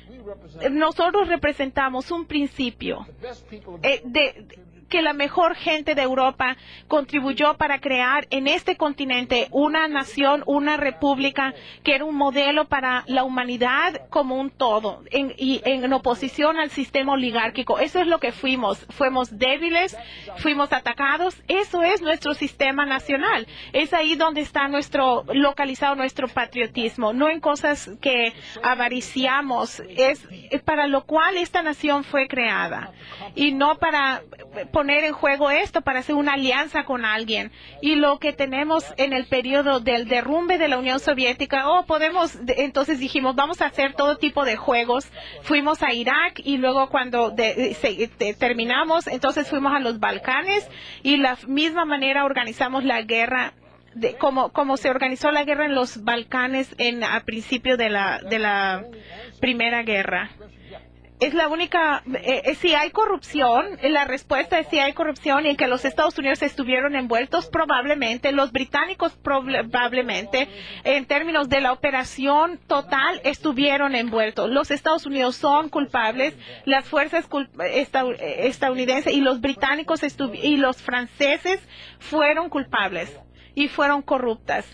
Speaker 2: Nosotros representamos un principio eh, de, de que la mejor gente de Europa contribuyó para crear en este continente una nación, una república que era un modelo para la humanidad como un todo, en, y en oposición al sistema oligárquico. Eso es lo que fuimos. Fuimos débiles, fuimos atacados. Eso es nuestro sistema nacional. Es ahí donde está nuestro, localizado nuestro patriotismo, no en cosas que avariciamos. Es para lo cual esta nación fue creada, y no para poner en juego esto para hacer una alianza con alguien. Y lo que tenemos en el periodo del derrumbe de la Unión Soviética, oh, podemos, entonces dijimos, vamos a hacer todo tipo de juegos. Fuimos a Irak, y luego cuando de, se, de, terminamos, entonces fuimos a los Balcanes, y la misma manera organizamos la guerra. De, como, como se organizó la guerra en los Balcanes en, a principio de la, de la Primera Guerra. Es la única, eh, si hay corrupción, la respuesta es si hay corrupción y que los Estados Unidos estuvieron envueltos, probablemente, los británicos probablemente, en términos de la operación total, estuvieron envueltos. Los Estados Unidos son culpables, las fuerzas estadounidenses y los británicos y los franceses fueron culpables y fueron corruptas.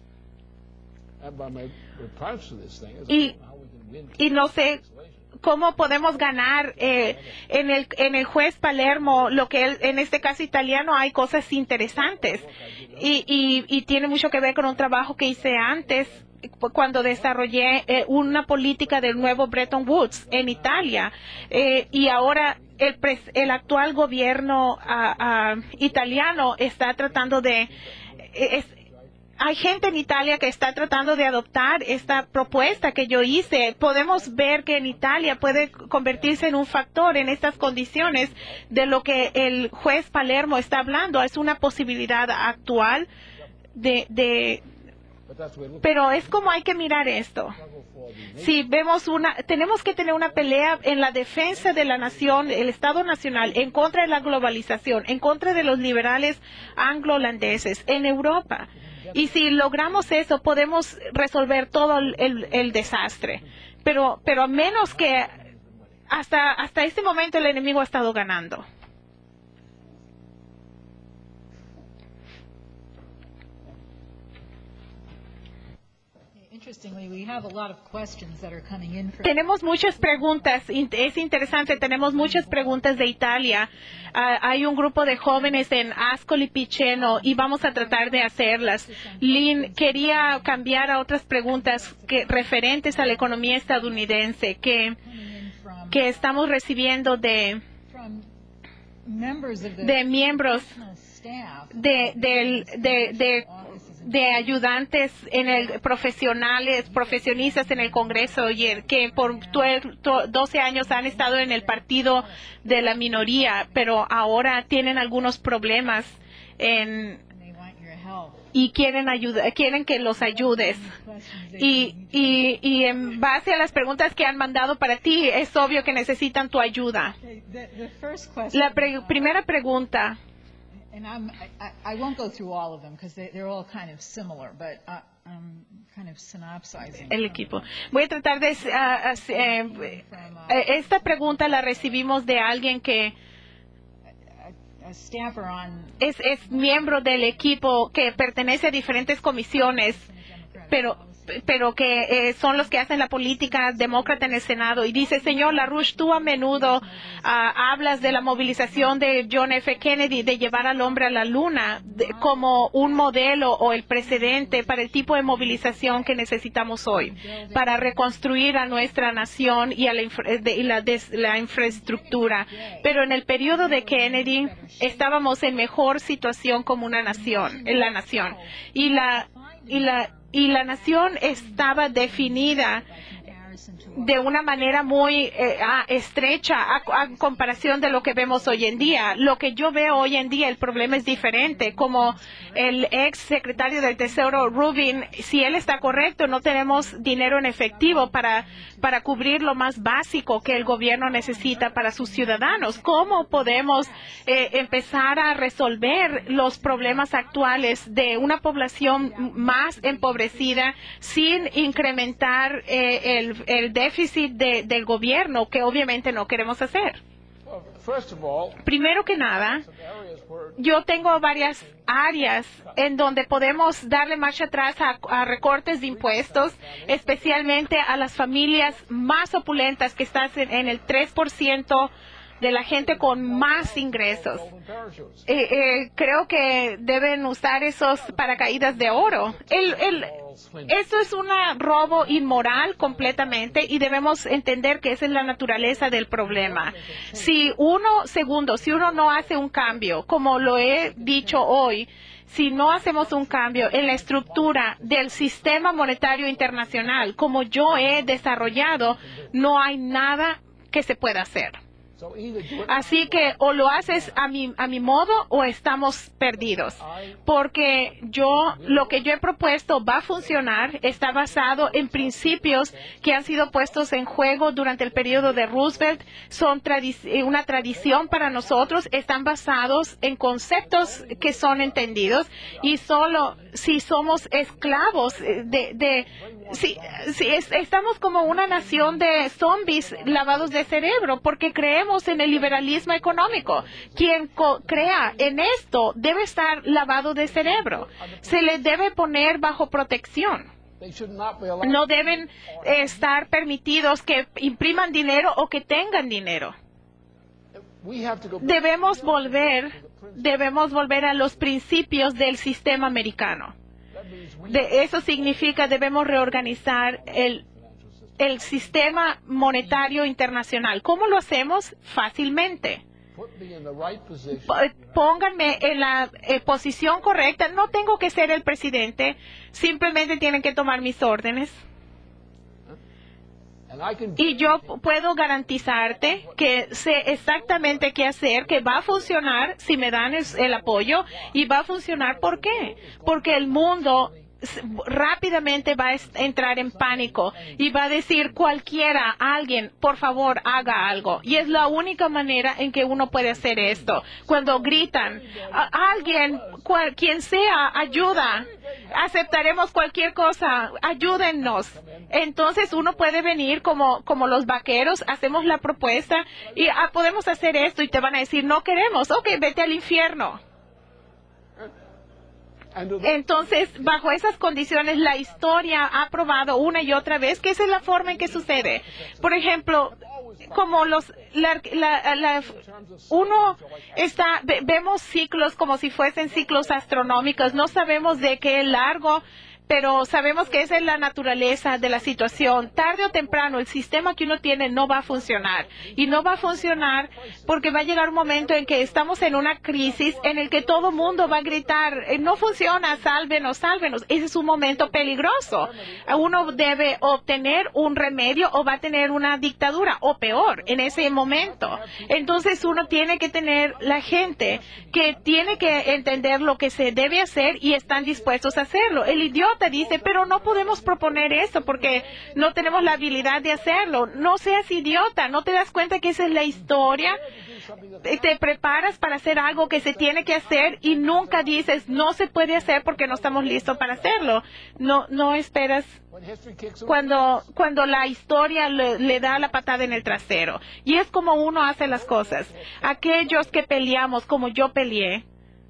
Speaker 2: Y, y no sé cómo podemos ganar eh, en el en el juez Palermo, lo que él, en este caso italiano, hay cosas interesantes, y, y, y tiene mucho que ver con un trabajo que hice antes cuando desarrollé eh, una política del nuevo Bretton Woods en Italia, eh, y ahora el, pres, el actual gobierno uh, uh, italiano está tratando de es, hay gente en Italia que está tratando de adoptar esta propuesta que yo hice. Podemos ver que en Italia puede convertirse en un factor en estas condiciones de lo que el juez Palermo está hablando. Es una posibilidad actual de, de pero es como hay que mirar esto. Si vemos una, tenemos que tener una pelea en la defensa de la nación, el Estado Nacional, en contra de la globalización, en contra de los liberales anglo-holandeses en Europa. Y si logramos eso, podemos resolver todo el, el, el desastre. Pero, pero a menos que hasta, hasta este momento el enemigo ha estado ganando. Tenemos muchas preguntas, es interesante, tenemos muchas preguntas de Italia. Uh, hay un grupo de jóvenes en Ascoli Piceno y vamos a tratar de hacerlas. Lynn, quería cambiar a otras preguntas que, referentes a la economía estadounidense que, que estamos recibiendo de, de miembros de, de, de, de de ayudantes en el profesionales, profesionistas en el Congreso, y el, que por doce años han estado en el partido de la minoría, pero ahora tienen algunos problemas en, y quieren ayuda, quieren que los ayudes. Y, y, y en base a las preguntas que han mandado para ti, es obvio que necesitan tu ayuda. La pre primera pregunta.
Speaker 1: And I'm, I, I won't go through all of them because they, they're all kind of similar, but uh, I'm kind of synopsizing.
Speaker 2: El equipo. Voy a tratar de... Uh, uh, eh, esta pregunta la recibimos de alguien que es, es miembro del equipo que pertenece a diferentes comisiones, pero... pero que eh, son los que hacen la política demócrata en el Senado. Y dice, señor LaRouche, tú a menudo uh, hablas de la movilización de John F. Kennedy de llevar al hombre a la luna de, como un modelo o el precedente para el tipo de movilización que necesitamos hoy, para reconstruir a nuestra nación y, a la, infra de, y la, des, la infraestructura. Pero en el periodo de Kennedy estábamos en mejor situación como una nación, en la nación. Y la... Y la Y la nación estaba definida de una manera muy eh, estrecha a, a comparación de lo que vemos hoy en día. Lo que yo veo hoy en día, el problema es diferente. Como el ex secretario del Tesoro, Rubin, si él está correcto, no tenemos dinero en efectivo para, para cubrir lo más básico que el gobierno necesita para sus ciudadanos. ¿Cómo podemos eh, empezar a resolver los problemas actuales de una población más empobrecida sin incrementar eh, el, el déficit de, del gobierno, que obviamente no queremos hacer? Primero que nada, yo tengo varias áreas en donde podemos darle marcha atrás a, a recortes de impuestos, especialmente a las familias más opulentas que están en, en el tres por ciento de la gente con más ingresos. Eh, eh, creo que deben usar esos paracaídas de oro. El, el, eso es un robo inmoral completamente y debemos entender que esa es la naturaleza del problema. Si uno, segundo, si uno no hace un cambio, como lo he dicho hoy, si no hacemos un cambio en la estructura del sistema monetario internacional, como yo he desarrollado, no hay nada que se pueda hacer. Así que o lo haces a mi, a mi modo o estamos perdidos. Porque yo, lo que yo he propuesto va a funcionar, está basado en principios que han sido puestos en juego durante el periodo de Roosevelt, son tradi- una tradición para nosotros, están basados en conceptos que son entendidos y solo si somos esclavos de, de si, si es, estamos como una nación de zombies lavados de cerebro porque creemos en el liberalismo económico. Quien crea en esto debe estar lavado de cerebro. Se le debe poner bajo protección. No deben estar permitidos que impriman dinero o que tengan dinero. Debemos volver, debemos volver a los principios del sistema americano. De, eso significa debemos reorganizar el el sistema monetario internacional. ¿Cómo lo hacemos? Fácilmente. Pónganme en la eh, posición correcta. No tengo que ser el presidente. Simplemente tienen que tomar mis órdenes. Y yo puedo garantizarte que sé exactamente qué hacer, que va a funcionar si me dan el, el apoyo. Y va a funcionar, ¿por qué? Porque el mundo rápidamente va a entrar en pánico y va a decir cualquiera, alguien, por favor, haga algo. Y es la única manera en que uno puede hacer esto. Cuando gritan, alguien, cual, quien sea, ayuda, aceptaremos cualquier cosa, ayúdennos. Entonces uno puede venir como, como los vaqueros, hacemos la propuesta y ah, podemos hacer esto y te van a decir, no queremos, ok, vete al infierno. Entonces, bajo esas condiciones, la historia ha probado una y otra vez que esa es la forma en que sucede. Por ejemplo, como los, la, la, la, uno está, ve, vemos ciclos como si fuesen ciclos astronómicos, no sabemos de qué largo, pero sabemos que esa es la naturaleza de la situación. Tarde o temprano, el sistema que uno tiene no va a funcionar. Y no va a funcionar porque va a llegar un momento en que estamos en una crisis en el que todo mundo va a gritar, no funciona, sálvenos, sálvenos. Ese es un momento peligroso. Uno debe obtener un remedio o va a tener una dictadura, o peor, en ese momento. Entonces, uno tiene que tener la gente que tiene que entender lo que se debe hacer y están dispuestos a hacerlo. El idiota dice, pero no podemos proponer eso porque no tenemos la habilidad de hacerlo. No seas idiota, no te das cuenta que esa es la historia. Te preparas para hacer algo que se tiene que hacer y nunca dices, no se puede hacer porque no estamos listos para hacerlo. No, no esperas cuando, cuando la historia le, le da la patada en el trasero. Y es como uno hace las cosas. Aquellos que peleamos como yo peleé,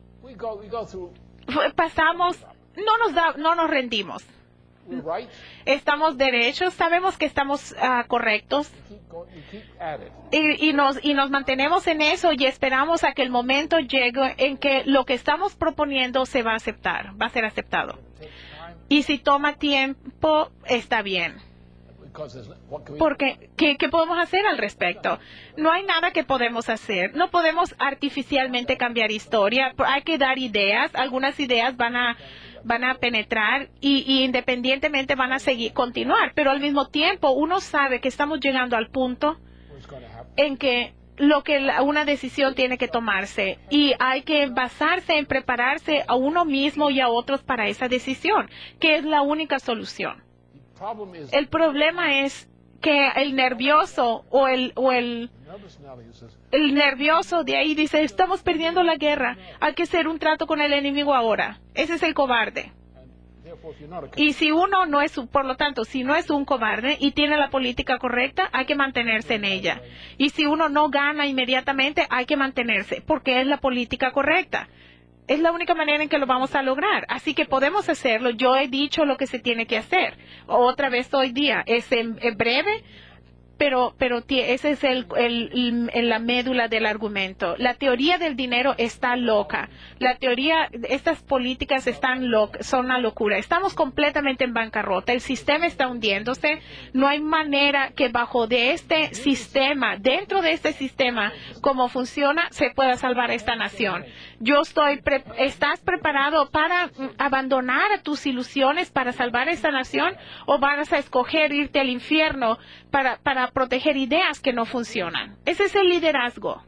Speaker 2: pasamos, no nos da, no nos rendimos. Estamos derechos, sabemos que estamos uh, correctos y, y, nos, y nos mantenemos en eso y esperamos a que el momento llegue en que lo que estamos proponiendo se va a aceptar, va a ser aceptado. Y si toma tiempo, está bien. Porque, ¿qué, ¿qué podemos hacer al respecto? No hay nada que podemos hacer. No podemos artificialmente cambiar historia. Hay que dar ideas. Algunas ideas van a van a penetrar y, y independientemente van a seguir, continuar. Pero al mismo tiempo, uno sabe que estamos llegando al punto en que lo que la, una decisión tiene que tomarse y hay que basarse en prepararse a uno mismo y a otros para esa decisión, que es la única solución. El problema es que el nervioso o el o el el nervioso de ahí dice, estamos perdiendo la guerra, hay que hacer un trato con el enemigo ahora. Ese es el cobarde. Y si uno no es, por lo tanto, si no es un cobarde y tiene la política correcta, hay que mantenerse en ella. Y si uno no gana inmediatamente, hay que mantenerse, porque es la política correcta. Es la única manera en que lo vamos a lograr. Así que podemos hacerlo. Yo he dicho lo que se tiene que hacer. Otra vez hoy día. Es en, en breve, pero, pero ese es el, el, el, la médula del argumento. La teoría del dinero está loca. La teoría, estas políticas están lo, son una locura. Estamos completamente en bancarrota. El sistema está hundiéndose. No hay manera que bajo de este sistema, dentro de este sistema, como funciona, se pueda salvar esta nación. Yo estoy, pre ¿estás preparado para abandonar a tus ilusiones para salvar esta nación o vas a escoger irte al infierno para, para proteger ideas que no funcionan? Ese es el liderazgo.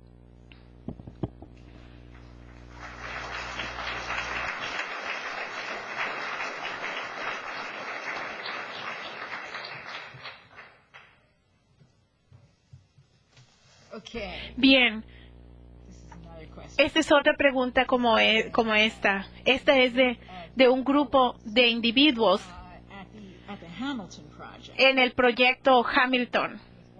Speaker 1: Okay.
Speaker 2: Bien. Esta es otra pregunta como, es, como esta. Esta es de, de un grupo de individuos en el proyecto Hamilton.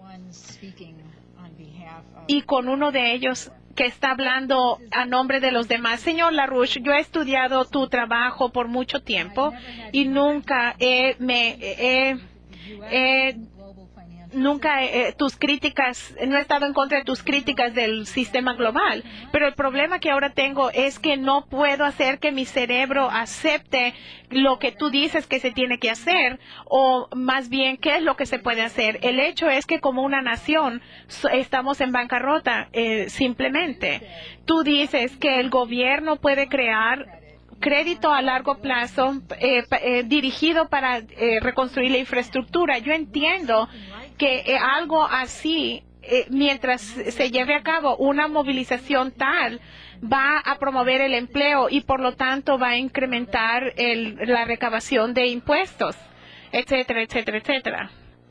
Speaker 2: Y con uno de ellos que está hablando a nombre de los demás. Señor LaRouche, yo he estudiado tu trabajo por mucho tiempo y nunca he, me, he, he Nunca eh, tus críticas, no he estado en contra de tus críticas del sistema global, pero el problema que ahora tengo es que no puedo hacer que mi cerebro acepte lo que tú dices que se tiene que hacer, o más bien qué es lo que se puede hacer. El hecho es que como una nación estamos en bancarrota, eh, simplemente. Tú dices que el gobierno puede crear crédito a largo plazo eh, eh, dirigido para eh, reconstruir la infraestructura. Yo entiendo que eh, algo así, eh, mientras se lleve a cabo una movilización tal, va a promover el empleo y por lo tanto va a incrementar el, la recabación de impuestos, etcétera, etcétera, etcétera.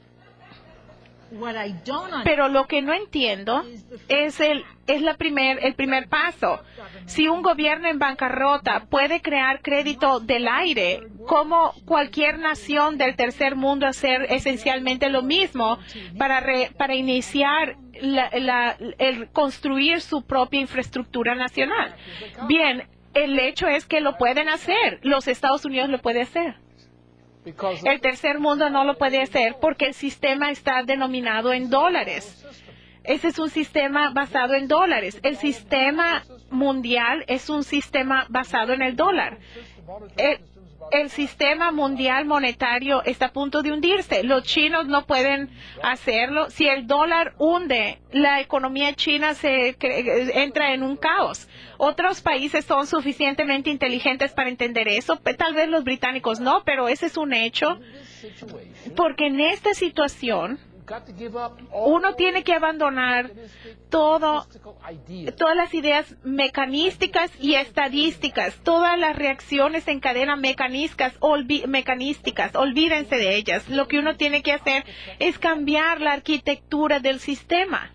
Speaker 2: Pero lo que no entiendo es el es la primer el primer paso. Si un gobierno en bancarrota puede crear crédito del aire, ¿cómo cualquier nación del tercer mundo hacer esencialmente lo mismo para re, para iniciar la, la, el construir su propia infraestructura nacional? Bien, el hecho es que lo pueden hacer. Los Estados Unidos lo puede hacer. El tercer mundo no lo puede hacer porque el sistema está denominado en dólares. Ese es un sistema basado en dólares. El sistema mundial es un sistema basado en el dólar. El, el sistema mundial monetario está a punto de hundirse. Los chinos no pueden hacerlo. Si el dólar hunde, la economía china se entra en un caos. Otros países son suficientemente inteligentes para entender eso. Tal vez los británicos no, pero ese es un hecho. Porque en esta situación, uno tiene que abandonar todo, todas las ideas mecanísticas y estadísticas, todas las reacciones en cadena mecanísticas, olvi mecanísticas, olvídense de ellas. Lo que uno tiene que hacer es cambiar la arquitectura del sistema.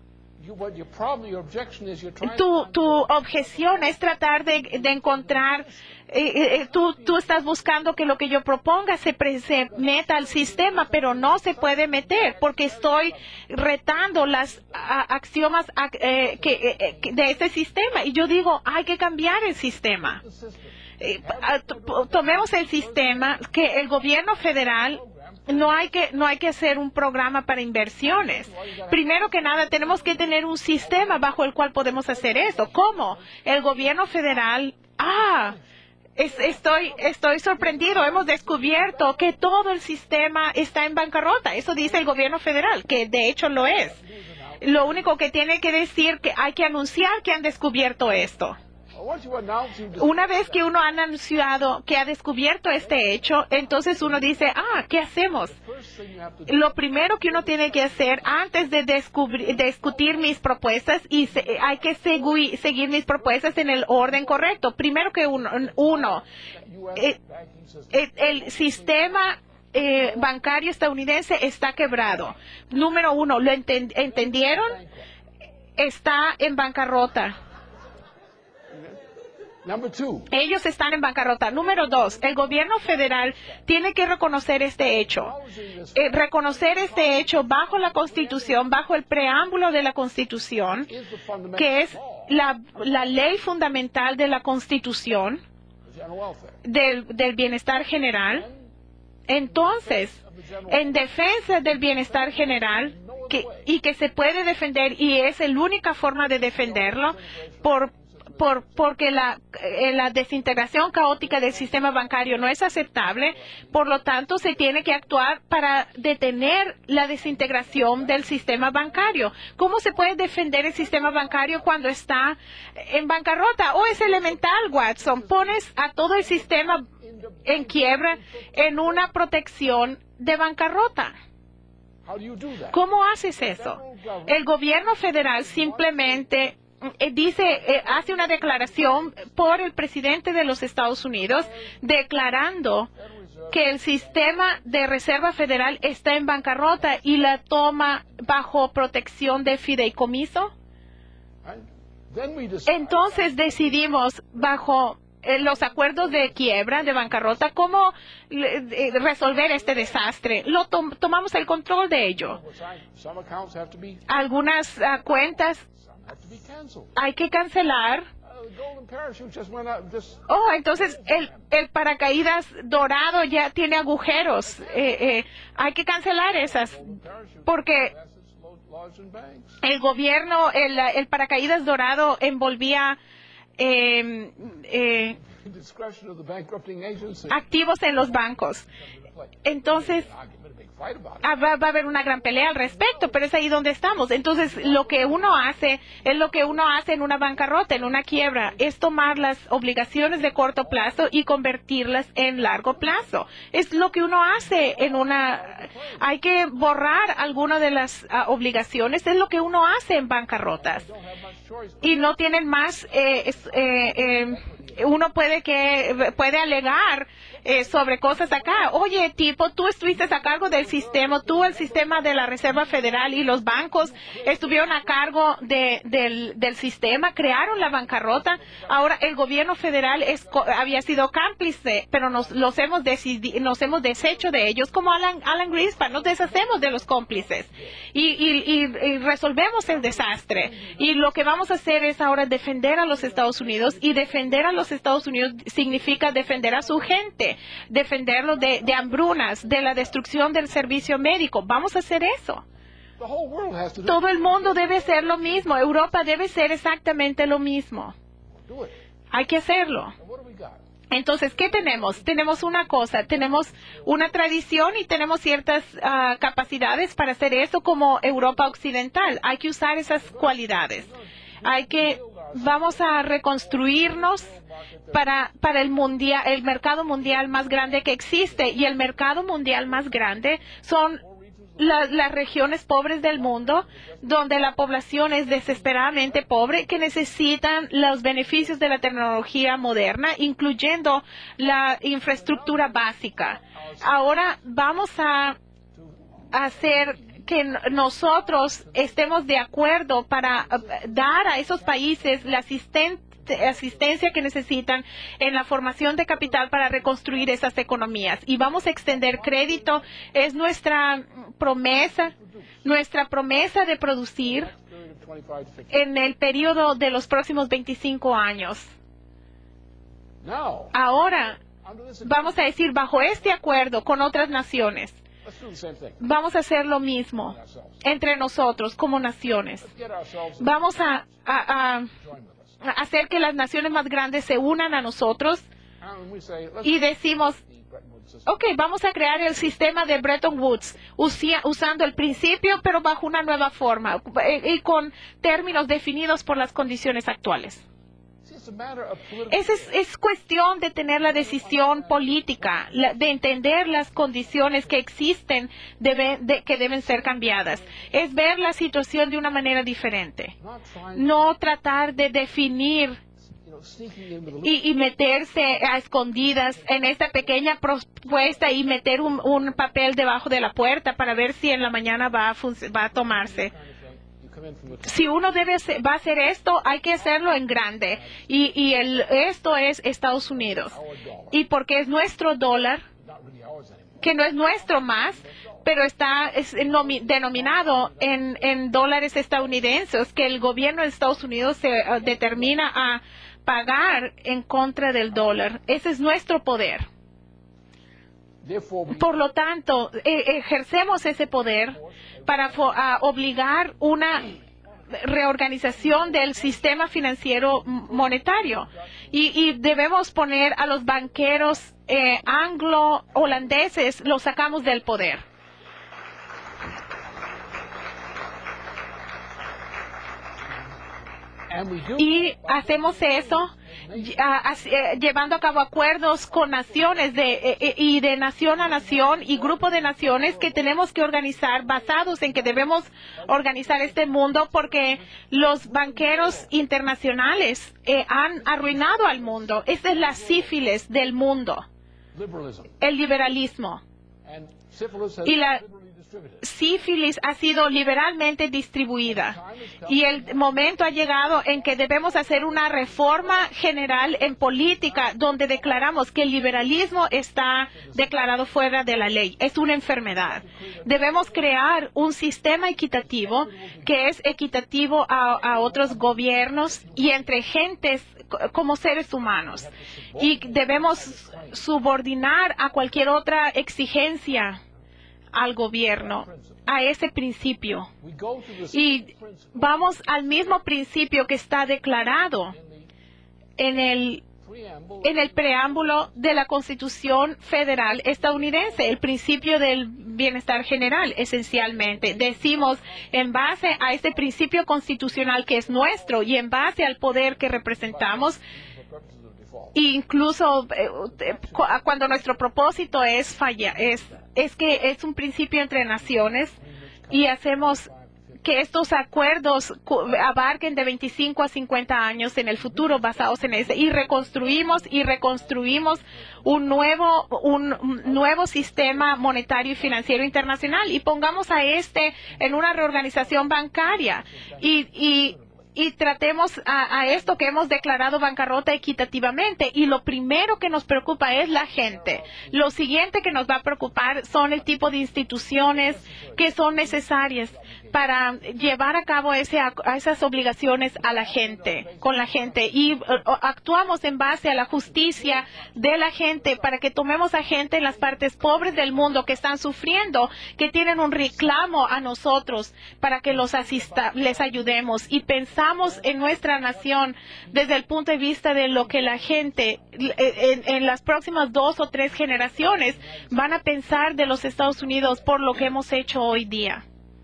Speaker 2: Tu, tu objeción es tratar de, de encontrar, eh, eh, tú, tú estás buscando que lo que yo proponga se, pre, se meta al sistema, pero no se puede meter porque estoy retando las a, axiomas a, eh, que, eh, de este sistema. Y yo digo, hay que cambiar el sistema. Eh, tomemos el sistema que el gobierno federal No hay que no hay que hacer un programa para inversiones. Primero que nada, tenemos que tener un sistema bajo el cual podemos hacer eso. ¿Cómo? El gobierno federal, ah, es, estoy estoy sorprendido. Hemos descubierto que todo el sistema está en bancarrota. Eso dice el gobierno federal, que de hecho lo es. Lo único que tiene que decir que hay que anunciar que han descubierto esto. Una vez que uno ha anunciado que ha descubierto este hecho, entonces uno dice, ah, ¿qué hacemos? Lo primero que uno tiene que hacer antes de, de discutir mis propuestas, y se, hay que segui, seguir mis propuestas en el orden correcto. Primero que uno, uno eh, el, el sistema eh, bancario estadounidense está quebrado. Número uno, ¿lo enten, entendieron? Está en bancarrota. Ellos están en bancarrota. Número dos, el gobierno federal tiene que reconocer este hecho. Eh, reconocer este hecho bajo la Constitución, bajo el preámbulo de la Constitución, que es la, la ley fundamental de la Constitución del, del bienestar general. Entonces, en defensa del bienestar general, que, y que se puede defender, y es la única forma de defenderlo, por Por, porque la, eh, la desintegración caótica del sistema bancario no es aceptable, por lo tanto se tiene que actuar para detener la desintegración del sistema bancario. ¿Cómo se puede defender el sistema bancario cuando está en bancarrota? Oh, es elemental, Watson. Pones a todo el sistema en quiebra en una protección de bancarrota. ¿Cómo haces eso? El gobierno federal simplemente dice, eh, hace una declaración por el presidente de los Estados Unidos declarando que el sistema de reserva federal está en bancarrota y la toma bajo protección de fideicomiso. Entonces decidimos bajo eh, los acuerdos de quiebra, de bancarrota, cómo eh, resolver este desastre. Lo tom tomamos el control de ello. Algunas uh, cuentas hay que cancelar. Oh, entonces el, el paracaídas dorado ya tiene agujeros. Eh, eh, hay que cancelar esas porque el gobierno, el, el paracaídas dorado envolvía eh, eh, activos en los bancos. Entonces, ah, va, va a haber una gran pelea al respecto, pero es ahí donde estamos. Entonces, lo que uno hace es lo que uno hace en una bancarrota, en una quiebra, es tomar las obligaciones de corto plazo y convertirlas en largo plazo. Es lo que uno hace en una... Hay que borrar alguna de las uh, obligaciones, es lo que uno hace en bancarrotas. Y no tienen más... Eh, es, eh, eh, uno puede que puede alegar eh, sobre cosas acá. Oye, tipo, tú estuviste a cargo del sistema, tú el sistema de la Reserva Federal y los bancos estuvieron a cargo de, del, del sistema, crearon la bancarrota. Ahora el gobierno federal es, había sido cómplice, pero nos, los hemos decidi, nos hemos deshecho de ellos, como Alan, Alan Greenspan, nos deshacemos de los cómplices y, y, y, y resolvemos el desastre. Y lo que vamos a hacer es ahora defender a los Estados Unidos, y defender a los Estados Unidos significa defender a su gente, defenderlo de, de hambrunas, de la destrucción del servicio médico. Vamos a hacer eso. Todo el mundo debe hacer lo mismo. Europa debe ser exactamente lo mismo. Hay que hacerlo. Entonces, ¿qué tenemos? Tenemos una cosa, tenemos una tradición y tenemos ciertas uh, capacidades para hacer eso como Europa Occidental. Hay que usar esas cualidades. Hay que, vamos a reconstruirnos para, para el mundial, el mercado mundial más grande que existe. Y el mercado mundial más grande son La, las regiones pobres del mundo, donde la población es desesperadamente pobre, que necesitan los beneficios de la tecnología moderna, incluyendo la infraestructura básica. Ahora vamos a hacer que nosotros estemos de acuerdo para dar a esos países la asistencia asistencia que necesitan en la formación de capital para reconstruir esas economías. Y vamos a extender crédito. Es nuestra promesa, nuestra promesa de producir en el periodo de los próximos veinticinco años. Ahora, vamos a decir, bajo este acuerdo con otras naciones, vamos a hacer lo mismo entre nosotros como naciones. Vamos a, a, a hacer que las naciones más grandes se unan a nosotros y decimos, ok, vamos a crear el sistema de Bretton Woods, usando el principio, pero bajo una nueva forma y con términos definidos por las condiciones actuales. Es, es, es cuestión de tener la decisión política, la, de entender las condiciones que existen, debe, de, que deben ser cambiadas. Es ver la situación de una manera diferente. No tratar de definir y, y meterse a escondidas en esta pequeña propuesta y meter un, un papel debajo de la puerta para ver si en la mañana va a, va a tomarse. Si uno debe va a hacer esto, hay que hacerlo en grande. Y, y el, esto es Estados Unidos. Y porque es nuestro dólar, que no es nuestro más, pero está es nomi, denominado en, en dólares estadounidenses, que el gobierno de Estados Unidos se uh, determina a pagar en contra del dólar. Ese es nuestro poder. Por lo tanto, eh, ejercemos ese poder para a obligar una reorganización del sistema financiero monetario. Y, y debemos poner a los banqueros eh, anglo-holandeses, los sacamos del poder. Y hacemos eso llevando a cabo acuerdos con naciones de, y de nación a nación y grupo de naciones que tenemos que organizar basados en que debemos organizar este mundo, porque los banqueros internacionales eh, han arruinado al mundo. Esa es la sífilis del mundo, el liberalismo. Y la sífilis ha sido liberalmente distribuida, y el momento ha llegado en que debemos hacer una reforma general en política donde declaramos que el liberalismo está declarado fuera de la ley. Es una enfermedad. Debemos crear un sistema equitativo que es equitativo a, a otros gobiernos y entre gentes como seres humanos, y debemos subordinar a cualquier otra exigencia al gobierno, a ese principio. Y vamos al mismo principio que está declarado en el, en el preámbulo de la Constitución Federal estadounidense, el principio del bienestar general, esencialmente. Decimos, en base a ese principio constitucional que es nuestro y en base al poder que representamos, incluso eh, cuando nuestro propósito es falla, es, es que es un principio entre naciones, y hacemos que estos acuerdos abarquen de veinticinco a cincuenta años en el futuro basados en ese, y reconstruimos y reconstruimos un nuevo, un nuevo sistema monetario y financiero internacional, y pongamos a este en una reorganización bancaria y, y y tratemos a, a esto que hemos declarado bancarrota equitativamente. Y lo primero que nos preocupa es la gente. Lo siguiente que nos va a preocupar son el tipo de instituciones que son necesarias para llevar a cabo ese, a esas obligaciones a la gente, con la gente. Y uh, actuamos en base a la justicia de la gente para que tomemos a gente en las partes pobres del mundo que están sufriendo, que tienen un reclamo a nosotros para que los asista, les ayudemos. Y pensamos en nuestra nación desde el punto de vista de lo que la gente en, en las próximas dos o tres generaciones van a pensar de los Estados Unidos por lo que hemos hecho hoy día.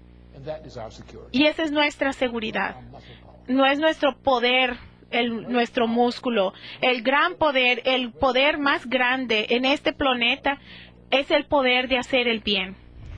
Speaker 2: Y esa es nuestra seguridad. No es nuestro poder, el, nuestro músculo. El gran poder, el poder más grande en este planeta es el poder de hacer el bien.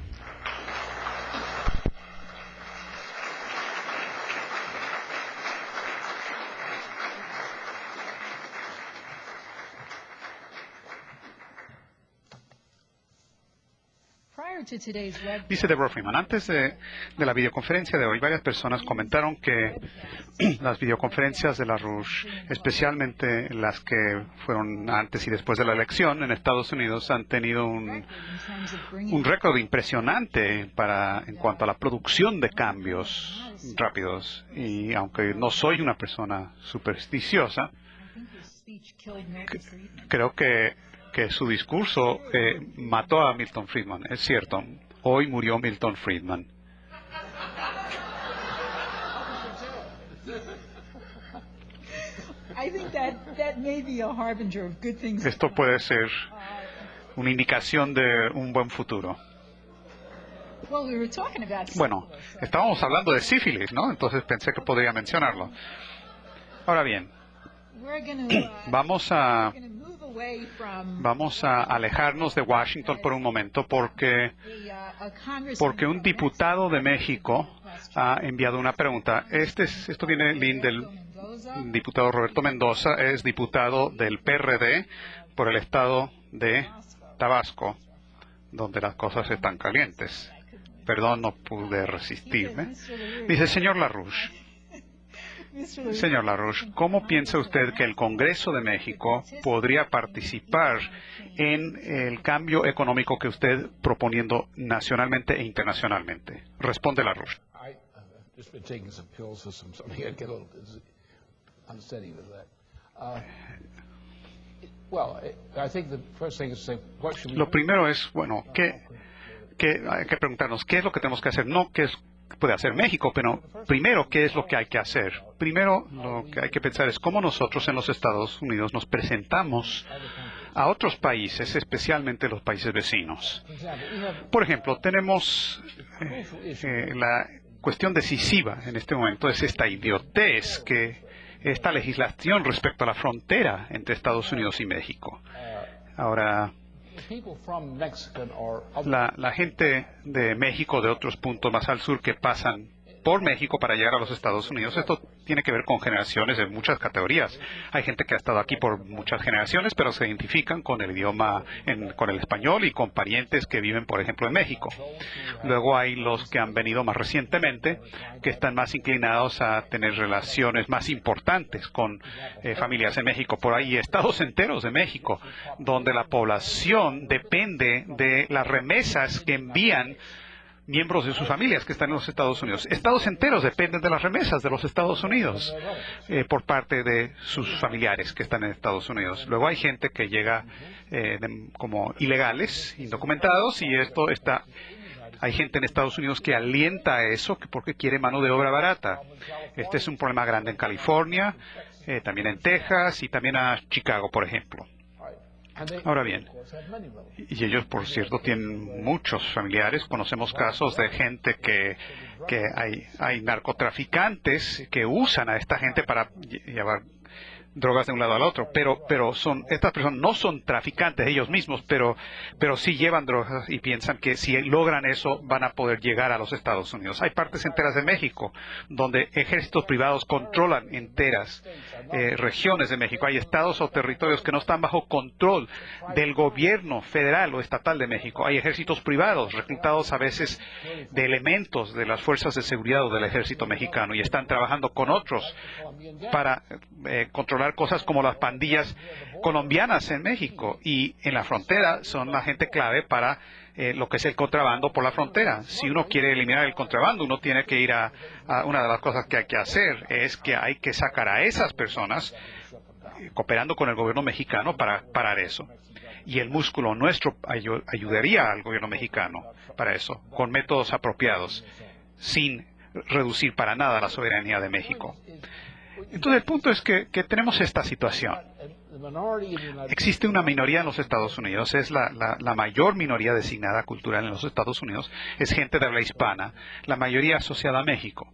Speaker 3: Dice Deborah Freeman, antes de, de la videoconferencia de hoy, varias personas comentaron que las videoconferencias de la Rush, especialmente las que fueron antes y después de la elección en Estados Unidos, han tenido un, un récord impresionante para, en cuanto a la producción de cambios rápidos. Y aunque no soy una persona supersticiosa, creo que que su discurso eh, mató a Milton Friedman. Es cierto, hoy murió Milton Friedman. Esto puede ser una indicación de un buen futuro. Bueno, estábamos hablando de sífilis, ¿no? Entonces pensé que podría mencionarlo. Ahora bien, vamos a Vamos a alejarnos de Washington por un momento porque, porque un diputado de México ha enviado una pregunta. Este es, esto viene, Lynn, del diputado Roberto Mendoza, es diputado del P R D por el estado de Tabasco, donde las cosas están calientes. Perdón, no pude resistirme. Dice, señor LaRouche, Señor LaRouche, ¿cómo piensa usted que el Congreso de México podría participar en el cambio económico que usted proponiendo nacionalmente e internacionalmente? Responde LaRouche. Lo primero es, bueno, ¿qué, qué, hay que preguntarnos qué es lo que tenemos que hacer, no qué es puede hacer México, pero primero, ¿qué es lo que hay que hacer? Primero, lo que hay que pensar es cómo nosotros en los Estados Unidos nos presentamos a otros países, especialmente los países vecinos. Por ejemplo, tenemos eh, eh, la cuestión decisiva en este momento, es esta idiotez, que esta legislación respecto a la frontera entre Estados Unidos y México. Ahora, La, la gente de México, de otros puntos más al sur que pasan por México para llegar a los Estados Unidos, esto tiene que ver con generaciones de muchas categorías. Hay gente que ha estado aquí por muchas generaciones, pero se identifican con el idioma, en, con el español y con parientes que viven, por ejemplo, en México. Luego hay los que han venido más recientemente, que están más inclinados a tener relaciones más importantes con eh, familias en México. Por ahí estados enteros de México, donde la población depende de las remesas que envían miembros de sus familias que están en los Estados Unidos. Estados enteros dependen de las remesas de los Estados Unidos eh, por parte de sus familiares que están en Estados Unidos. Luego hay gente que llega eh, de, como ilegales, indocumentados, y esto está... Hay gente en Estados Unidos que alienta a eso porque quiere mano de obra barata. Este es un problema grande en California, eh, también en Texas y también a Chicago, por ejemplo. Ahora bien, y ellos, por cierto, tienen muchos familiares. Conocemos casos de gente que, que hay, hay narcotraficantes que usan a esta gente para llevar drogas de un lado al otro, pero pero son estas personas no son traficantes ellos mismos, pero pero sí llevan drogas y piensan que si logran eso van a poder llegar a los Estados Unidos. Hay partes enteras de México donde ejércitos privados controlan enteras eh, regiones de México. Hay estados o territorios que no están bajo control del gobierno federal o estatal de México. Hay ejércitos privados reclutados a veces de elementos de las fuerzas de seguridad o del ejército mexicano y están trabajando con otros para eh, controlar cosas como las pandillas colombianas en México, y en la frontera son la gente clave para eh, lo que es el contrabando por la frontera. Si uno quiere eliminar el contrabando, uno tiene que ir a, a una de las cosas que hay que hacer es que hay que sacar a esas personas eh, cooperando con el gobierno mexicano para parar eso. Y el músculo nuestro ayu ayudaría al gobierno mexicano para eso, con métodos apropiados, sin reducir para nada la soberanía de México. Entonces el punto es que, que tenemos esta situación. Existe una minoría en los Estados Unidos, es la, la, la mayor minoría designada cultural en los Estados Unidos, es gente de habla hispana, la mayoría asociada a México.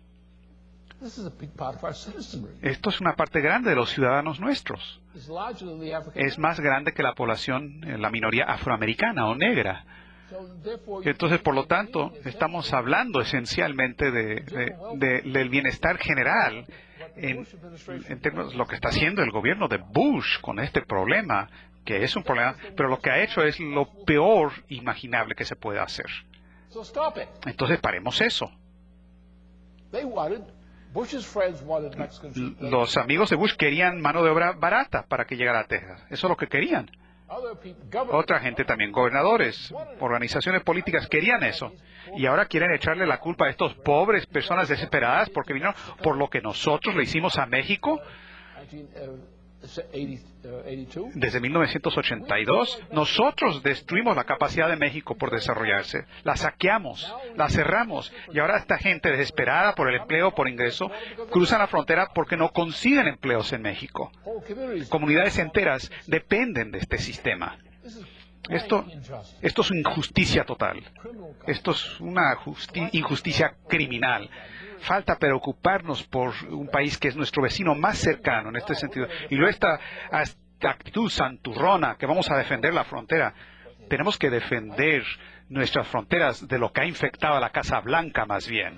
Speaker 3: Esto es una parte grande de los ciudadanos nuestros. Es más grande que la población, la minoría afroamericana o negra. Entonces, por lo tanto, estamos hablando esencialmente de, de, de, del bienestar general en, en términos de lo que está haciendo el gobierno de Bush con este problema, que es un problema, pero lo que ha hecho es lo peor imaginable que se puede hacer. Entonces, paremos eso. Los amigos de Bush querían mano de obra barata para que llegara a Texas. Eso es lo que querían. Otra gente también, gobernadores, organizaciones políticas querían eso. Y ahora quieren echarle la culpa a estos pobres personas desesperadas porque vinieron por lo que nosotros le hicimos a México. Desde mil novecientos ochenta y dos, nosotros destruimos la capacidad de México por desarrollarse. La saqueamos, la cerramos. Y ahora esta gente desesperada por el empleo, por ingreso, cruzan la frontera porque no consiguen empleos en México. Comunidades enteras dependen de este sistema. Esto, esto es injusticia total. Esto es una injusticia criminal. Falta preocuparnos por un país que es nuestro vecino más cercano en este sentido. Y luego esta actitud santurrona que vamos a defender la frontera. Tenemos que defender nuestras fronteras de lo que ha infectado a la Casa Blanca más bien.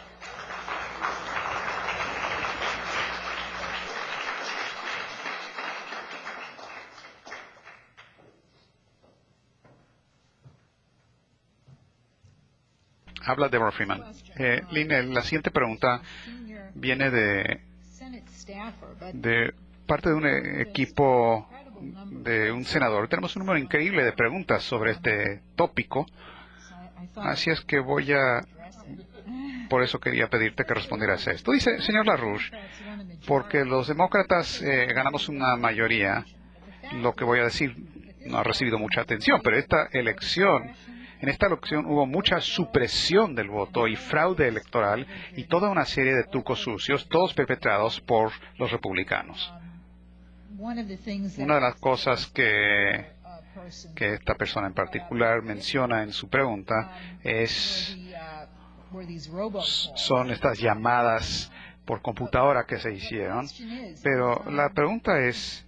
Speaker 3: Habla Deborah Freeman. Eh, Lynn, la siguiente pregunta viene de, de parte de un equipo de un senador. Tenemos un número increíble de preguntas sobre este tópico, así es que voy a... Por eso quería pedirte que respondieras a esto. Dice, señor LaRouche, porque los demócratas eh, ganamos una mayoría, lo que voy a decir no ha recibido mucha atención, pero esta elección... En esta elección hubo mucha supresión del voto y fraude electoral y toda una serie de trucos sucios, todos perpetrados por los republicanos. Una de las cosas que, que esta persona en particular menciona en su pregunta es son estas llamadas por computadora que se hicieron. Pero la pregunta es,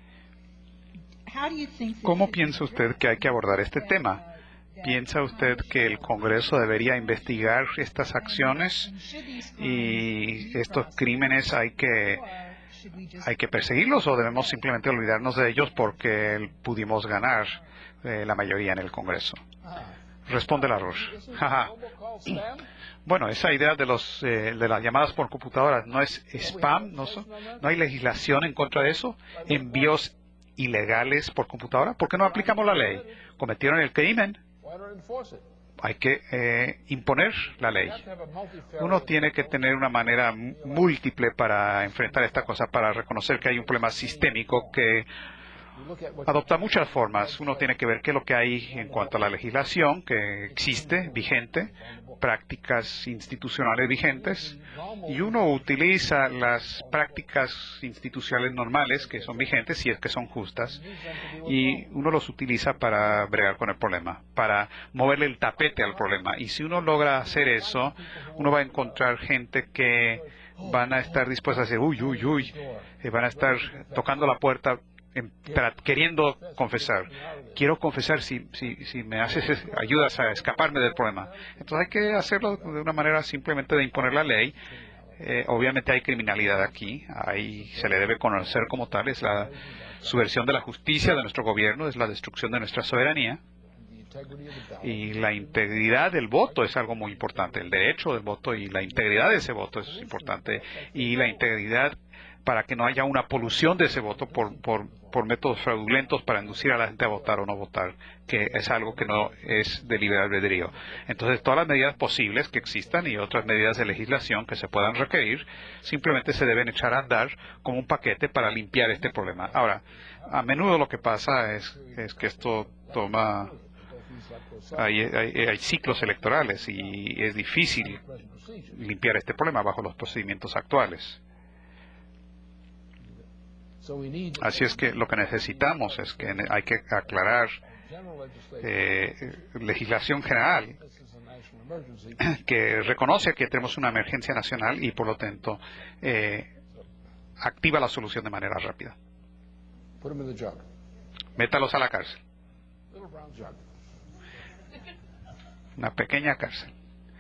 Speaker 3: ¿cómo piensa usted que hay que abordar este tema? ¿Piensa usted que el Congreso debería investigar estas acciones y estos crímenes hay que hay que perseguirlos o debemos simplemente olvidarnos de ellos porque pudimos ganar eh, la mayoría en el Congreso? Responde LaRouche. Bueno, esa idea de los eh, de las llamadas por computadoras no es spam, no, son, no hay legislación en contra de eso, envíos ilegales por computadora. ¿Por qué no aplicamos la ley? Cometieron el crimen. Hay que eh, imponer la ley. Uno tiene que tener una manera múltiple para enfrentar esta cosa, para reconocer que hay un problema sistémico que adopta muchas formas. Uno tiene que ver qué es lo que hay en cuanto a la legislación que existe, vigente, prácticas institucionales vigentes, y uno utiliza las prácticas institucionales normales que son vigentes, si es que son justas, y uno los utiliza para bregar con el problema, para moverle el tapete al problema. Y si uno logra hacer eso, uno va a encontrar gente que van a estar dispuestas a decir, uy, uy, uy, eh, van a estar tocando la puerta en, para, queriendo confesar. Quiero confesar si, si, si me haces, ayudas a escaparme del problema. Entonces hay que hacerlo de una manera simplemente de imponer la ley. Eh, obviamente hay criminalidad aquí, ahí se le debe conocer como tal, es la subversión de la justicia de nuestro gobierno, es la destrucción de nuestra soberanía, y la integridad del voto es algo muy importante, el derecho del voto y la integridad de ese voto es importante, y la integridad para que no haya una polución de ese voto por, por, por métodos fraudulentos para inducir a la gente a votar o no votar, que es algo que no es de libre albedrío. Entonces, todas las medidas posibles que existan y otras medidas de legislación que se puedan requerir, simplemente se deben echar a andar como un paquete para limpiar este problema. Ahora, a menudo lo que pasa es, es que esto toma... Hay, hay, hay ciclos electorales y es difícil limpiar este problema bajo los procedimientos actuales. Así es que lo que necesitamos es que hay que aclarar eh, legislación general que reconoce que tenemos una emergencia nacional y por lo tanto eh, activa la solución de manera rápida. Métalos a la cárcel. Una pequeña cárcel.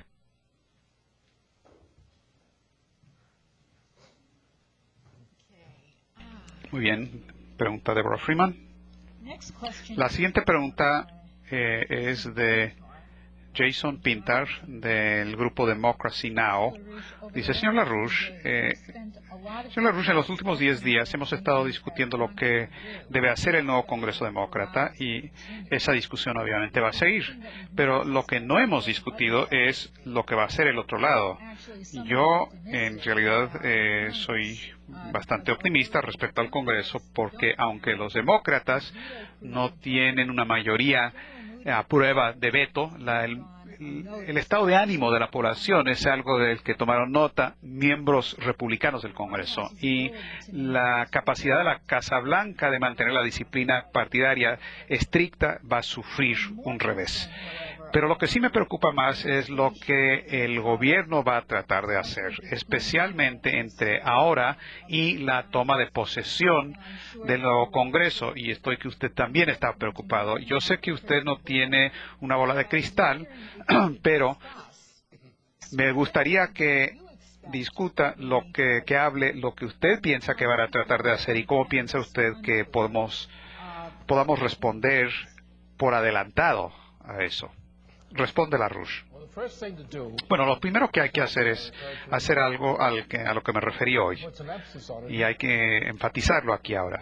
Speaker 3: Muy bien, pregunta de Deborah Freeman. La siguiente pregunta eh, es de Jason Pintar, del grupo Democracy Now! Dice, señor LaRouche, eh, señor LaRouche, en los últimos diez días hemos estado discutiendo lo que debe hacer el nuevo Congreso Demócrata y esa discusión obviamente va a seguir. Pero lo que no hemos discutido es lo que va a hacer el otro lado. Yo, en realidad, eh, soy bastante optimista respecto al Congreso porque aunque los demócratas no tienen una mayoría a prueba de veto, la, el, el estado de ánimo de la población es algo del que tomaron nota miembros republicanos del Congreso y la capacidad de la Casa Blanca de mantener la disciplina partidaria estricta va a sufrir un revés. Pero lo que sí me preocupa más es lo que el gobierno va a tratar de hacer, especialmente entre ahora y la toma de posesión del nuevo Congreso. Y estoy que usted también está preocupado. Yo sé que usted no tiene una bola de cristal, pero me gustaría que discuta lo que, que hable, lo que usted piensa que van a tratar de hacer y cómo piensa usted que podemos, podamos responder por adelantado a eso. Responde LaRouche. Bueno, lo primero que hay que hacer es hacer algo al que, a lo que me referí hoy. Y hay que enfatizarlo aquí ahora.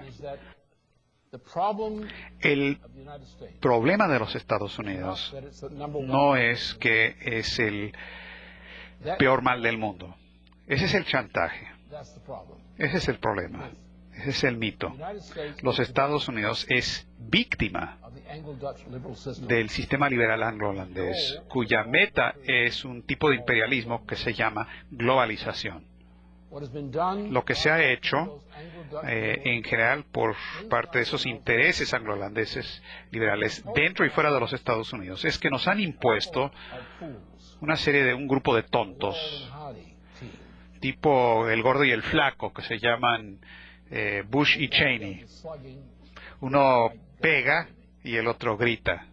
Speaker 3: El problema de los Estados Unidos no es que es el peor mal del mundo. Ese es el chantaje. Ese es el problema. Ese es el mito. Los Estados Unidos es víctima del sistema liberal anglo-holandés, cuya meta es un tipo de imperialismo que se llama globalización. Lo que se ha hecho, eh, en general, por parte de esos intereses anglo-holandeses liberales, dentro y fuera de los Estados Unidos, es que nos han impuesto una serie de un grupo de tontos, tipo el gordo y el flaco, que se llaman Eh, Bush y Cheney. Uno pega y el otro grita.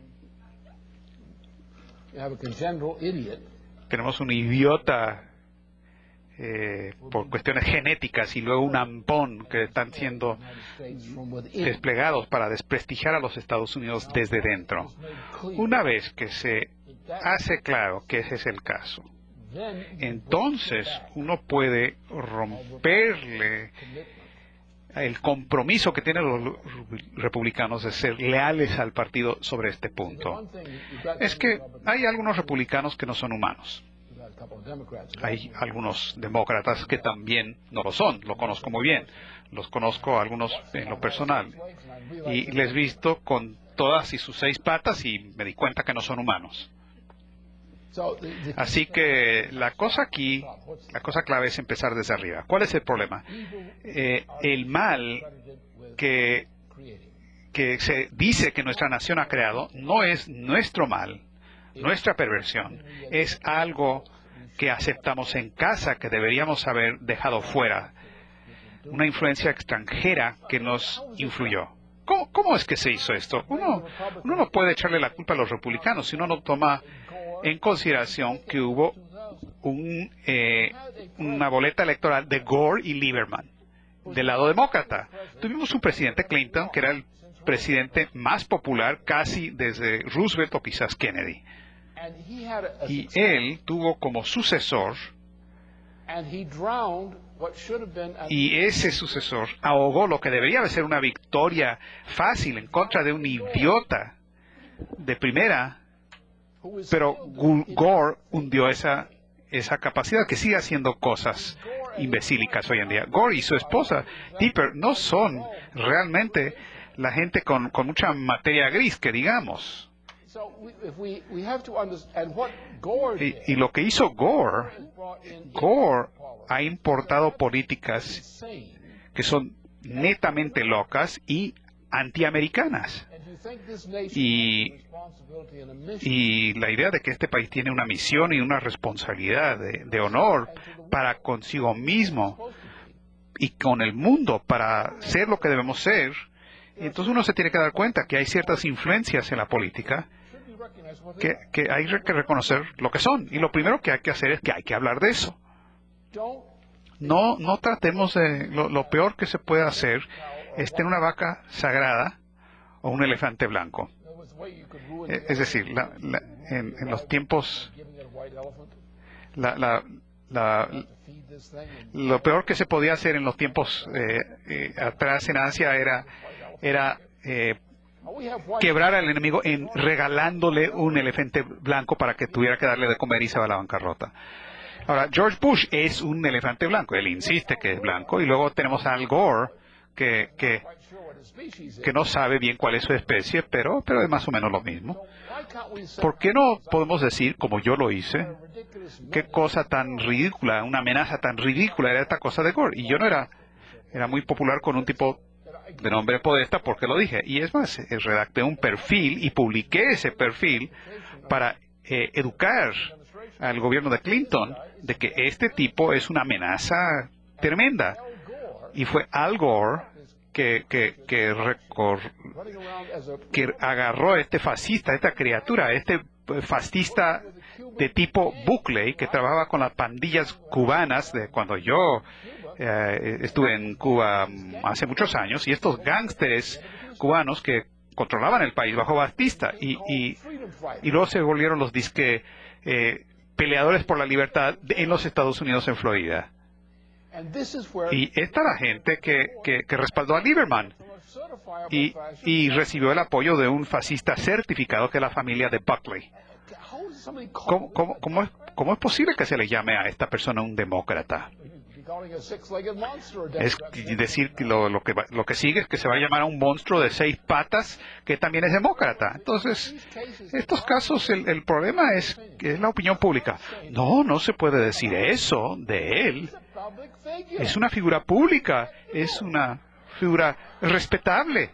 Speaker 3: Tenemos un idiota eh, por cuestiones genéticas y luego un ampón que están siendo desplegados para desprestigiar a los Estados Unidos desde dentro. Una vez que se hace claro que ese es el caso, entonces uno puede romperle el compromiso que tienen los republicanos de ser leales al partido sobre este punto. Es que hay algunos republicanos que no son humanos. Hay algunos demócratas que también no lo son, lo conozco muy bien. Los conozco a algunos en lo personal. Y les he visto con todas y sus seis patas y me di cuenta que no son humanos. Así que la cosa aquí, la cosa clave es empezar desde arriba. ¿Cuál es el problema? Eh, el mal que, que se dice que nuestra nación ha creado no es nuestro mal, nuestra perversión. Es algo que aceptamos en casa, que deberíamos haber dejado fuera. Una influencia extranjera que nos influyó. ¿Cómo, cómo es que se hizo esto? Uno, uno no puede echarle la culpa a los republicanos si uno no toma en consideración que hubo un, eh, una boleta electoral de Gore y Lieberman del lado demócrata. Tuvimos un presidente Clinton que era el presidente más popular casi desde Roosevelt o quizás Kennedy. Y él tuvo como sucesor, y ese sucesor ahogó lo que debería ser una victoria fácil en contra de un idiota de primera, pero Gore hundió esa, esa capacidad que sigue haciendo cosas imbecílicas hoy en día. Gore y su esposa, Tipper, no son realmente la gente con, con mucha materia gris, que digamos. Y, y lo que hizo Gore, Gore ha importado políticas que son netamente locas y antiamericanas. Y, y la idea de que este país tiene una misión y una responsabilidad de, de honor para consigo mismo y con el mundo para ser lo que debemos ser, entonces uno se tiene que dar cuenta que hay ciertas influencias en la política que, que hay que reconocer lo que son. Y lo primero que hay que hacer es que hay que hablar de eso. No, no tratemos de... Lo, lo peor que se puede hacer es tener una vaca sagrada o un elefante blanco. Es decir, la, la, en, en los tiempos... La, la, la, lo peor que se podía hacer en los tiempos eh, eh, atrás en Asia era, era eh, quebrar al enemigo en regalándole un elefante blanco para que tuviera que darle de comer y se va a la bancarrota. Ahora, George Bush es un elefante blanco, él insiste que es blanco, y luego tenemos a Al Gore, que, que, que no sabe bien cuál es su especie, pero, pero es más o menos lo mismo. ¿Por qué no podemos decir, como yo lo hice, qué cosa tan ridícula, una amenaza tan ridícula era esta cosa de Gore? Y yo no era, era muy popular con un tipo de nombre Podesta porque lo dije. Y es más, redacté un perfil y publiqué ese perfil para eh, educar al gobierno de Clinton de que este tipo es una amenaza tremenda. Y fue Al Gore que, que, que, recor, que agarró a este fascista, a esta criatura, a este fascista de tipo Buckley, que trabajaba con las pandillas cubanas de cuando yo eh, estuve en Cuba hace muchos años, y estos gángsteres cubanos que controlaban el país bajo Batista, y, y, y luego se volvieron los disque eh, peleadores por la libertad en los Estados Unidos, en Florida. Y esta es la gente que, que, que respaldó a Lieberman y, y recibió el apoyo de un fascista certificado que es la familia de Buckley. ¿Cómo, cómo, cómo, es, ¿Cómo es posible que se le llame a esta persona un demócrata? Es decir, que lo, lo, que va, lo que sigue es que se va a llamar a un monstruo de seis patas que también es demócrata. Entonces, estos casos, el, el problema es que es la opinión pública. No, no se puede decir eso de él. Es una figura pública, es una figura respetable.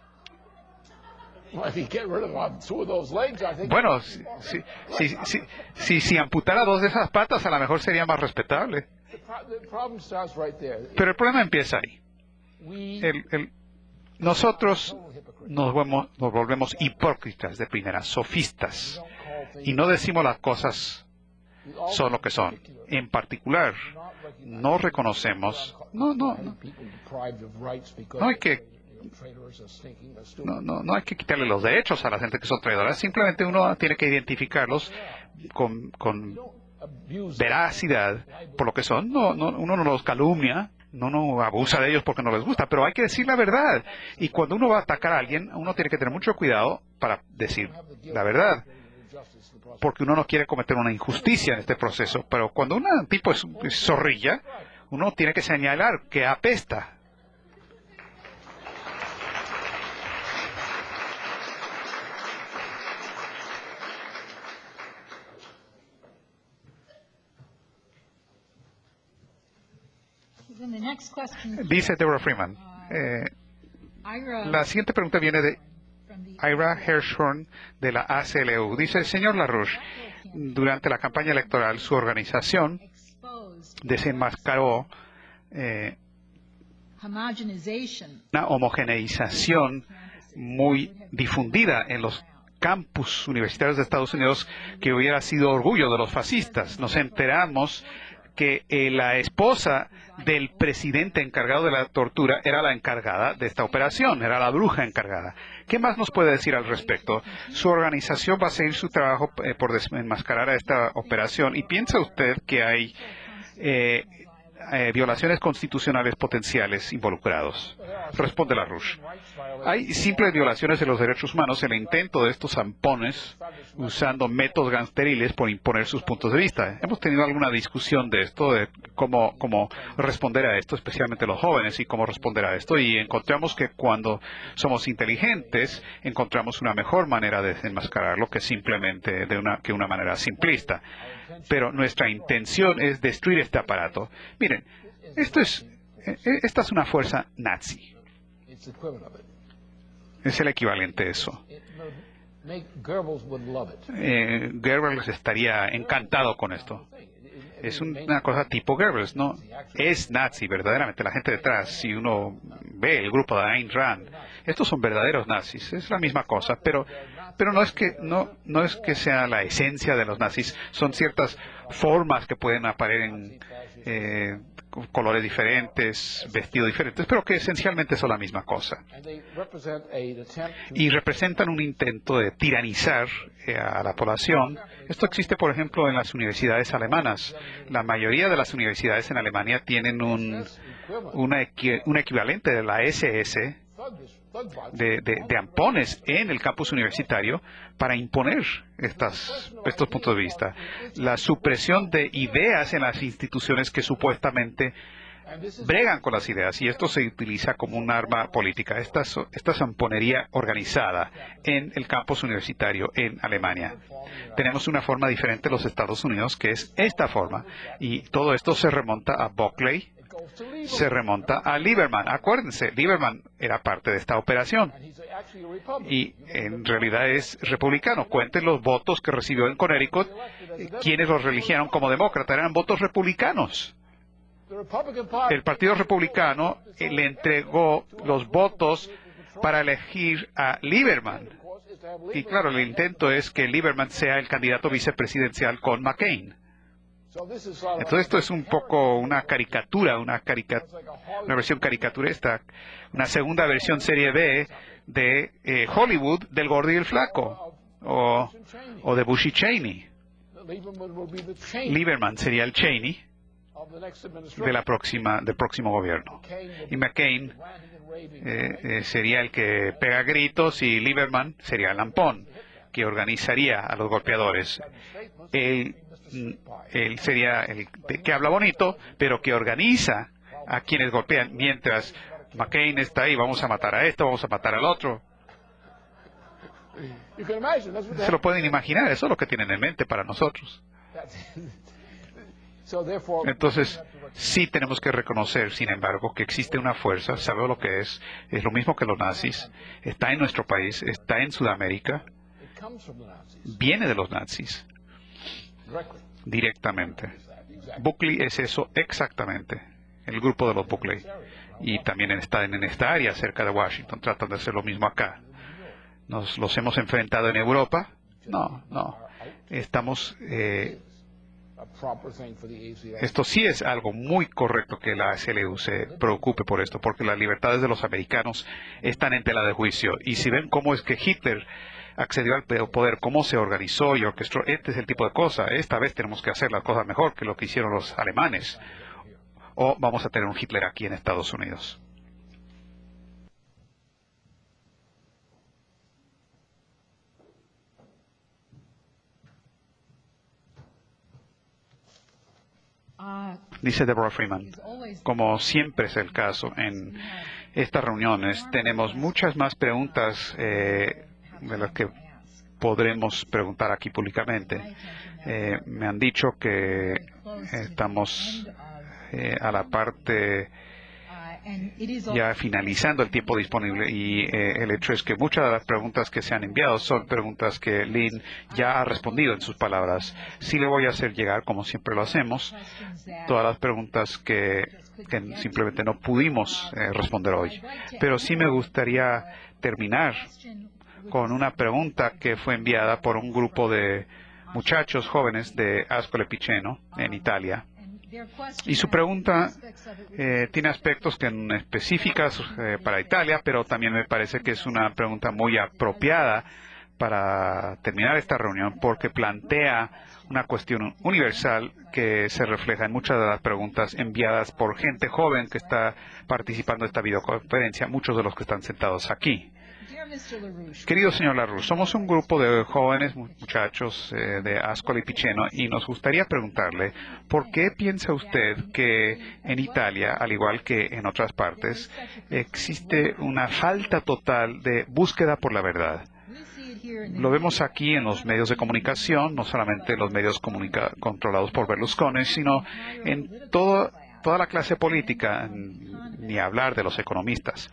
Speaker 3: Bueno, si, si, si, si, si, si amputara dos de esas patas, a lo mejor sería más respetable. Pero el problema empieza ahí. El, el, nosotros nos volvemos, nos volvemos hipócritas de primera, sofistas, y no decimos las cosas son lo que son. En particular, no reconocemos, no, no, no, no hay que No, no, no hay que quitarle los derechos a la gente que son traidoras, simplemente uno tiene que identificarlos con, con veracidad por lo que son. No, no, uno no los calumnia, no, no abusa de ellos porque no les gusta, pero hay que decir la verdad. Y cuando uno va a atacar a alguien, uno tiene que tener mucho cuidado para decir la verdad, porque uno no quiere cometer una injusticia en este proceso. Pero cuando un tipo es, es zorrilla, uno tiene que señalar que apesta. Dice Deborah Freeman. Eh, la siguiente pregunta viene de Ira Hirschhorn de la A C L U. Dice, señor LaRouche, durante la campaña electoral su organización desenmascaró eh, una homogeneización muy difundida en los campus universitarios de Estados Unidos que hubiera sido orgullo de los fascistas. Nos enteramos que eh, la esposa del presidente encargado de la tortura era la encargada de esta operación, era la bruja encargada. ¿Qué más nos puede decir al respecto? Su organización va a seguir su trabajo eh, por desenmascarar a esta operación. ¿Y piensa usted que hay eh, eh, violaciones constitucionales potenciales involucrados? Responde LaRouche. Hay simples violaciones de los derechos humanos en el intento de estos zampones usando métodos gangsteriles por imponer sus puntos de vista. Hemos tenido alguna discusión de esto, de cómo, cómo responder a esto, especialmente los jóvenes, y cómo responder a esto, y encontramos que cuando somos inteligentes, encontramos una mejor manera de desenmascararlo que simplemente de una, que una manera simplista. Pero nuestra intención es destruir este aparato. Miren, esto es, esta es una fuerza nazi. Es el equivalente a eso. Eh, Goebbels estaría encantado con esto. Es una cosa tipo Goebbels, ¿no? Es nazi, verdaderamente, la gente detrás. Si uno ve el grupo de Ayn Rand, estos son verdaderos nazis, es la misma cosa, pero pero no es que no no es que sea la esencia de los nazis, son ciertas formas que pueden aparecer en eh, colores diferentes, vestidos diferentes, pero que esencialmente son la misma cosa. Y representan un intento de tiranizar eh, a la población. Esto existe, por ejemplo, en las universidades alemanas. La mayoría de las universidades en Alemania tienen un, una equi un equivalente de la S S, de, de, de ampones en el campus universitario para imponer estas, estos puntos de vista. La supresión de ideas en las instituciones que supuestamente bregan con las ideas, y esto se utiliza como un arma política. Esta, esta zamponería organizada en el campus universitario en Alemania. Tenemos una forma diferente en los Estados Unidos, que es esta forma, y todo esto se remonta a Buckley, se remonta a Lieberman. Acuérdense, Lieberman era parte de esta operación y en realidad es republicano. Cuenten los votos que recibió en Connecticut. Quienes los eligieron como demócrata eran votos republicanos. El Partido Republicano le entregó los votos para elegir a Lieberman. Y claro, el intento es que Lieberman sea el candidato vicepresidencial con McCain. Entonces esto es un poco una caricatura, una, carica una versión caricaturesca, una segunda versión serie B de eh, Hollywood del Gordo y el Flaco, o, o de Bush y Cheney. Lieberman sería el Cheney de la próxima, del próximo gobierno. Y McCain eh, eh, sería el que pega gritos, y Lieberman sería el lampón, que organizaría a los golpeadores. Él, él sería el que habla bonito, pero que organiza a quienes golpean, mientras McCain está ahí: vamos a matar a esto, vamos a matar al otro. Se lo pueden imaginar, eso es lo que tienen en mente para nosotros. Entonces, sí tenemos que reconocer, sin embargo, que existe una fuerza, sabemos lo que es, es lo mismo que los nazis, está en nuestro país, está en Sudamérica, viene de los nazis, directamente. Buckley es eso exactamente, el grupo de los Buckley, y también está en esta área cerca de Washington, tratan de hacer lo mismo acá. ¿Nos los hemos enfrentado en Europa? No, no. Estamos... Eh, Esto sí es algo muy correcto que la A C L U se preocupe por esto, porque las libertades de los americanos están en tela de juicio. Y si ven cómo es que Hitler accedió al poder, cómo se organizó y orquestó, este es el tipo de cosa. Esta vez tenemos que hacer las cosas mejor que lo que hicieron los alemanes, o vamos a tener un Hitler aquí en Estados Unidos. Dice Deborah Freeman, como siempre es el caso en estas reuniones, tenemos muchas más preguntas eh, de las que podremos preguntar aquí públicamente. Eh, me han dicho que estamos eh, a la parte ya finalizando el tiempo disponible y eh, el hecho es que muchas de las preguntas que se han enviado son preguntas que Lynn ya ha respondido en sus palabras. Sí le voy a hacer llegar, como siempre lo hacemos, todas las preguntas que, que simplemente no pudimos eh, responder hoy. Pero sí me gustaría terminar con una pregunta que fue enviada por un grupo de muchachos jóvenes de Ascoli Piceno, en Italia. Y su pregunta eh, tiene aspectos que son específicas eh, para Italia, pero también me parece que es una pregunta muy apropiada para terminar esta reunión, porque plantea una cuestión universal que se refleja en muchas de las preguntas enviadas por gente joven que está participando en esta videoconferencia, muchos de los que están sentados aquí. Querido señor LaRouche, somos un grupo de jóvenes muchachos eh, de Ascoli Piceno y nos gustaría preguntarle por qué piensa usted que en Italia, al igual que en otras partes, existe una falta total de búsqueda por la verdad. Lo vemos aquí en los medios de comunicación, no solamente los medios comunica- controlados por Berlusconi, sino en todo, toda la clase política, ni hablar de los economistas.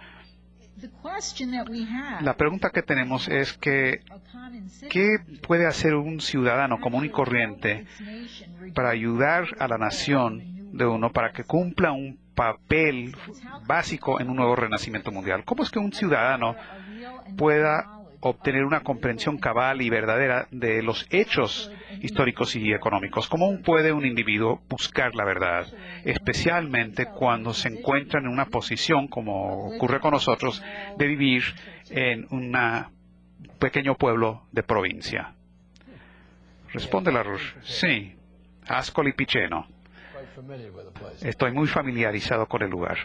Speaker 3: La pregunta que tenemos es que, ¿qué puede hacer un ciudadano común y corriente para ayudar a la nación de uno para que cumpla un papel básico en un nuevo renacimiento mundial? ¿Cómo es que un ciudadano pueda obtener una comprensión cabal y verdadera de los hechos históricos y económicos? ¿Cómo puede un individuo buscar la verdad, especialmente cuando se encuentra en una posición, como ocurre con nosotros, de vivir en un pequeño pueblo de provincia? Responde LaRouche. Sí, Ascoli Piceno. Estoy muy familiarizado con el lugar.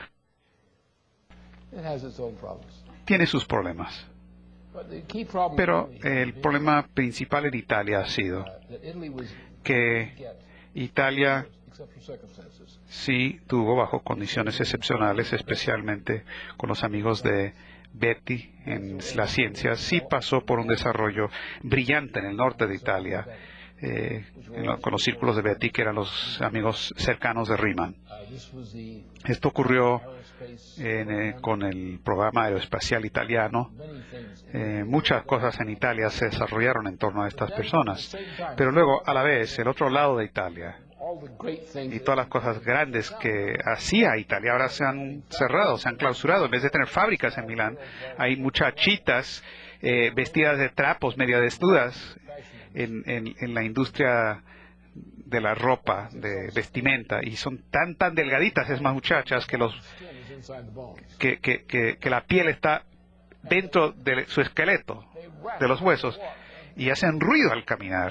Speaker 3: Tiene sus problemas. Pero el problema principal en Italia ha sido que Italia sí tuvo, bajo condiciones excepcionales, especialmente con los amigos de Betti en la ciencia, sí pasó por un desarrollo brillante en el norte de Italia, eh, en lo, con los círculos de Betti, que eran los amigos cercanos de Riemann. Esto ocurrió en, eh, con el programa aeroespacial italiano. Eh, muchas cosas en Italia se desarrollaron en torno a estas personas. Pero luego, a la vez, el otro lado de Italia y todas las cosas grandes que hacía Italia ahora se han cerrado, se han clausurado. En vez de tener fábricas en Milán, hay muchachitas eh, vestidas de trapos, medio desnudas, en, en, en la industria de la ropa, de vestimenta, y son tan, tan delgaditas esas muchachas que, los, que, que, que, que la piel está dentro de su esqueleto, de los huesos, y hacen ruido al caminar.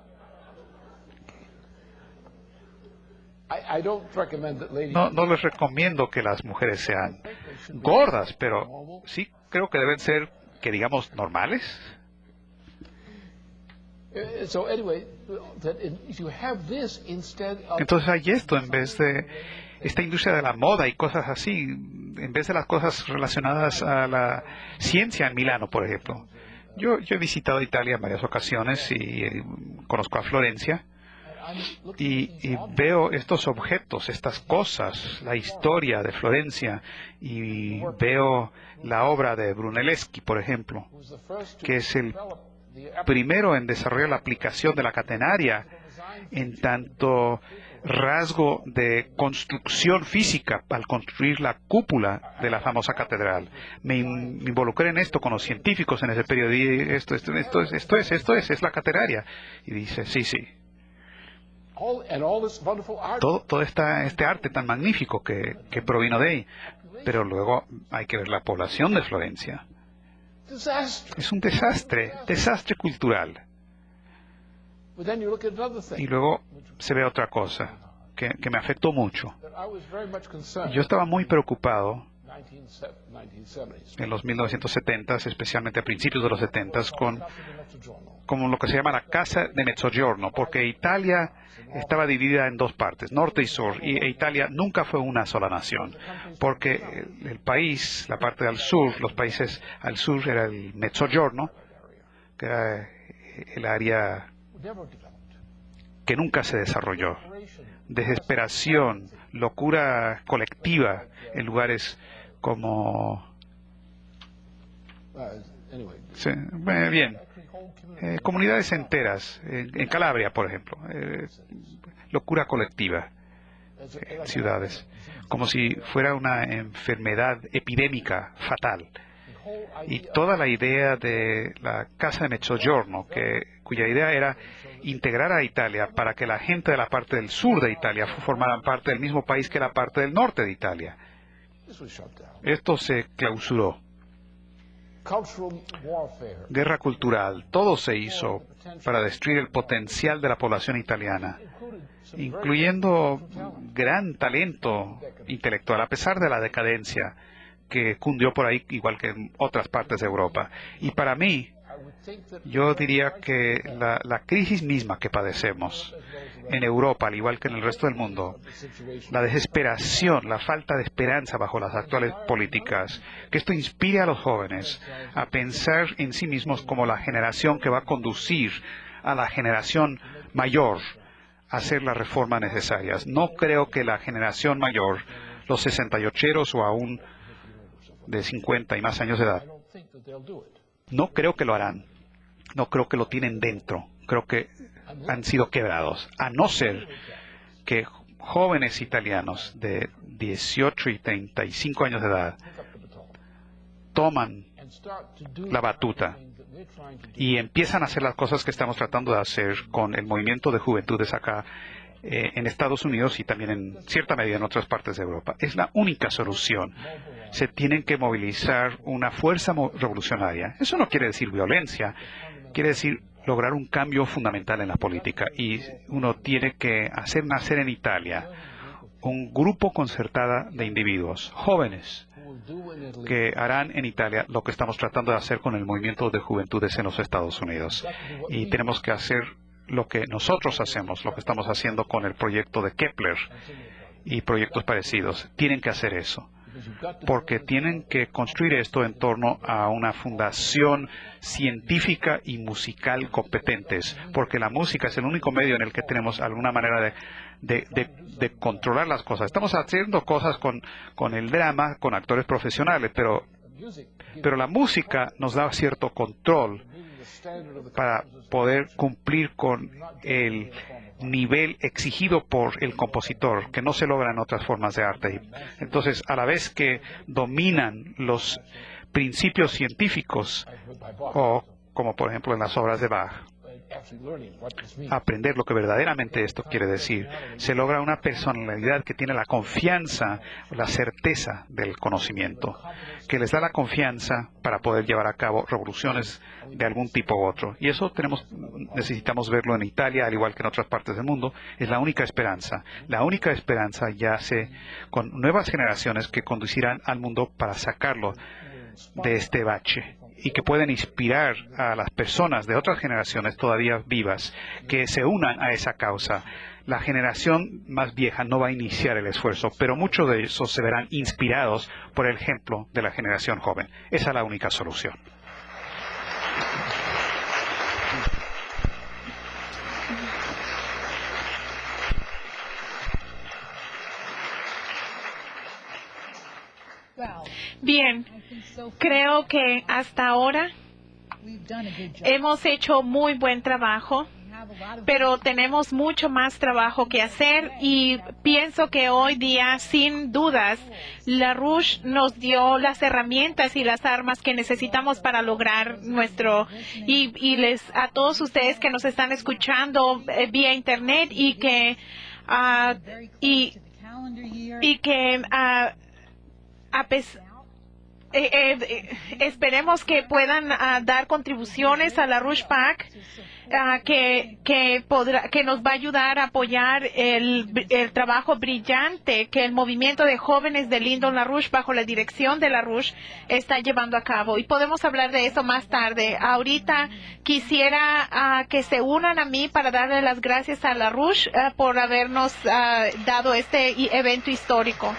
Speaker 3: No, no les recomiendo que las mujeres sean gordas, pero sí creo que deben ser, que digamos, normales. Entonces hay esto en vez de esta industria de la moda y cosas así, en vez de las cosas relacionadas a la ciencia en Milano, por ejemplo. Yo, yo he visitado Italia en varias ocasiones y eh, conozco a Florencia. Y, y veo estos objetos, estas cosas, la historia de Florencia, y veo la obra de Brunelleschi, por ejemplo, que es el primero en desarrollar la aplicación de la catenaria en tanto rasgo de construcción física al construir la cúpula de la famosa catedral. Me, in, me involucré en esto con los científicos en ese periodo y esto, esto, esto, es, esto es, esto es, es la catenaria. Y dice, sí, sí. Todo, todo esta, este arte tan magnífico que, que provino de ahí. Pero luego hay que ver la población de Florencia. Es un desastre, desastre cultural. Y luego se ve otra cosa que, que me afectó mucho. Yo estaba muy preocupado en los mil novecientos setenta, especialmente a principios de los setenta, con, con lo que se llama la Casa de Mezzogiorno, porque Italia estaba dividida en dos partes, norte y sur, y e Italia nunca fue una sola nación, porque el, el país, la parte del sur, los países al sur era el Mezzogiorno, que era el área que nunca se desarrolló. desesperación, locura colectiva en lugares como... Sí, eh, bien, eh, comunidades enteras, en, en Calabria, por ejemplo, eh, locura colectiva en ciudades, como si fuera una enfermedad epidémica fatal. Y toda la idea de la Casa de Mezzogiorno, que, cuya idea era integrar a Italia para que la gente de la parte del sur de Italia formaran parte del mismo país que la parte del norte de Italia. Esto se clausuró. Guerra cultural, todo se hizo para destruir el potencial de la población italiana, incluyendo gran talento intelectual, a pesar de la decadencia que cundió por ahí, igual que en otras partes de Europa. Y para mí, yo diría que la, la crisis misma que padecemos en Europa, al igual que en el resto del mundo, la desesperación, la falta de esperanza bajo las actuales políticas, que esto inspire a los jóvenes a pensar en sí mismos como la generación que va a conducir a la generación mayor a hacer las reformas necesarias. No creo que la generación mayor, los sesenta y ocheros o aún de cincuenta y más años de edad, no creo que lo harán. No creo que lo tienen dentro. Creo que han sido quebrados. A no ser que jóvenes italianos de dieciocho y treinta y cinco años de edad toman la batuta y empiezan a hacer las cosas que estamos tratando de hacer con el movimiento de juventudes acá eh, en Estados Unidos y también en cierta medida en otras partes de Europa. Es la única solución. Se tienen que movilizar una fuerza revolucionaria. Eso no quiere decir violencia, quiere decir lograr un cambio fundamental en la política. Y uno tiene que hacer nacer en Italia un grupo concertado de individuos, jóvenes, que harán en Italia lo que estamos tratando de hacer con el movimiento de juventudes en los Estados Unidos. Y tenemos que hacer lo que nosotros hacemos, lo que estamos haciendo con el proyecto de Kepler y proyectos parecidos. Tienen que hacer eso, porque tienen que construir esto en torno a una fundación científica y musical competentes, porque la música es el único medio en el que tenemos alguna manera de, de, de, de controlar las cosas. Estamos haciendo cosas con, con el drama, con actores profesionales, pero, pero la música nos da cierto control para poder cumplir con el nivel exigido por el compositor, que no se logra en otras formas de arte. Entonces, a la vez que dominan los principios científicos, o como por ejemplo en las obras de Bach, aprender lo que verdaderamente esto quiere decir, se logra una personalidad que tiene la confianza, la certeza del conocimiento, que les da la confianza para poder llevar a cabo revoluciones de algún tipo u otro. Y eso tenemos, necesitamos verlo en Italia, al igual que en otras partes del mundo. Es la única esperanza. La única esperanza yace con nuevas generaciones que conducirán al mundo para sacarlo de este bache, y que pueden inspirar a las personas de otras generaciones todavía vivas que se unan a esa causa. La generación más vieja no va a iniciar el esfuerzo, pero muchos de ellos se verán inspirados por el ejemplo de la generación joven. Esa es la única solución.
Speaker 2: Bien, creo que hasta ahora hemos hecho muy buen trabajo, pero tenemos mucho más trabajo que hacer, y pienso que hoy día, sin dudas, LaRouche nos dio las herramientas y las armas que necesitamos para lograr nuestro, y, y les a todos ustedes que nos están escuchando eh, vía internet y que uh, y, y que uh, a pesar Eh, eh, esperemos que puedan uh, dar contribuciones a LaRouche P A C, uh, que, que, podrá, que nos va a ayudar a apoyar el, el trabajo brillante que el movimiento de jóvenes de Lyndon LaRouche, bajo la dirección de LaRouche, está llevando a cabo. Y podemos hablar de eso más tarde. Ahorita quisiera uh, que se unan a mí para darle las gracias a LaRouche uh, por habernos uh, dado este evento histórico.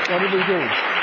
Speaker 4: What did we do?